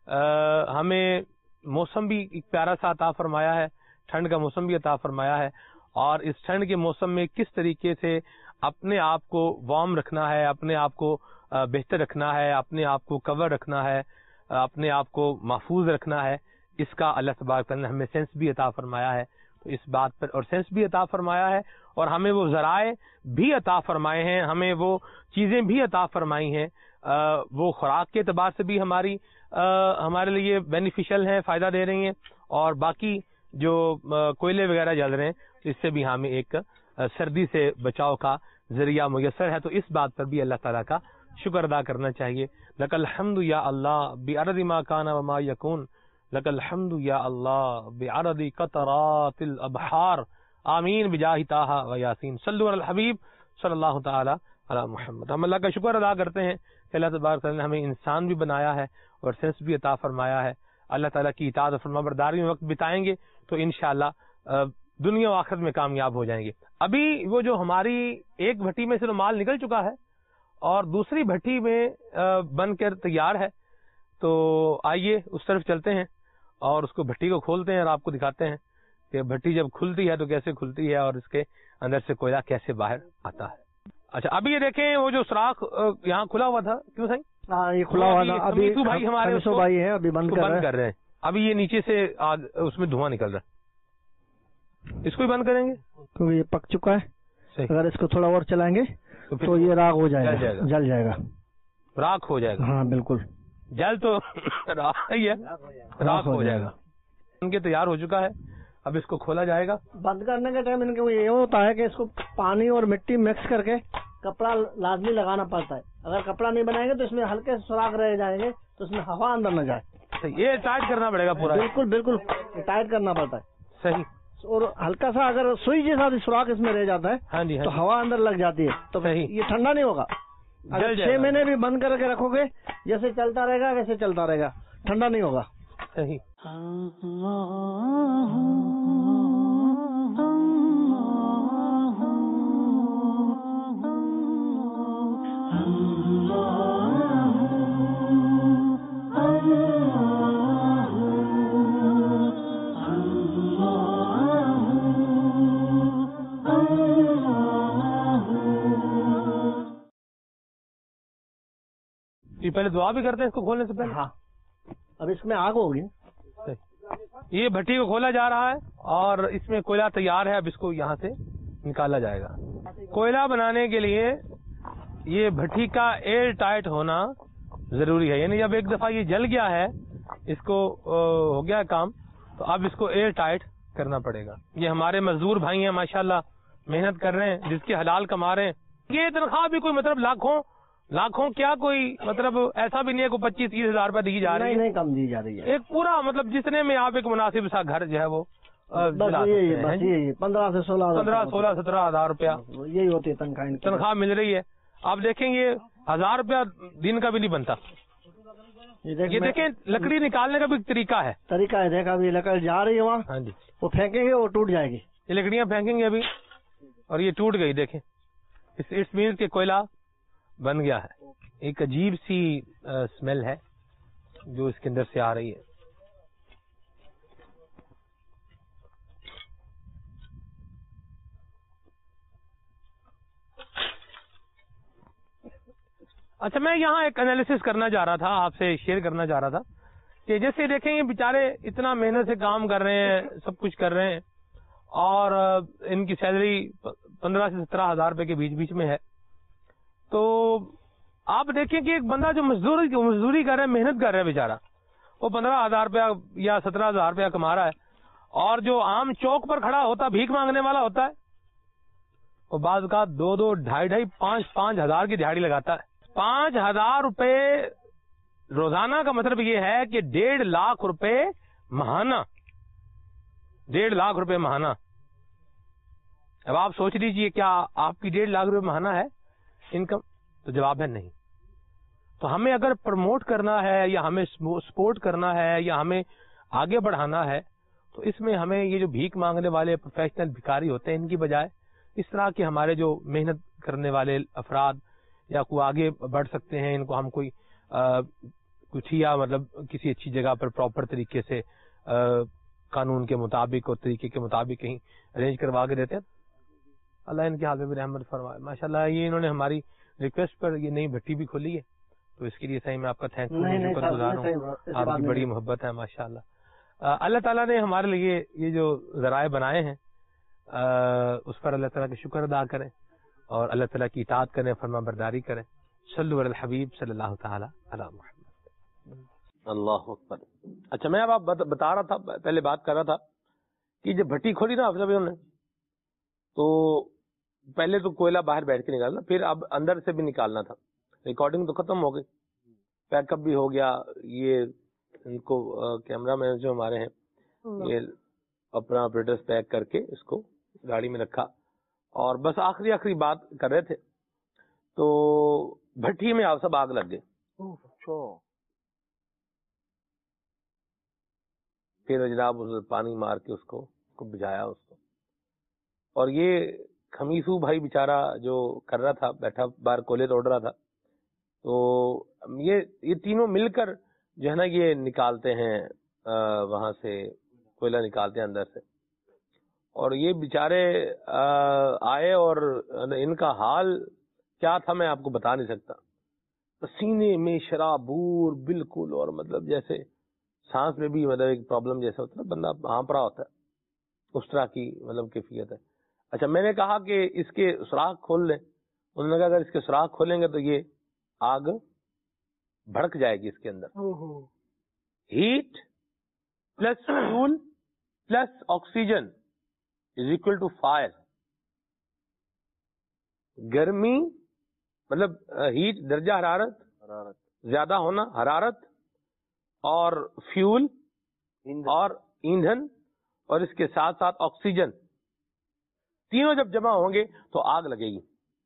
ہمیں موسم بھی ایک پیارا سا عطا فرمایا ہے, ٹھنڈ کا موسم بھی عطا فرمایا ہے, اور اس ٹھنڈ کے موسم میں کس طریقے سے اپنے آپ کو وارم رکھنا ہے, اپنے آپ کو بہتر رکھنا ہے, اپنے آپ کو کور رکھنا ہے, اپنے آپ کو محفوظ رکھنا ہے, اس کا اللہ تبارک تعالیٰ نے ہمیں سینس بھی عطا فرمایا ہے. تو اس بات پر اور سینس بھی عطا فرمایا ہے, اور ہمیں وہ ذرائع بھی عطا فرمائے ہیں, ہمیں وہ چیزیں بھی عطا فرمائی ہیں, وہ خوراک کے اعتبار سے بھی ہماری ہمارے لیے بینیفیشل ہیں, فائدہ دے رہی ہیں, اور باقی جو کوئلے وغیرہ جل رہے ہیں اس سے بھی ہمیں ایک سردی سے بچاؤ کا ذریعہ میسر ہے. تو اس بات پر بھی اللہ تعالیٰ کا شکر ادا کرنا چاہیے. لک الحمد یا اللہ بعدد ما کان وما یکون, لک الحمد یا اللہ بعدد قطرات الابحار, آمین بجاہ طٰہٰ و یاسین. صلوا علی الحبیب صلی اللہ تعالی علی محمد. ہم اللہ کا شکر ادا کرتے ہیں کہ اللہ تبارک تعالیٰ نے ہمیں انسان بھی بنایا ہے اور سینس بھی عطا فرمایا ہے. اللہ تعالیٰ کی اطاعت و فرما برداری میں وقت بتائیں گے تو انشاءاللہ دنیا و آخرت میں کامیاب ہو جائیں گے. ابھی وہ جو ہماری ایک بھٹی میں سے تو مال نکل چکا ہے اور دوسری بھٹی میں بن کر تیار ہے, تو آئیے اس طرف چلتے ہیں اور اس کو بھٹی کو کھولتے ہیں اور آپ کو دکھاتے ہیں کہ بھٹی جب کھلتی ہے تو کیسے کھلتی ہے اور اس کے اندر سے کوئلہ کیسے باہر آتا ہے. اچھا ابھی یہ دیکھیں وہ جو سوراخ یہاں کھلا ہوا تھا, کیوں صحیح ہاں یہ کھلا ہوا تھا, ابھی بھائی ہمارے بھائی ہیں ابھی بند کر رہے ہیں. ابھی یہ نیچے سے اس میں دھواں نکل رہا ہے, اس کو بھی بند کریں گے کیونکہ یہ پک چکا ہے. اگر اس کو تھوڑا اور چلائیں گے تو یہ راغ ہو جائے گا, جل جائے گا, راکھ ہو جائے گا. ہاں بالکل, جل تو راکھ ہی ہے, راکھ ہو جائے گا. ان کے تیار ہو چکا ہے, اب اس کو کھولا جائے گا. بند کرنے کے ٹائم ان کے یہ ہوتا ہے کہ اس کو پانی اور مٹی مکس کر کے کپڑا لازمی لگانا پڑتا ہے. اگر کپڑا نہیں بنائیں گے تو اس میں ہلکے سوراخ رہ جائیں گے تو اس میں ہوا اندر نہ جائے. یہ ٹائٹ کرنا پڑے گا پورا, بالکل بالکل ٹائٹ کرنا پڑتا ہے. صحیح. اور ہلکا سا اگر سوئی جیسا سوراخ اس میں رہ جاتا ہے ہاں جی تو ہوا اندر لگ جاتی ہے تو یہ ٹھنڈا نہیں ہوگا. اگر چھ مہینے بھی بند کر کے رکھو گے جیسے چلتا رہے گا ویسے چلتا رہے گا, ٹھنڈا نہیں ہوگا. صحیح. پہلے دعا بھی کرتے ہیں اس کو کھولنے سے پہلے. ہاں اب اس میں آگ ہوگی. یہ بھٹی کو کھولا جا رہا ہے اور اس میں کوئلہ تیار ہے, اب اس کو یہاں سے نکالا جائے گا. کوئلہ بنانے کے لیے یہ بھٹی کا ایئر ٹائٹ ہونا ضروری ہے, یعنی جب ایک دفعہ یہ جل گیا ہے, اس کو ہو گیا کام, تو اب اس کو ایئر ٹائٹ کرنا پڑے گا. یہ ہمارے مزدور بھائی ہیں ماشاءاللہ, محنت کر رہے ہیں, جس کے حلال کما رہے ہیں. یہ تنخواہ بھی کوئی مطلب لاکھوں لاکھوں کیا کوئی مطلب ایسا بھی نہیں ہے, کوئی پچیس تیس ہزار روپے دی جا رہی ہے, نہیں کم دی جا رہی ہے. ایک پورا مطلب جتنے میں آپ ایک مناسب سا گھر جو ہے وہ پندرہ سے سولہ پندرہ سولہ سترہ ہزار روپیہ یہی ہوتی ہے تنخواہ تنخواہ مل رہی ہے. آپ دیکھیں گے ہزار روپیہ دن کا بھی نہیں بنتا. یہ دیکھیں لکڑی نکالنے کا بھی طریقہ ہے, طریقہ ہے. دیکھا ابھی لکڑی جا رہی ہے وہاں, ہاں جی, وہ پھینکیں گے وہ ٹوٹ جائے گی. یہ لکڑیاں پھینکیں گے ابھی اور یہ ٹوٹ گئی. دیکھیں اس مینس کے کوئلہ بن گیا ہے. ایک عجیب سی اسمیل ہے جو اس کے اندر سے آ رہی ہے. اچھا میں یہاں ایک انالیسس کرنا چاہ رہا تھا, آپ سے شیئر کرنا چاہ رہا تھا کہ جیسے دیکھیں گے بیچارے اتنا محنت سے کام کر رہے ہیں, سب کچھ کر رہے ہیں, اور ان کی سیلری پندرہ سے سترہ ہزار روپے کے بیچ بیچ میں ہے. تو آپ دیکھیں کہ ایک بندہ جو مزدوری مزدوری کر رہا ہے, محنت کر رہا ہے بیچارہ, وہ پندرہ ہزار روپیہ یا سترہ ہزار روپیہ کما رہا ہے, اور جو عام چوک پر کھڑا ہوتا بھیک مانگنے والا ہوتا ہے وہ بعض کا دو دو ڈھائی ڈھائی پانچ پانچ ہزار کی دہاڑی لگاتا ہے. پانچ ہزار روپے روزانہ کا مطلب یہ ہے کہ ڈیڑھ لاکھ روپے ماہانہ, ڈیڑھ لاکھ روپے ماہانہ. اب آپ سوچ لیجئے کیا آپ کی ڈیڑھ لاکھ روپے ماہانہ ہے انکم؟ تو جواب ہے نہیں. تو ہمیں اگر پروموٹ کرنا ہے یا ہمیں سپورٹ کرنا ہے یا ہمیں آگے بڑھانا ہے تو اس میں ہمیں یہ جو بھیک مانگنے والے پروفیشنل بھکاری ہوتے ہیں ان کی بجائے اس طرح کے ہمارے جو محنت کرنے والے افراد یا کوئی آگے بڑھ سکتے ہیں ان کو ہم کوئی کچھ یا مطلب کسی اچھی جگہ پر پراپر طریقے سے قانون کے مطابق اور طریقے کے مطابق کہیں ارینج کروا کے دیتے ہیں. اللہ ان کے حال میں بھی رحمت فرمائے. ماشاء اللہ یہ انہوں نے ہماری ریکویسٹ پر یہ نئی بھٹی بھی کھولی ہے تو اس کے لیے صحیح میں آپ کا تھینک شکر گزار ہوں. آپ کی بڑی محبت ہے ماشاء اللہ. اللہ تعالیٰ نے ہمارے لیے یہ جو ذرائع بنائے ہیں اس پر اللہ تعالیٰ کا شکر ادا کریں اور اللہ تعالیٰ کی اطاعت کریں, فرما برداری کریں. صلو علی الحبیب صلی اللہ تعالی علی محمد. اللہ اکبر. اچھا میں اب آپ بتا رہا تھا, پہلے بات کر رہا تھا کہ جب بھٹی کھولی نا افضل بھائی نے تو پہلے تو کوئلہ باہر بیٹھ کے نکالنا, پھر اب اندر سے بھی نکالنا تھا. ریکارڈنگ تو ختم ہو گئی, پیک اپ بھی ہو گیا. یہ ان کو کیمرہ مین جو ہمارے ہیں یہ اپنا آپریٹرز پیک کر کے اس کو گاڑی میں رکھا اور بس آخری آخری بات کر رہے تھے تو بھٹی میں آپ سب آگ لگ گئے. پھر جناب اس پانی مار کے اس کو کو بجھایا اس کو. اور یہ خمیسو بھائی بیچارہ جو کر رہا تھا, بیٹھا باہر کولے توڑ رہا تھا, تو یہ یہ تینوں مل کر جو ہے نا یہ نکالتے ہیں وہاں سے کوئلہ نکالتے ہیں اندر سے. اور یہ بیچارے آئے اور ان کا حال کیا تھا میں آپ کو بتا نہیں سکتا. پسینے میں شرابور بالکل, اور مطلب جیسے سانس میں بھی مطلب ایک پرابلم جیسا ہوتا ہے, بندہ ہانپ رہا ہوتا ہے, اس طرح کی مطلب کیفیت ہے. اچھا میں نے کہا کہ اس کے سوراخ کھول لیں. انہوں نے کہا اگر اس کے سوراخ کھولیں گے تو یہ آگ بھڑک جائے گی اس کے اندر. Heat plus fuel plus oxygen is equal to fire. گرمی مطلب ہیٹ درجہ حرارت حرارت زیادہ ہونا, حرارت اور فیول اور ایندھن اور اس کے ساتھ ساتھ آکسیجن, تینوں جب جمع ہوں گے تو آگ لگے گی.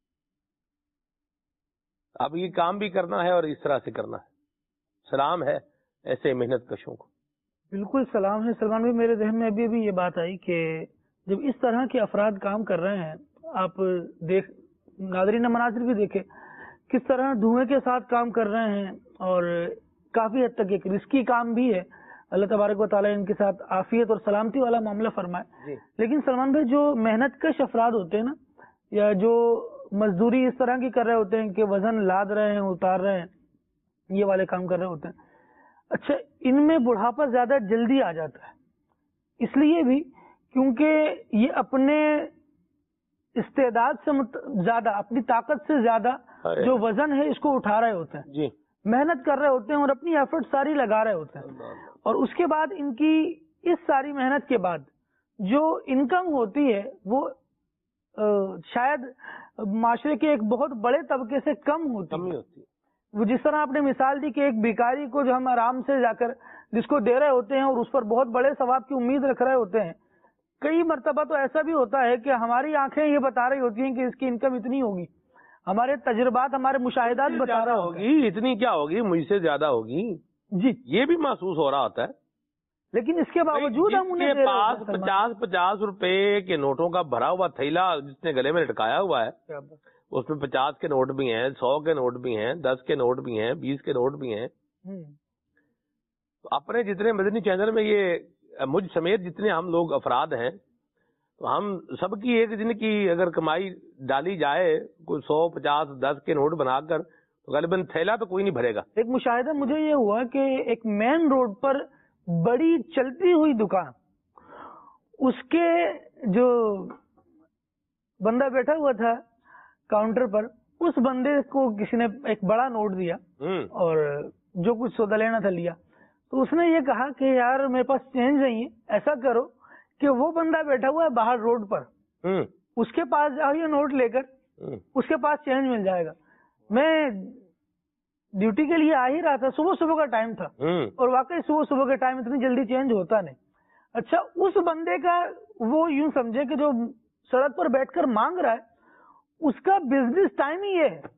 اب یہ کام بھی کرنا ہے اور اس طرح سے کرنا ہے. سلام ہے ایسے محنت کشوں کو. بالکل سلام ہے سلمان بھائی. میرے ذہن میں ابھی ابھی یہ بات آئی کہ جب اس طرح کے افراد کام کر رہے ہیں, آپ دیکھ ناظرین مناظر بھی دیکھے کس طرح دھوئیں کے ساتھ کام کر رہے ہیں اور کافی حد تک ایک رسکی کام بھی ہے. اللہ تبارک و تعالیٰ ان کے ساتھ عافیت اور سلامتی والا معاملہ فرمائے. جی. لیکن سلمان بھائی جو محنت کش افراد ہوتے ہیں نا, یا جو مزدوری اس طرح کی کر رہے ہوتے ہیں کہ وزن لاد رہے ہیں اتار رہے ہیں, یہ والے کام کر رہے ہوتے ہیں, اچھا ان میں بڑھاپا زیادہ جلدی آ جاتا ہے. اس لیے بھی کیونکہ یہ اپنے استعداد سے زیادہ, اپنی طاقت سے زیادہ جو وزن ہے اس کو اٹھا رہے ہوتے ہیں. جی. محنت کر رہے ہوتے ہیں اور اپنی ایفرٹ ساری لگا رہے ہوتے ہیں. اور اس کے بعد ان کی اس ساری محنت کے بعد جو انکم ہوتی ہے وہ شاید معاشرے کے ایک بہت بڑے طبقے سے کم ہوتی ہے. وہ جس طرح آپ نے مثال دی کہ ایک بھکاری کو جو ہم آرام سے جا کر جس کو دے رہے ہوتے ہیں اور اس پر بہت بڑے ثواب کی امید رکھ رہے ہوتے ہیں, کئی مرتبہ تو ایسا بھی ہوتا ہے کہ ہماری آنکھیں یہ بتا رہی ہوتی ہیں کہ اس کی انکم اتنی ہوگی, ہمارے تجربات ہمارے مشاہدات بتا رہا ہوگی اتنی کیا ہوگی, مجھ سے زیادہ ہوگی. جی یہ بھی محسوس ہو رہا ہوتا ہے. لیکن اس کے باوجود ہم انہیں کے پاس پچاس پچاس روپے کے نوٹوں کا بھرا ہوا تھیلا جس نے گلے میں لٹکایا ہوا ہے, اس میں پچاس کے نوٹ بھی ہیں, سو کے نوٹ بھی ہیں, دس کے نوٹ بھی ہیں, بیس کے نوٹ بھی ہیں. اپنے جتنے مدنی چینل میں یہ مجھ سمیت جتنے ہم لوگ افراد ہیں تو ہم سب کی ایک دن کی اگر کمائی ڈالی جائے کوئی سو پچاس دس کے نوٹ بنا کر تو غالباً تھیلا تو کوئی نہیں بھرے گا. ایک مشاہدہ مجھے یہ ہوا کہ ایک مین روڈ پر بڑی چلتی ہوئی دکان, اس کے جو بندہ بیٹھا ہوا تھا کاؤنٹر پر, اس بندے کو کسی نے ایک بڑا نوٹ دیا اور جو کچھ سودا لینا تھا لیا. تو اس نے یہ کہا کہ یار میرے پاس چینج نہیں ہے, ایسا کرو کہ وہ بندہ بیٹھا ہوا ہے باہر روڈ پر, اس کے پاس جاؤ یہ نوٹ لے کر, اس کے پاس چینج مل جائے گا. میں ڈیوٹی کے لیے آ ہی رہا تھا, صبح صبح کا ٹائم تھا اور واقعی صبح صبح کے ٹائم اتنی جلدی چینج ہوتا نہیں. اچھا اس بندے کا وہ یوں سمجھے کہ جو سڑک پر بیٹھ کر مانگ رہا ہے اس کا بزنس ٹائم ہی یہ ہے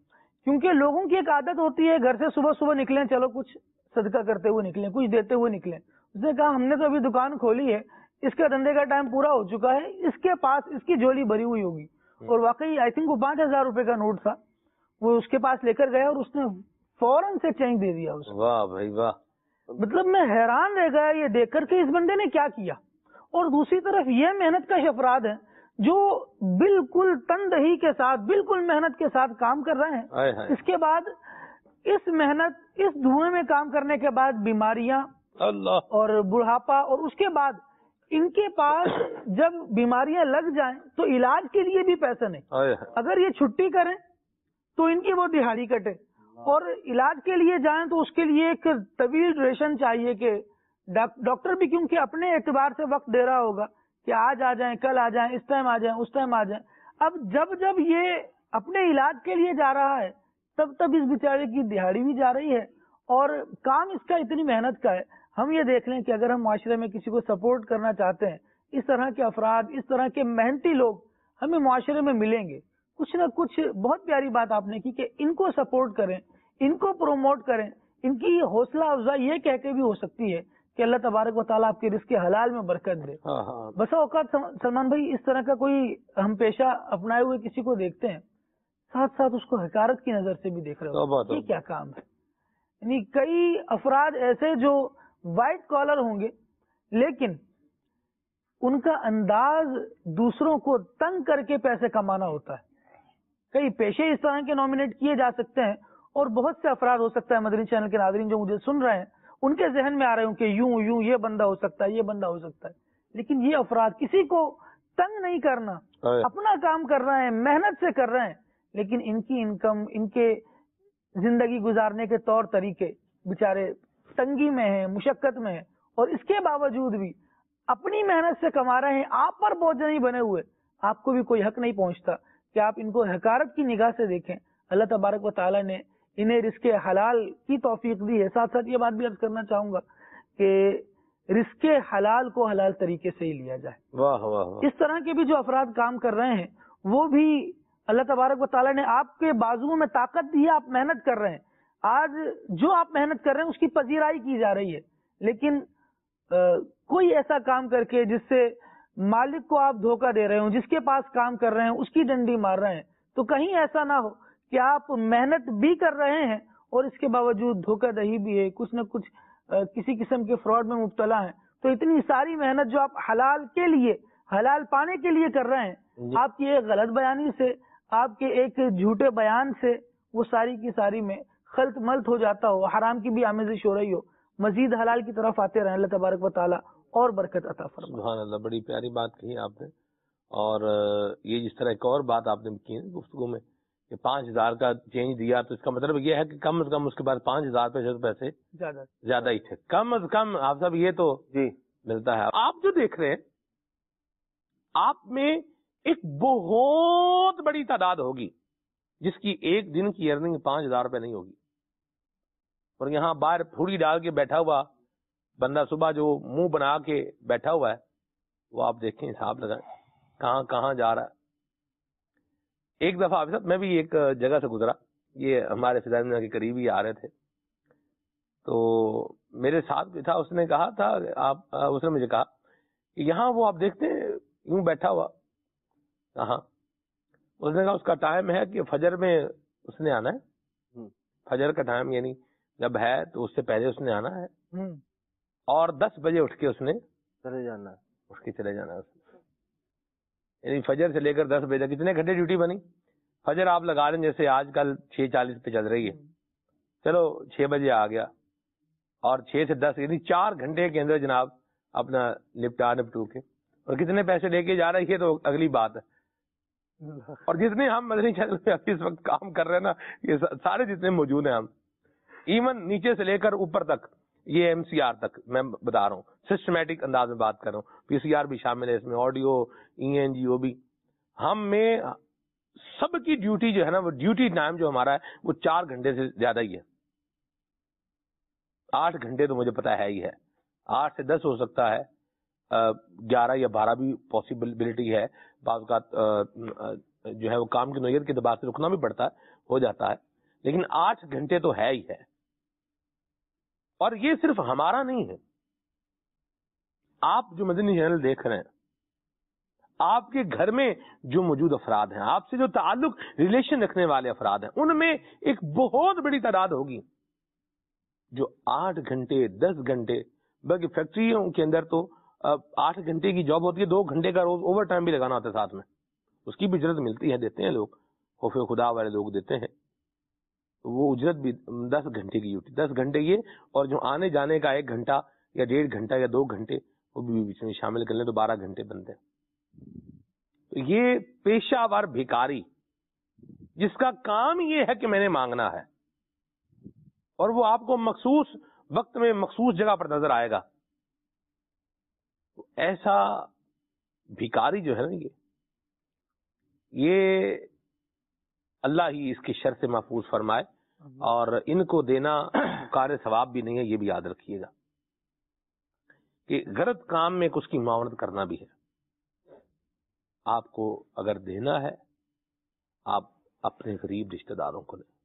کیونکہ لوگوں کی ایک عادت ہوتی ہے گھر سے صبح صبح نکلیں, چلو کچھ صدقہ کرتے ہوئے نکلیں, کچھ دیتے ہوئے نکلیں. اس نے کہا ہم نے تو ابھی دکان کھولی ہے, اس کے دھندے کا ٹائم پورا ہو چکا ہے, اس کے پاس اس کی جھولی بھری ہوئی ہوگی. اور واقعی آئی تھنک وہ پانچ ہزار روپے کا نوٹ تھا, وہ اس کے پاس لے کر گیا اور اس نے فوراً سے چینج دے دیا اس کو. واہ بھائی واہ. مطلب میں حیران رہ گیا یہ دیکھ کر کہ اس بندے نے کیا کیا. اور دوسری طرف یہ محنت کش افراد ہیں جو بالکل تندہی کے ساتھ, بالکل محنت کے ساتھ کام کر رہے ہیں. اس کے بعد اس محنت, اس دھوئیں میں کام کرنے کے بعد بیماریاں اللہ اور بڑھاپا, اور اس کے بعد ان کے پاس جب بیماریاں لگ جائیں تو علاج کے لیے بھی پیسے نہیں. اگر یہ چھٹی کریں تو ان کی وہ دہاڑی کٹے, اور علاج کے لیے جائیں تو اس کے لیے ایک طویل ڈیوریشن چاہیے کہ ڈاکٹر بھی کیونکہ اپنے اعتبار سے وقت دے رہا ہوگا کہ آج آ جائیں, کل آ جائیں, اس ٹائم آ جائیں, اس ٹائم آ جائیں. اب جب جب یہ اپنے علاج کے لیے جا رہا ہے تب تب اس بیچارے کی دہاڑی بھی جا رہی ہے, اور کام اس کا اتنی محنت کا ہے. ہم یہ دیکھ لیں کہ اگر ہم معاشرے میں کسی کو سپورٹ کرنا چاہتے ہیں, اس طرح کے افراد, اس طرح کے محنتی لوگ ہمیں معاشرے میں ملیں گے. کچھ نہ کچھ بہت پیاری بات آپ نے کی کہ ان کو سپورٹ کریں, ان کو پروموٹ کریں. ان کی حوصلہ افزائی یہ کہہ کے بھی ہو سکتی ہے کہ اللہ تبارک و تعالیٰ آپ کے رزق حلال میں برکت دے. بسا اوقات سلمان بھائی اس طرح کا کوئی ہم پیشہ اپنائے ہوئے کسی کو دیکھتے ہیں, ساتھ ساتھ اس کو حقارت کی نظر سے بھی دیکھ رہے ہو, یہ کیا کام ہے. یعنی کئی افراد ایسے جو وائٹ کالر ہوں گے لیکن ان کا انداز دوسروں کو تنگ کر کے پیسے کمانا ہوتا ہے. کئی پیشے اس طرح کے نامینیٹ کیے جا سکتے ہیں, اور بہت سے افراد ہو سکتا ہے مدنی چینل کے ناظرین جو مجھے سن رہے ہیں ان کے ذہن میں آ رہے ہوں کہ یوں یوں یہ بندہ ہو سکتا ہے, یہ بندہ ہو سکتا ہے. لیکن یہ افراد کسی کو تنگ نہیں کرنا, اپنا کام کر رہے ہیں, محنت سے کر رہے ہیں, لیکن ان کی انکم, ان کے زندگی گزارنے کے طور طریقے بیچارے تنگی میں ہیں, مشقت میں ہیں, اور اس کے باوجود بھی اپنی محنت سے کما رہے ہیں. آپ پر بوجھ نہیں بنے ہوئے, آپ کو بھی کوئی حق نہیں پہنچتا کہ آپ ان کو حقارت کی نگاہ سے دیکھیں. اللہ تبارک و تعالیٰ نے انہیں رزق حلال کی توفیق دی ہے. ساتھ ساتھ یہ بات بھی عرض کرنا چاہوں گا کہ رزق حلال کو حلال طریقے سے ہی لیا جائے. واہ واہ واہ. اس طرح کے بھی جو افراد کام کر رہے ہیں وہ بھی اللہ تبارک و تعالیٰ نے آپ کے بازوؤں میں طاقت دی ہے, آپ محنت کر رہے ہیں. آج جو آپ محنت کر رہے ہیں اس کی پذیرائی کی جا رہی ہے, لیکن آ, کوئی ایسا کام کر کے جس سے مالک کو آپ دھوکہ دے رہے ہوں, جس کے پاس کام کر رہے ہیں اس کی ڈنڈی مار رہے ہیں, تو کہیں ایسا نہ ہو کہ آپ محنت بھی کر رہے ہیں اور اس کے باوجود دھوکہ دہی بھی ہے, کچھ نہ کچھ آ, کسی قسم کے فراڈ میں مبتلا ہیں. تو اتنی ساری محنت جو آپ حلال کے لیے, حلال پانے کے لیے کر رہے ہیں, آپ کی ایک غلط بیانی سے, آپ کے ایک جھوٹے بیان سے وہ ساری کی ساری میں خلط ملط ہو جاتا ہو, حرام کی بھی آمیزش ہو رہی ہو, مزید حلال کی طرف آتے رہیں. اللہ تبارک و تعالیٰ اور برکت عطا فرمائے. سبحان اللہ, بڑی پیاری بات کہی آپ نے. اور یہ جس طرح ایک اور بات آپ نے کی گفتگو میں کہ پانچ ہزار کا چینج دیا, تو اس کا مطلب یہ ہے کہ کم از کم اس کے بعد پانچ ہزار پیسے پیسے زیادہ زیادہ ہی تھے, کم از کم. آپ صاحب یہ تو جی ملتا ہے. آپ جو دیکھ رہے ہیں آپ میں ایک بہت بڑی تعداد ہوگی جس کی ایک دن کی ارننگ پانچ ہزار روپے نہیں ہوگی, اور یہاں باہر پھوڑی ڈال کے بیٹھا ہوا بندہ صبح جو منہ بنا کے بیٹھا ہوا ہے وہ آپ دیکھیں, حساب لگائیں کہاں کہاں جا رہا ہے. ایک دفعہ آپ صاحب میں بھی ایک جگہ سے گزرا, یہ ہمارے فضائل کے قریب ہی آ رہے تھے, تو میرے ساتھ بھی تھا, اس نے کہا تھا آپ اس نے مجھے کہا کہ یہاں وہ آپ دیکھتے ہیں یوں بیٹھا ہوا, کہاں, اس نے کہا اس کا ٹائم ہے کہ فجر میں اس نے آنا ہے, فجر کا ٹائم یعنی جب ہے تو اس سے پہلے اس نے آنا ہے, اور دس بجے اٹھ کے اس نے چلے جانا ہے, اٹھ کے چلے جانا ہے. یعنی فجر سے لے کر دس بجے تک کتنے گھنٹے ڈیوٹی بنی؟ فجر آپ لگا لیں جیسے آج کل چھ چالیس پہ چل رہی ہے, چلو چھ بجے آ گیا, اور چھ سے دس یعنی چار گھنٹے کے اندر جناب اپنا نپٹا نپٹو کے, اور کتنے پیسے لے کے جا رہے ہیں تو اگلی بات ہے. اور جتنے ہم مدنی چینل پہ اس وقت کام کر رہے ہیں نا, یہ سارے جتنے موجود ہیں ہم, ایون نیچے سے لے کر اوپر تک, یہ ایم سی آر تک میں بتا رہا ہوں, سسٹمیٹک انداز میں بات کر رہا ہوں, پی سی آر بھی شامل ہے اس میں, آڈیو, ای این جی او بھی, ہم میں سب کی ڈیوٹی جو ہے نا, وہ ڈیوٹی ٹائم جو ہمارا ہے وہ چار گھنٹے سے زیادہ ہی ہے. آٹھ گھنٹے تو مجھے پتا ہے ہی ہے, آٹھ سے دس ہو سکتا ہے, گیارہ یا بارہ بھی پاسبلٹی ہے. بعض اوقات جو ہے وہ کام کی نوعیت کے اعتبار سے رکنا بھی پڑتا ہے, ہو جاتا ہے, لیکن آٹھ گھنٹے تو ہے ہی ہے. اور یہ صرف ہمارا نہیں ہے. آپ جو مدنی چینل دیکھ رہے ہیں, آپ کے گھر میں جو موجود افراد ہیں, آپ سے جو تعلق ریلیشن رکھنے والے افراد ہیں, ان میں ایک بہت بڑی تعداد ہوگی جو آٹھ گھنٹے دس گھنٹے, بلکہ فیکٹریوں کے اندر تو آٹھ گھنٹے کی جاب ہوتی ہے, دو گھنٹے کا روز اوور ٹائم بھی لگانا ہوتا ہے ساتھ میں, اس کی بھی اجرت ملتی ہے, دیتے ہیں لوگ, خوف خدا والے لوگ دیتے ہیں, وہ اجرت بھی دس گھنٹے کی ڈیوٹی, دس گھنٹے یہ, اور جو آنے جانے کا ایک گھنٹہ یا ڈیڑھ گھنٹہ یا دو گھنٹے وہ بھی بیچ میں شامل کر لیں تو بارہ گھنٹے بنتے ہیں. تو یہ پیشہ ور بھکاری جس کا کام یہ ہے کہ میں نے مانگنا ہے, اور وہ آپ کو مخصوص وقت میں مخصوص جگہ پر نظر آئے گا, ایسا بھکاری جو ہے نا, یہ یہ اللہ ہی اس کی شر سے محفوظ فرمائے, اور ان کو دینا کار ثواب بھی نہیں ہے, یہ بھی یاد رکھیے گا کہ غلط کام میں اس کی معاونت کرنا بھی ہے. آپ کو اگر دینا ہے, آپ اپنے قریب رشتہ داروں کو دیں.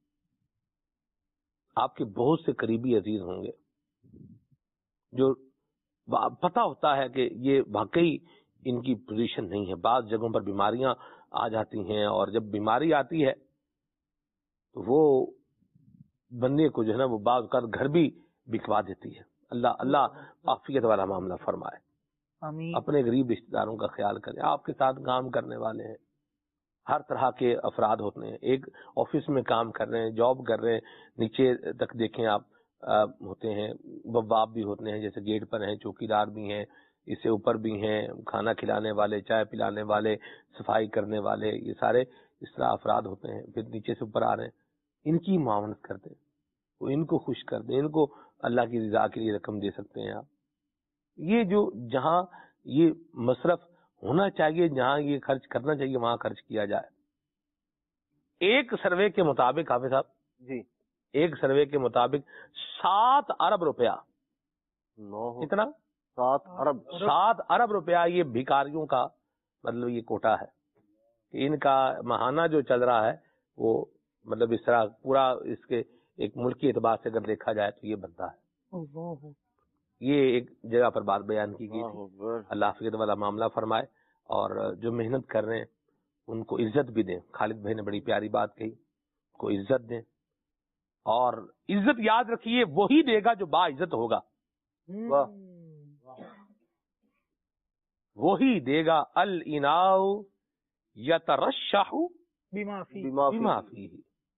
آپ کے بہت سے قریبی عزیز ہوں گے جو پتا ہوتا ہے کہ یہ واقعی ان کی پوزیشن نہیں ہے. بعض جگہوں پر بیماریاں آ جاتی ہیں, اور جب بیماری آتی ہے تو وہ بندے کو جو ہے نا وہ بعض اوقات گھر بھی بکوا دیتی ہے. اللہ اللہ عافیت والا معاملہ فرمائے. آمین. اپنے غریب رشتہ داروں کا خیال کریں. آپ کے ساتھ کام کرنے والے ہیں, ہر طرح کے افراد ہوتے ہیں, ایک آفس میں کام کر رہے ہیں, جاب کر رہے ہیں, نیچے تک دیکھیں آپ ہوتے ہیں, بواب بھی ہوتے ہیں, جیسے گیٹ پر ہیں, چوکیدار بھی ہیں, اس سے اوپر بھی ہیں, کھانا کھلانے والے, چائے پلانے والے, صفائی کرنے والے, یہ سارے اس طرح افراد ہوتے ہیں. پھر نیچے سے اوپر آ رہے ہیں, ان کی معاونت کر دیں, وہ ان کو خوش کر دیں, ان کو اللہ کی رضا کے لیے رقم دے سکتے ہیں آپ. یہ جو جہاں یہ مصرف ہونا چاہیے, جہاں یہ خرچ کرنا چاہیے, وہاں خرچ کیا جائے. ایک سروے کے مطابق حافظ صاحب جی, ایک سروے کے مطابق سات ارب روپیہ, کتنا سات ارب سات ارب روپیہ یہ بھکاریوں کا مطلب یہ کوٹا ہے کہ ان کا ماہانہ جو چل رہا ہے وہ مطلب اس طرح پورا اس کے ایک ملکی اعتبار سے اگر دیکھا جائے تو یہ بنتا ہے. یہ ایک جگہ پر بات بیان کی گئی تھی. اللہ حافظ والا معاملہ فرمائے, اور جو محنت کر رہے ہیں ان کو عزت بھی دیں. خالد بھائی نے بڑی پیاری بات کہی, کو عزت دیں, اور عزت یاد رکھیے وہی دے گا جو با عزت ہوگا. وہی دے گا. الاناء یترشح بما فی بما فیہ,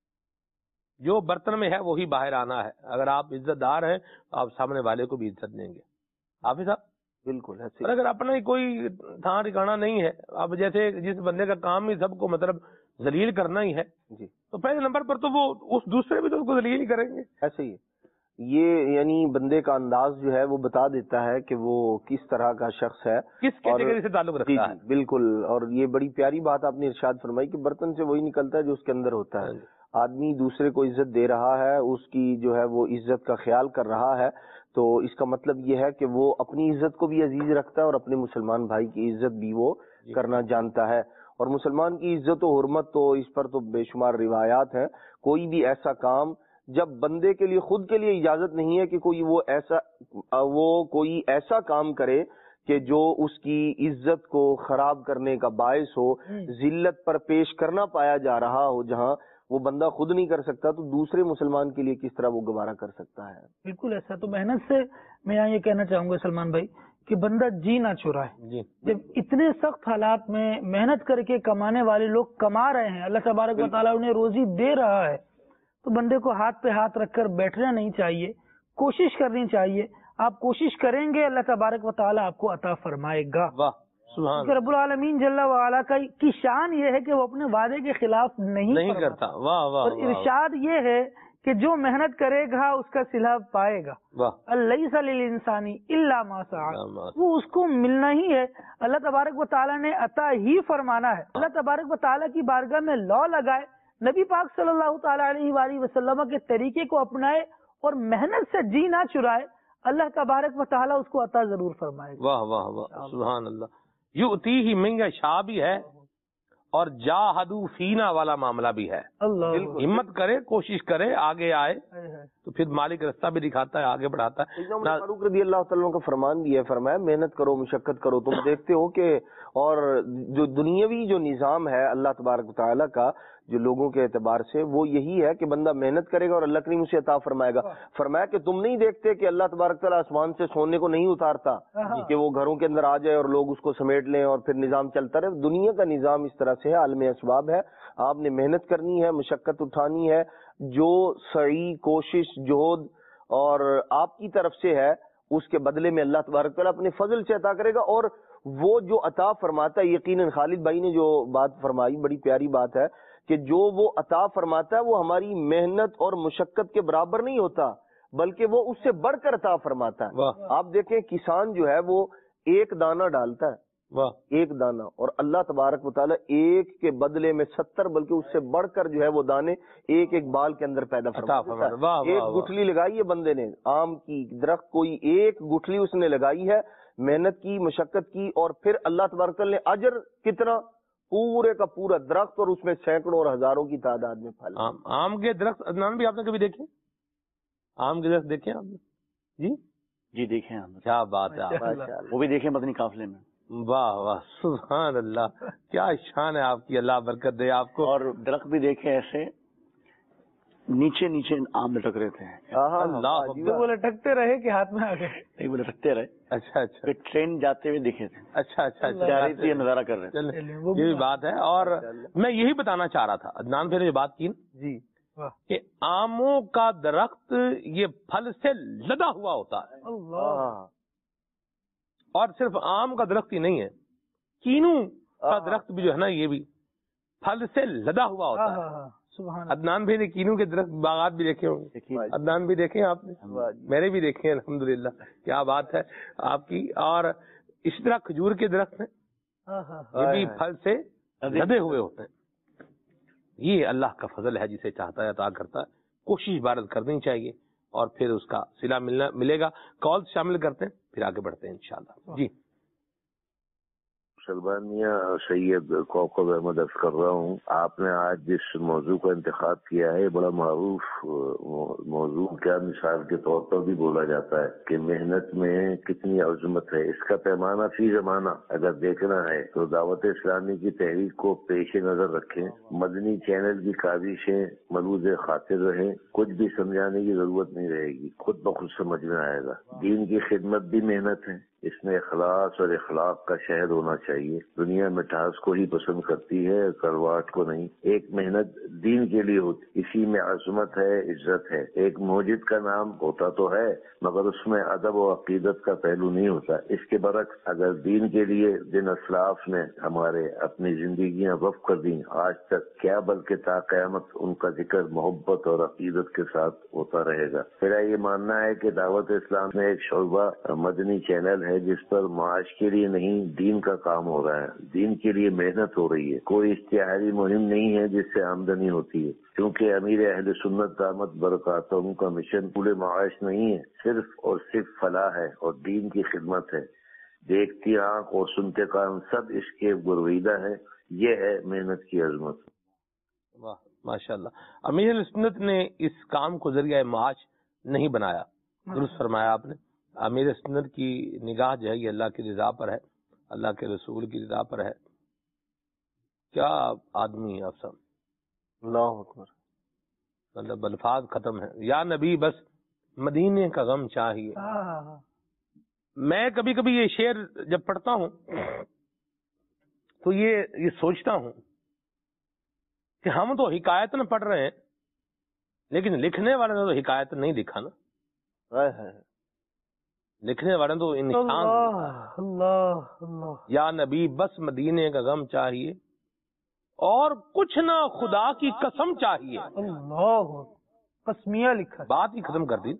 جو برتن میں ہے وہی باہر آنا ہے. اگر آپ عزت دار ہیں تو آپ سامنے والے کو بھی عزت دیں گے. حافظ صاحب بالکل ایسے. اور اگر اپنا ہی کوئی تھان ٹھکانا نہیں ہے, اب جیسے جس بندے کا کام ہی سب کو مطلب ذلیل کرنا ہی ہے, جی, تو پہلے نمبر پر تو وہ اس دوسرے بھی تو اس کو ذلیل ہی کریں گے. ایسے ہی یہ یعنی بندے کا انداز جو ہے وہ بتا دیتا ہے کہ وہ کس طرح کا شخص ہے, کس کیٹیگری سے تعلق جی رکھتا ہے. جی بالکل. اور یہ بڑی پیاری بات آپ نے ارشاد فرمائی کہ برتن سے وہی نکلتا ہے جو اس کے اندر ہوتا ہے. آدمی دوسرے کو عزت دے رہا ہے, اس کی جو ہے وہ عزت کا خیال کر رہا ہے, تو اس کا مطلب یہ ہے کہ وہ اپنی عزت کو بھی عزیز رکھتا ہے اور اپنے مسلمان بھائی کی عزت بھی وہ کرنا جانتا ہے. اور مسلمان کی عزت و حرمت تو اس پر تو بے شمار روایات ہیں. کوئی بھی ایسا کام جب بندے کے لیے خود کے لیے اجازت نہیں ہے کہ کوئی وہ ایسا وہ کوئی ایسا کام کرے کہ جو اس کی عزت کو خراب کرنے کا باعث ہو, ذلت پر پیش کرنا پایا جا رہا ہو, جہاں وہ بندہ خود نہیں کر سکتا تو دوسرے مسلمان کے لیے کس طرح وہ گوارا کر سکتا ہے. بالکل ایسا. تو محنت سے میں یہاں یہ کہنا چاہوں گا سلمان بھائی کہ بندہ جی نہ چرائے. جی, جب اتنے سخت حالات میں محنت کر کے کمانے والے لوگ کما رہے ہیں, اللہ تبارک و تعالیٰ انہیں روزی دے رہا ہے, تو بندے کو ہاتھ پہ ہاتھ رکھ کر بیٹھنا نہیں چاہیے, کوشش کرنی چاہیے. آپ کوشش کریں گے اللہ تبارک و تعالیٰ آپ کو عطا فرمائے گا. واہ سبحان رب العالمین جل وعلا کا کی شان یہ ہے کہ وہ اپنے وعدے کے خلاف نہیں نہیں کرتا. واہ واہ. اور ارشاد یہ ہے کہ جو محنت کرے گا اس کا صلہ پائے گا. لیس للانسان الا ما سعى, وہ اس کو ملنا ہی ہے. اللہ تبارک و تعالیٰ نے عطا ہی فرمانا ہے. اللہ تبارک و تعالیٰ کی بارگاہ میں لو لگائے, نبی پاک صلی اللہ تعالی علیہ وآلہ وسلم کے طریقے کو اپنائے اور محنت سے جی نہ چرائے, اللہ تبارک و تعالیٰ اس کو عطا ضرور فرمائے گا. واہ واہ واہ سبحان اللہ. یؤتیہ من یشاء بھی ہے, اور جاہدو فینا والا معاملہ بھی ہے. اللہ ہمت کرے، کوشش کرے، آگے آئے تو پھر مالک رستہ بھی دکھاتا ہے، آگے بڑھاتا ہے. فاروق رضی اللہ تعالیٰ کا فرمان بھی ہے، فرمایا محنت کرو، مشقت کرو. تم دیکھتے ہو کہ اور جو دنیاوی جو نظام ہے اللہ تبارک و تعالیٰ کا جو لوگوں کے اعتبار سے، وہ یہی ہے کہ بندہ محنت کرے گا اور اللہ کریم اسے عطا فرمائے گا. فرمایا کہ تم نہیں دیکھتے کہ اللہ تبارک تعالیٰ آسمان سے سونے کو نہیں اتارتا کہ وہ گھروں کے اندر آ جائے اور لوگ اس کو سمیٹ لیں اور پھر نظام چلتا رہے. دنیا کا نظام اس طرح سے ہے، عالم اسباب ہے. آپ نے محنت کرنی ہے، مشقت اٹھانی ہے، جو سعی، کوشش، جہد اور آپ کی طرف سے ہے اس کے بدلے میں اللہ تبارک تعالیٰ اپنے فضل سے عطا کرے گا. اور وہ جو عطا فرماتا ہے، یقیناً خالد بھائی نے جو بات فرمائی بڑی پیاری بات ہے کہ جو وہ عطا فرماتا ہے وہ ہماری محنت اور مشقت کے برابر نہیں ہوتا، بلکہ وہ اس سے بڑھ کر عطا فرماتا ہے. آپ دیکھیں کسان جو ہے وہ ایک دانہ ڈالتا ہے، ایک دانہ، اور اللہ تبارک و تعالیٰ ایک کے بدلے میں ستر بلکہ اس سے بڑھ کر جو ہے وہ دانے ایک ایک بال کے اندر پیدا فرماتا ہے. ایک گٹھلی لگائی ہے بندے نے آم کی درخت، کوئی ایک گٹھلی اس نے لگائی ہے، محنت کی، مشقت کی، اور پھر اللہ تبارک تعالیٰ نے اجر کتنا، پورے کا پورا درخت، اور اس میں سینکڑوں اور ہزاروں کی تعداد میں پھل. آم کے درخت عدنان بھی آپ نے کبھی دیکھے؟ آم کے درخت دیکھے آپ نے؟ جی جی دیکھیں ہم. کیا بات ہے، وہ بھی دیکھیں مدنی قافلے میں. واہ واہ سبحان اللہ، کیا شان ہے آپ کی، اللہ برکت دے آپ کو. اور درخت بھی دیکھیں ایسے نیچے نیچے آم لٹک رہے تھے. اللہ وہ لٹکتے رہے کہ ہاتھ میں آ گئے؟ نہیں وہ لٹکتے رہے. اچھا اچھا، پھر ٹرین جاتے ہوئے دکھے تھے. اچھا اچھا اچھا، یہ نظارہ کر رہے تھے. یہ بھی بات ہے. اور میں یہی بتانا چاہ رہا تھا عدنان پھر جو بات کی جی کہ آموں کا درخت یہ پھل سے لدا ہوا ہوتا ہے. اللہ. اور صرف آم کا درخت ہی نہیں ہے، کینو کا درخت بھی جو ہے نا یہ بھی پھل سے لدا ہوا ہوتا ہے. عدنان بھائی نے کینو کے درخت باغات بھی دیکھے ہوں گے، عدنان بھی دیکھے آپ نے؟ میں نے بھی دیکھے ہیں الحمدللہ. کیا بات ہے آپ کی. اور اسی طرح کھجور کے درخت ہیں، یہ بھی پھل سے لدے ہوئے ہوتے ہیں. یہ اللہ کا فضل ہے، جسے چاہتا ہے عطا کرتا ہے. کوشش عبادت کرنی چاہیے اور پھر اس کا صلہ ملنا ملے گا. کال شامل کرتے ہیں پھر آگے بڑھتے ہیں انشاءاللہ. جی سلمان میاں سید کوکب احمد عرض کر رہا ہوں. آپ نے آج جس موضوع کا انتخاب کیا ہے بڑا معروف موضوع، کیا مثال کے طور پر بھی بولا جاتا ہے کہ محنت میں کتنی عظمت ہے. اس کا پیمانہ فی زمانہ اگر دیکھنا ہے تو دعوت اسلامی کی تحریک کو پیش نظر رکھیں. مدنی چینل کی کاوشیں ملوز خاطر رہیں، کچھ بھی سمجھانے کی ضرورت نہیں رہے گی، خود بخود سمجھ میں آئے گا. دین کی خدمت بھی محنت ہے، اس میں اخلاص اور اخلاق کا شہد ہونا چاہیے. دنیا مٹھاس کو ہی پسند کرتی ہے، کرواٹ کو نہیں. ایک محنت دین کے لیے ہوتی، اسی میں عظمت ہے، عزت ہے. ایک موجد کا نام ہوتا تو ہے مگر اس میں ادب و عقیدت کا پہلو نہیں ہوتا. اس کے برعکس اگر دین کے لیے جن اسلاف نے ہمارے اپنی زندگیاں وقف کر دیں آج تک، کیا بلکہ تا قیامت ان کا ذکر محبت اور عقیدت کے ساتھ ہوتا رہے گا. میرا یہ ماننا ہے کہ دعوت اسلام میں ایک شعبہ مدنی چینل ہے جس پر معاش کے لیے نہیں دین کا کام ہو رہا ہے، دین کے لیے محنت ہو رہی ہے. کوئی اشتہاری مہم نہیں ہے جس سے آمدنی ہوتی ہے، کیونکہ امیر اہل سنت دامت برکاتہم کا مشن پورے معاش نہیں ہے، صرف اور صرف فلاح ہے اور دین کی خدمت ہے. دیکھتی آنکھ اور سنتے کان سب اس کے گرویدہ ہے. یہ ہے محنت کی عظمت. واہ ماشاء اللہ. امیر اہل سنت نے اس کام کو ذریعہ معاش نہیں بنایا، درست فرمایا آپ نے. امیر سنت کی نگاہ جو ہے یہ اللہ کی رضا پر ہے، اللہ کے رسول کی رضا پر ہے. کیا آدمی ہے آپ سب، اللہ اکبر. مطلب الفاظ ختم ہے. یا نبی بس مدینے کا غم چاہیے. میں کبھی کبھی یہ شعر جب پڑھتا ہوں تو یہ یہ سوچتا ہوں کہ ہم تو حکایت نہ پڑھ رہے ہیں لیکن لکھنے والے نے تو حکایت نہیں لکھا نا. لکھنے والے تو انسان. یا نبی بس مدینے کا غم چاہیے اور کچھ نہ خدا کی قسم چاہیے. اللہ قسمیہ لکھا، بات ہی ختم کر دی.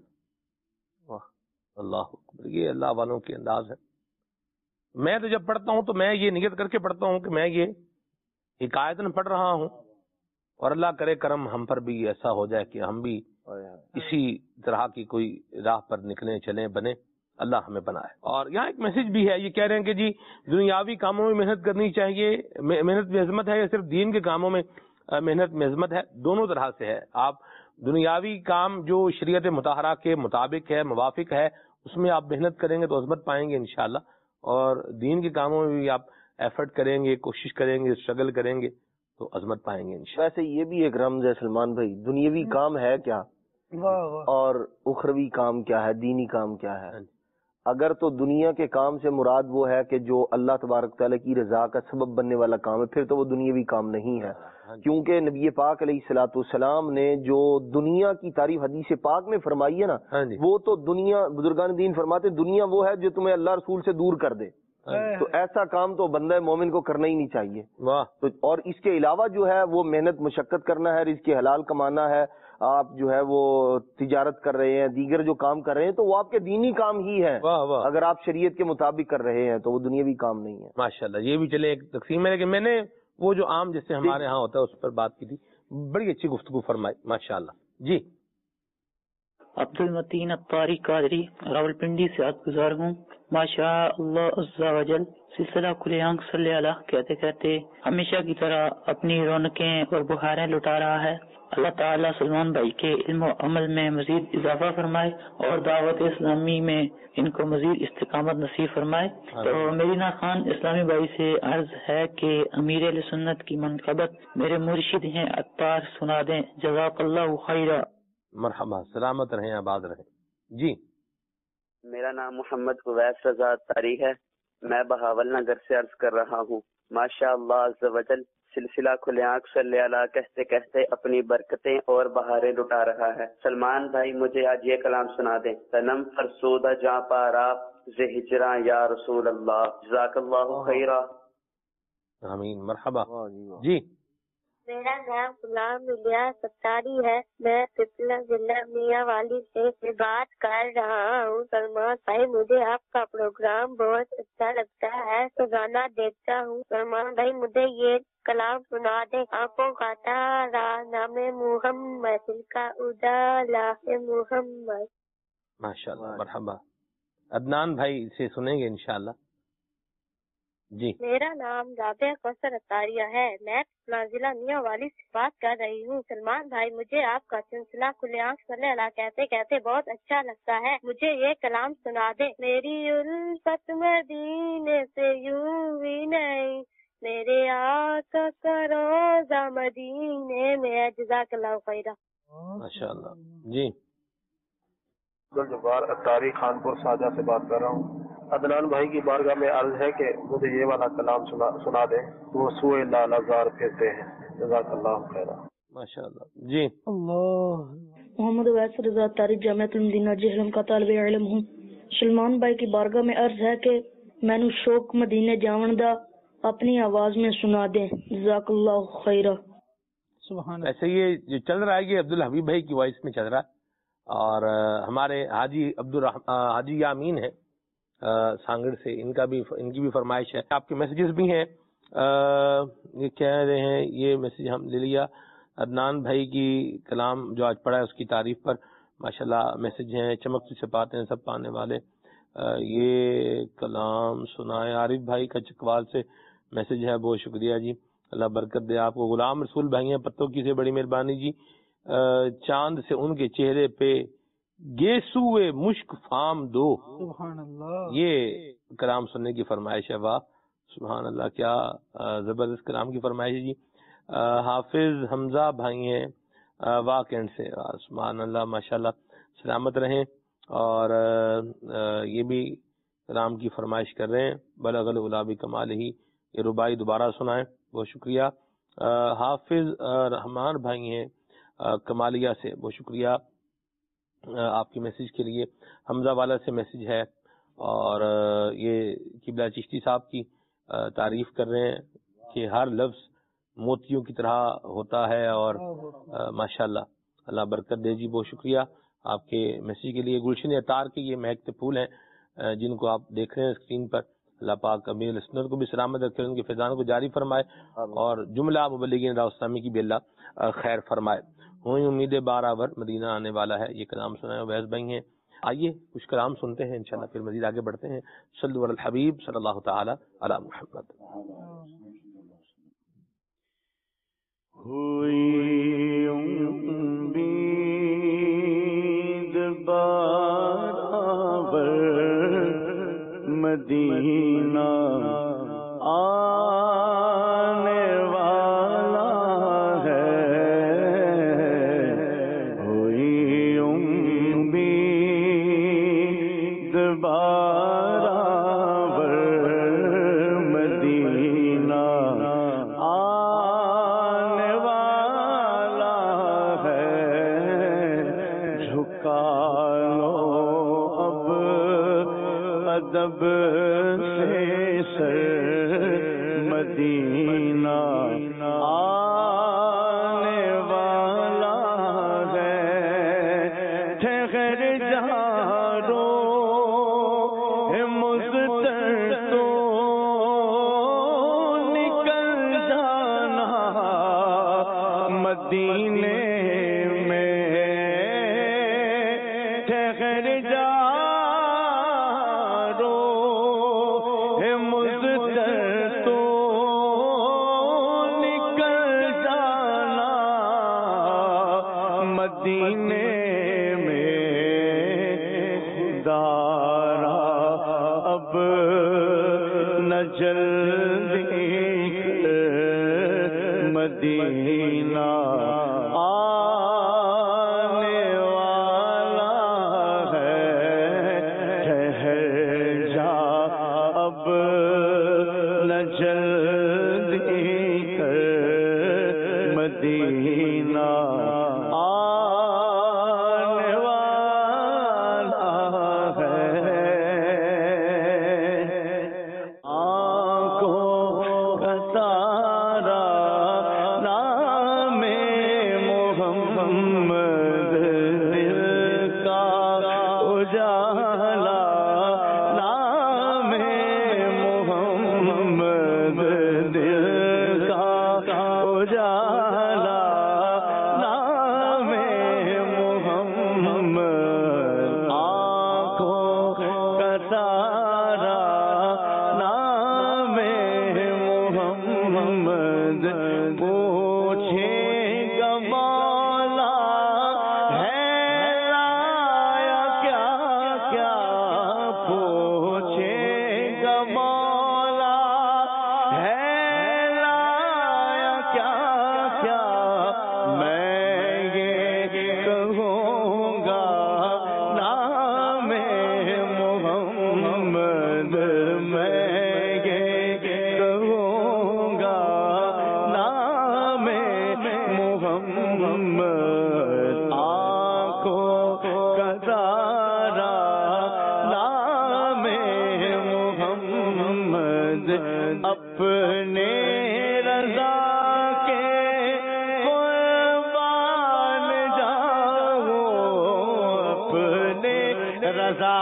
اللہ اکبر. یہ اللہ والوں کے انداز ہے. میں تو جب پڑھتا ہوں تو میں یہ نیت کر کے پڑھتا ہوں کہ میں یہ حکایت نہ پڑھ رہا ہوں اور اللہ کرے کرم ہم پر بھی ایسا ہو جائے کہ ہم بھی اسی طرح کی کوئی راہ پر نکلیں، چلیں، بنے. اللہ ہمیں بنائے. اور یہاں ایک میسج بھی ہے, یہ کہہ رہے ہیں کہ جی دنیاوی کاموں میں محنت کرنی چاہیے, محنت میں عظمت ہے یا صرف دین کے کاموں میں محنت میں عظمت ہے؟ دونوں طرح سے ہے. آپ دنیاوی کام جو شریعت مطہرہ کے مطابق ہے, موافق ہے, اس میں آپ محنت کریں گے تو عظمت پائیں گے انشاءاللہ, اور دین کے کاموں میں بھی آپ ایفرٹ کریں گے, کوشش کریں گے, اسٹرگل کریں گے تو عظمت پائیں گے انشاءاللہ. ویسے یہ بھی ایک رمز ہے سلمان بھائی, دنیاوی کام ہے کیا اور اخروی کام کیا ہے, دینی کام کیا ہے. اگر تو دنیا کے کام سے مراد وہ ہے کہ جو اللہ تبارک تعالیٰ کی رضا کا سبب بننے والا کام ہے, پھر تو وہ دنیاوی کام نہیں ہے, کیونکہ نبی پاک علیہ الصلوۃ والسلام نے جو دنیا کی تعریف حدیث پاک میں فرمائی ہے نا, وہ تو دنیا, بزرگان دین فرماتے دنیا وہ ہے جو تمہیں اللہ رسول سے دور کر دے. تو ایسا کام تو بندہ مومن کو کرنا ہی نہیں چاہیے. تو اور اس کے علاوہ جو ہے وہ محنت مشقت کرنا ہے, رزق حلال کمانا ہے, آپ جو ہے وہ تجارت کر رہے ہیں, دیگر جو کام کر رہے ہیں تو وہ آپ کے دینی کام ہی ہیں. اگر آپ شریعت کے مطابق کر رہے ہیں تو وہ دنیاوی کام نہیں ہے. ماشاءاللہ, یہ بھی چلے ایک تقسیم ہے, لیکن میں نے وہ جو عام جیسے ہمارے ہاں ہوتا ہے اس پر بات کی تھی, بڑی اچھی گفتگو فرمائی ماشاءاللہ. جی عبد المتین اطاری قادری راولپنڈی سے عرض گزار ہوں. ماشاء اللہ عز و جل سلسلہ کھلے آنکھ صلی اللہ کہتے کہتے ہمیشہ کی طرح اپنی رونقیں اور بہاریں لٹا رہا ہے. اللہ تعالیٰ سلمان بھائی کے علم و عمل میں مزید اضافہ فرمائے اور دعوت اسلامی میں ان کو مزید استقامت نصیب فرمائے. تو میری نا خان اسلامی بھائی سے عرض ہے کہ امیر اہل سنت کی منقبت میرے مرشد ہیں عطار سنا دیں. جزاک اللہ خیرہ. مرحبا, سلامت رہیں, آباد رہیں. جی میرا نام محمد اویس رضا تاری ہے, میں بہاول نگر سے عرض کر رہا ہوں. ماشاء اللہ عز و جل سلسلہ کھلے آنکھ صلی اللہ کہتے کہتے اپنی برکتیں اور بہاریں لٹا رہا ہے. سلمان بھائی مجھے آج یہ کلام سنا دیں. تنم فرسودہ جاں پارا ز ہجراں یا رسول اللہ. جزاک اللہ خیرہ. آمین. مرحبا. جی میرا نام غلام الیاس ستاری ہے, میں پپلا ضلع میاں والی سے بات کر رہا ہوں. سلمان بھائی مجھے آپ کا پروگرام بہت اچھا لگتا ہے, روزانہ دیکھتا ہوں. سلمان بھائی مجھے یہ کلام سنا دے. آنکھوں کا تارا نام محمد, دل کا اجالا محمد. ماشاءاللہ. مرحبا. عدنان بھائی سے سنیں گے انشاءاللہ. جی میرا نام رابعہ کوثر اطاریہ ہے, میں ضلع میاں والی سے بات کر رہی ہوں. سلمان بھائی مجھے آپ کا سلسلہ کھلے آنکھ صلی اللہ کہتے کہتے بہت اچھا لگتا ہے. مجھے یہ کلام سنا دے. میری الفت مدینے سے یوں ہی نہیں, میرے آقا کا روزہ مدینے میں. جزاک اللہ خیرہ. ماشاءاللہ. جی عبدالجبار اطاری خانپور ساجہ سے بات کر رہا ہوں. عدنان بھائی کی بارگاہ میں عرض ہے کہ مجھے یہ والا کلام سنا, سنا دیں. وہ سوئے لال ازار پھرتے ہیں. جزاک اللہ خیرہ. ماشاءاللہ. جی اللہ. محمد اویس رضا تاری جامعۃ المدینہ جہلم کا طالب علم ہوں. سلمان بھائی کی بارگاہ میں عرض ہے کہ میں نو شوق مدینے جاون دا اپنی آواز میں سنا دیں. جزاک اللہ خیرہ. سبحان. ایسے یہ جو چل رہا ہے یہ عبد الحبیب بھائی کی وائس میں چل رہا ہے, اور ہمارے حاجی عبد الرحمان حاجی یامین ہے سانگڑ سے, ان کا بھی ان کی بھی فرمائش ہے. آپ کے میسیجز بھی ہیں, یہ کہہ رہے ہیں, یہ میسیج ہم لے لیا. عدنان بھائی کی کلام جو آج پڑھا ہے اس کی تعریف پر ماشاءاللہ میسیج ہیں. چمکتی سے پاتے ہیں سب پانے والے, یہ کلام سنائے. عارف بھائی کا چکوال سے میسیج ہے, بہت شکریہ جی, اللہ برکت دے آپ کو. غلام رسول بھائی ہیں پتوں کی سے, بڑی مہربانی جی. چاند سے ان کے چہرے پہ گیسوئے مشک فام دو. سبحان اللہ. یہ کلام سننے کی فرمائش ہے. واہ سبحان اللہ, کیا زبردست کلام کی فرمائش ہے جی. حافظ حمزہ بھائی ہیں واہ کینٹ سے, سبحان اللہ ماشاءاللہ, سلامت رہیں. اور یہ بھی کلام کی فرمائش کر رہے ہیں. بلغ العلا بکمالہ, یہ ربائی دوبارہ سنائیں, بہت شکریہ. حافظ رحمان بھائی ہیں کمالیہ سے, بہت شکریہ آپ کی میسیج کے لیے. حمزہ والا سے میسیج ہے, اور یہ قبلہ چشتی صاحب کی تعریف کر رہے ہیں کہ ہر لفظ موتیوں کی طرح ہوتا ہے, اور ماشاءاللہ اللہ برکت دے جی. بہت شکریہ آپ کے میسیج کے لیے. گلشن اتار کے یہ مہکتے پھول ہیں جن کو آپ دیکھ رہے ہیں اسکرین پر. اللہ پاک امیر السنت کو بھی سلامت رکھے, ان کے فیضان کو جاری فرمائے, اور جملہ مبلغین راہ اسلامی کی بھی اللہ خیر فرمائے. ہوئی امید بارآور مدینہ آنے والا ہے, یہ کلام سنائے. ویس بھائی ہیں آئیے کچھ کلام سنتے ہیں، انشاءاللہ پھر مزید آگے بڑھتے ہیں. صلو علی الحبیب صلی اللہ تعالی علی محمد. ہوئی امید برابر مدینہ آنے والا ہے، ہوئی امید برابر مدینہ آنے والا ہے، جھکا لو اب ادب سے سر، مدینہ آنے والا ہے، ٹھہر جا رو مزتر تو نکل جانا مدینے میں، ٹھہر جا رو مزتر تو نکل جانا مدینے میں، دارا اب نہ جلدی مدینہ آنے والا ہے، ٹھہر جا اب نہ جلدی کر، مدینہ آنے والا ہے، آنکھوں کا تارا نام محمد، دل کا اجالا نام محمد، دل کا اجالا نام محمد، آنکھوں کا تارا نام محمد، پوچھے گا مولا ہے لایا کیا کیا، پوچھے گا مولا ہے لایا کیا کیا، میں یہ کہوں گا نام محمد، میں یہ کہوں گا نام محمد، آنکھوں کا تارا نام محمد، اپنے رضا کے قربان جاؤ، اپنے رضا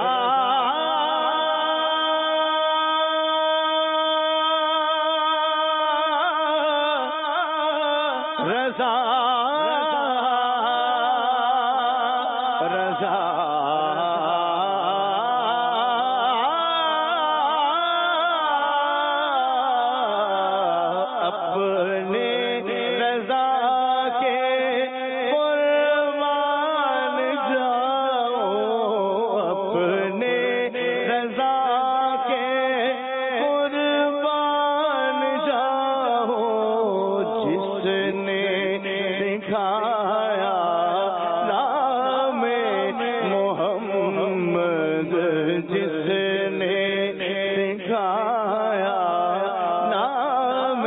رضا رضا اپنے رضا کے قربان جاؤ، اپنے رضا کے قربان جاؤ، جس نے سکھایا نام محمد، جس نے سکھایا نام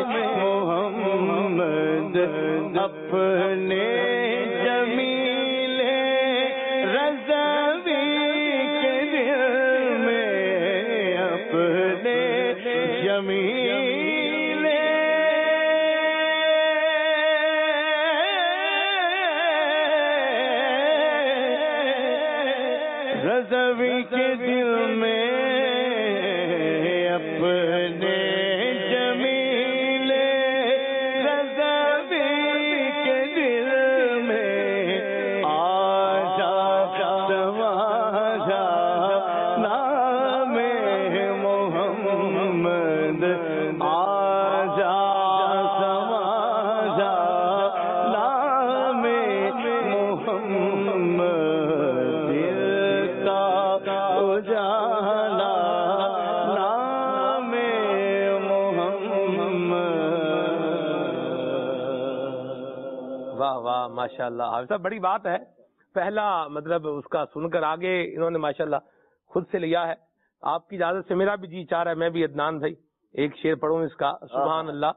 محمد، اپنے جمیل رضوی کے دل میں، اپنے جمیل رضوی کے دل میں، اپنے جمیل رضوی کے دل میں، آ جا سما اجالا نام محمد. واہ واہ ماشاء اللہ حافظ صاحب بڑی بات ہے. پہلا مطلب اس کا سن کر آگے انہوں نے ماشاءاللہ خود سے لیا ہے. آپ کی اجازت سے میرا بھی جی چاہ رہا ہے میں بھی عدنان بھائی ایک شعر پڑھوں اس کا. سبحان اللہ.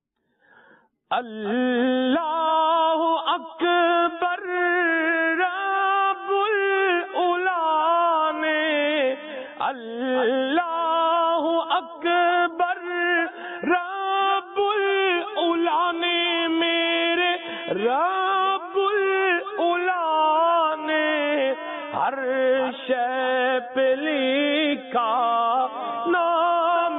اللہ اکبر رب العلا نے اللہ اکبر رب العلا نے میرے رب العلا نے ہر شے پہ لکھا نام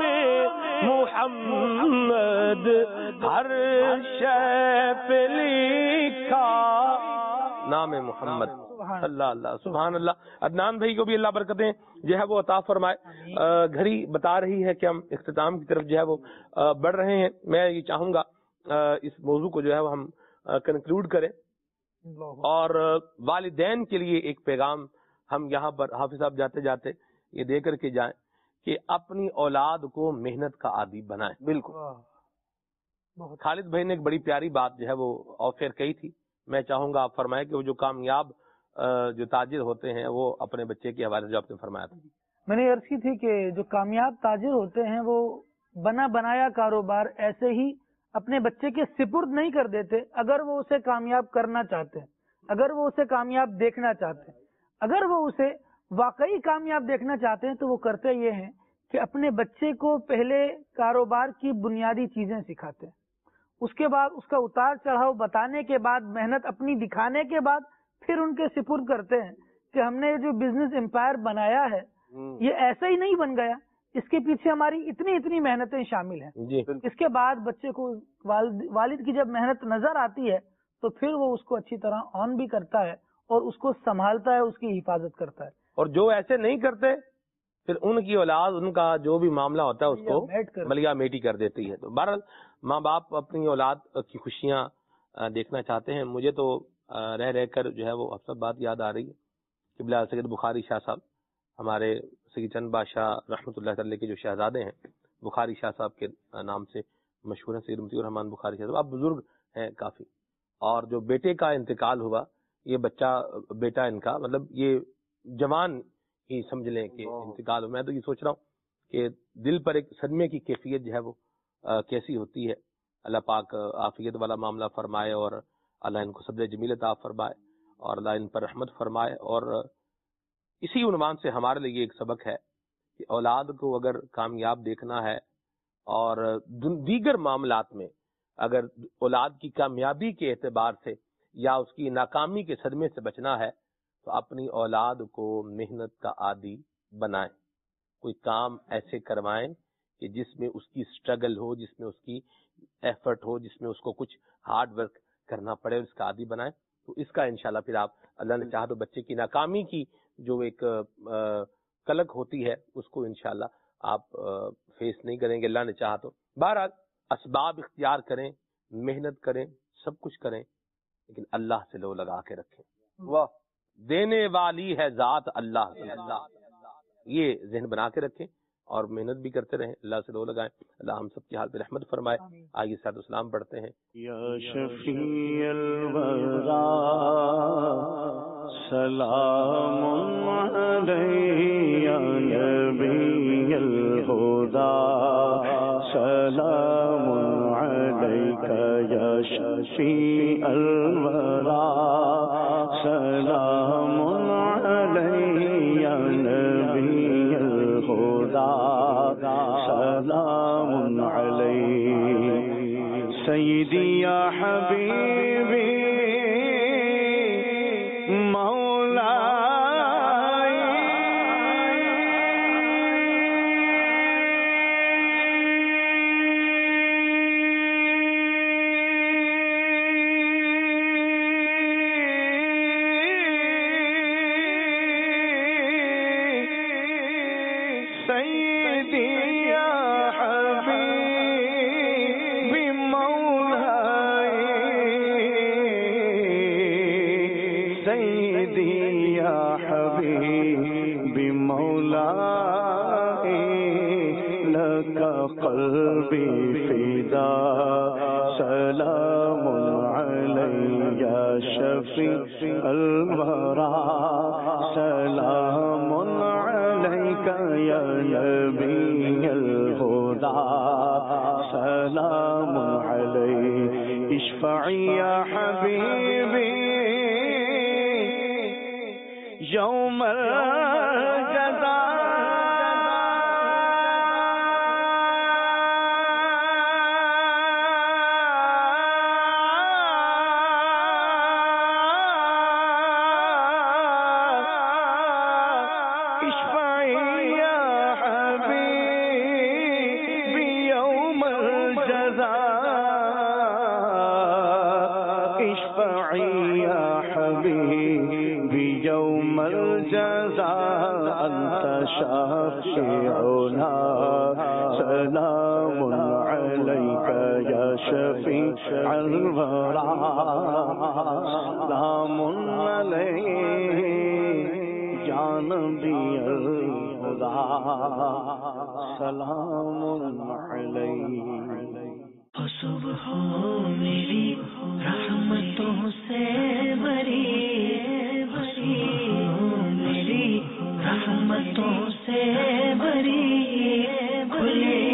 محمد ہر شے پہ لکھا نام محمد. اللہ اللہ سبحان اللہ. عدنان بھائی کو بھی اللہ برکتیں جو ہے وہ عطا فرمائے. گھڑی بتا رہی ہے کہ ہم اختتام کی طرف جو ہے وہ بڑھ رہے ہیں. میں یہ چاہوں گا اس موضوع کو جو ہے وہ ہم کنکلوڈ کریں اور والدین کے لیے ایک پیغام ہم یہاں پر حافظ صاحب جاتے جاتے یہ دے کر کے جائیں کہ اپنی اولاد کو محنت کا عادی بنائیں. بالکل خالد بھائی نے ایک بڑی پیاری بات جو ہے وہ آف ایئر کہی تھی. میں چاہوں گا آپ فرمائیں کہ وہ جو کامیاب جو تاجر ہوتے ہیں وہ اپنے بچے کے حوالے سے جو آپ نے فرمایا تھا. میں نے عرض کی تھی کہ جو کامیاب تاجر ہوتے ہیں وہ بنا بنایا کاروبار ایسے ہی اپنے بچے کے سپرد نہیں کر دیتے. اگر وہ اسے کامیاب کرنا چاہتے ہیں, اگر وہ اسے کامیاب دیکھنا چاہتے ہیں, اگر وہ اسے واقعی کامیاب دیکھنا چاہتے ہیں تو وہ کرتے یہ ہیں کہ اپنے بچے کو پہلے کاروبار کی بنیادی چیزیں سکھاتے ہیں. اس کے بعد اس کا اتار چڑھاؤ بتانے کے بعد, محنت اپنی دکھانے کے بعد پھر ان کے سپرد کرتے ہیں کہ ہم نے جو بزنس امپائر بنایا ہے یہ ایسا ہی نہیں بن گیا, اس کے پیچھے ہماری اتنی اتنی محنتیں شامل ہیں. اس کے بعد بچے کو والد, والد کی جب محنت نظر آتی ہے تو پھر وہ اس کو اچھی طرح آن بھی کرتا ہے اور اس کو سنبھالتا ہے, اس کی حفاظت کرتا ہے. اور جو ایسے نہیں کرتے پھر ان کی اولاد ان کا جو بھی معاملہ ہوتا ہے اس کو ملیا میٹی کر دیتی ہے. تو بہرحال ماں باپ اپنی اولاد کی خوشیاں دیکھنا چاہتے ہیں. مجھے تو رہ رہ کر جو ہے وہ اب سب بات یاد آ رہی ہے کہ بلا سید بخاری شاہ صاحب ہمارے سید چند بادشاہ رحمۃ اللہ تعالی کے جو شہزادے ہیں, بخاری شاہ صاحب کے نام سے مشہور ہیں, سید مطیع الرحمان بخاری شاہ صاحب. آپ بزرگ ہیں کافی, اور جو بیٹے کا انتقال ہوا, یہ بچہ بیٹا ان کا مطلب یہ جوان ہی سمجھ لیں کہ انتقال ہو. میں تو یہ سوچ رہا ہوں کہ دل پر ایک صدمے کی کیفیت جو ہے وہ کیسی ہوتی ہے. اللہ پاک عافیت والا معاملہ فرمائے اور اللہ ان کو صبر جمیل عطا فرمائے اور اللہ ان پر رحمت فرمائے. اور اسی عنوان سے ہمارے لیے ایک سبق ہے کہ اولاد کو اگر کامیاب دیکھنا ہے اور دیگر معاملات میں اگر اولاد کی کامیابی کے اعتبار سے یا اس کی ناکامی کے صدمے سے بچنا ہے تو اپنی اولاد کو محنت کا عادی بنائیں. کوئی کام ایسے کروائیں کہ جس میں اس کی سٹرگل ہو, جس میں اس کی ایفرٹ ہو, جس میں اس کو کچھ ہارڈ ورک کرنا پڑے, اس کا عادی بنائیں. تو اس کا انشاءاللہ پھر آپ اللہ نے چاہا تو بچے کی ناکامی کی جو ایک کلک ہوتی ہے اس کو انشاءاللہ آپ فیس نہیں کریں گے اللہ نے چاہا تو. بہرحال اسباب اختیار کریں, محنت کریں, سب کچھ کریں, لیکن اللہ سے لو لگا کے رکھیں. واہ, دینے والی ہے ذات اللہ, اللہ یہ ذہن بنا کے رکھیں اور محنت بھی کرتے رہیں, اللہ سے لو لگائیں. اللہ ہم سب کی حال پہ رحمت فرمائے. آئیے صلاۃ والسلام پڑھتے ہیں. یا شفیع الورا سلام علیہ یا نبی الہدی سلام علیک یا شفیع الورا سلام علیہ یا نبی الہدی سلام علیہ سیدی یا حبیبی مولاي لك قلبي فدا سلام عليك يا شفيع الورى سلام عليك يا نبي الهدى سلام عليك اشفعي يا حبيبي يوم الجزاء شافعنا سلام عليك يا شفيع الورى سلام عليك يا نبي الهدى سلام عليك صبح میری رحمتوں سے بری بری میری رحمتوں سے بری کھلے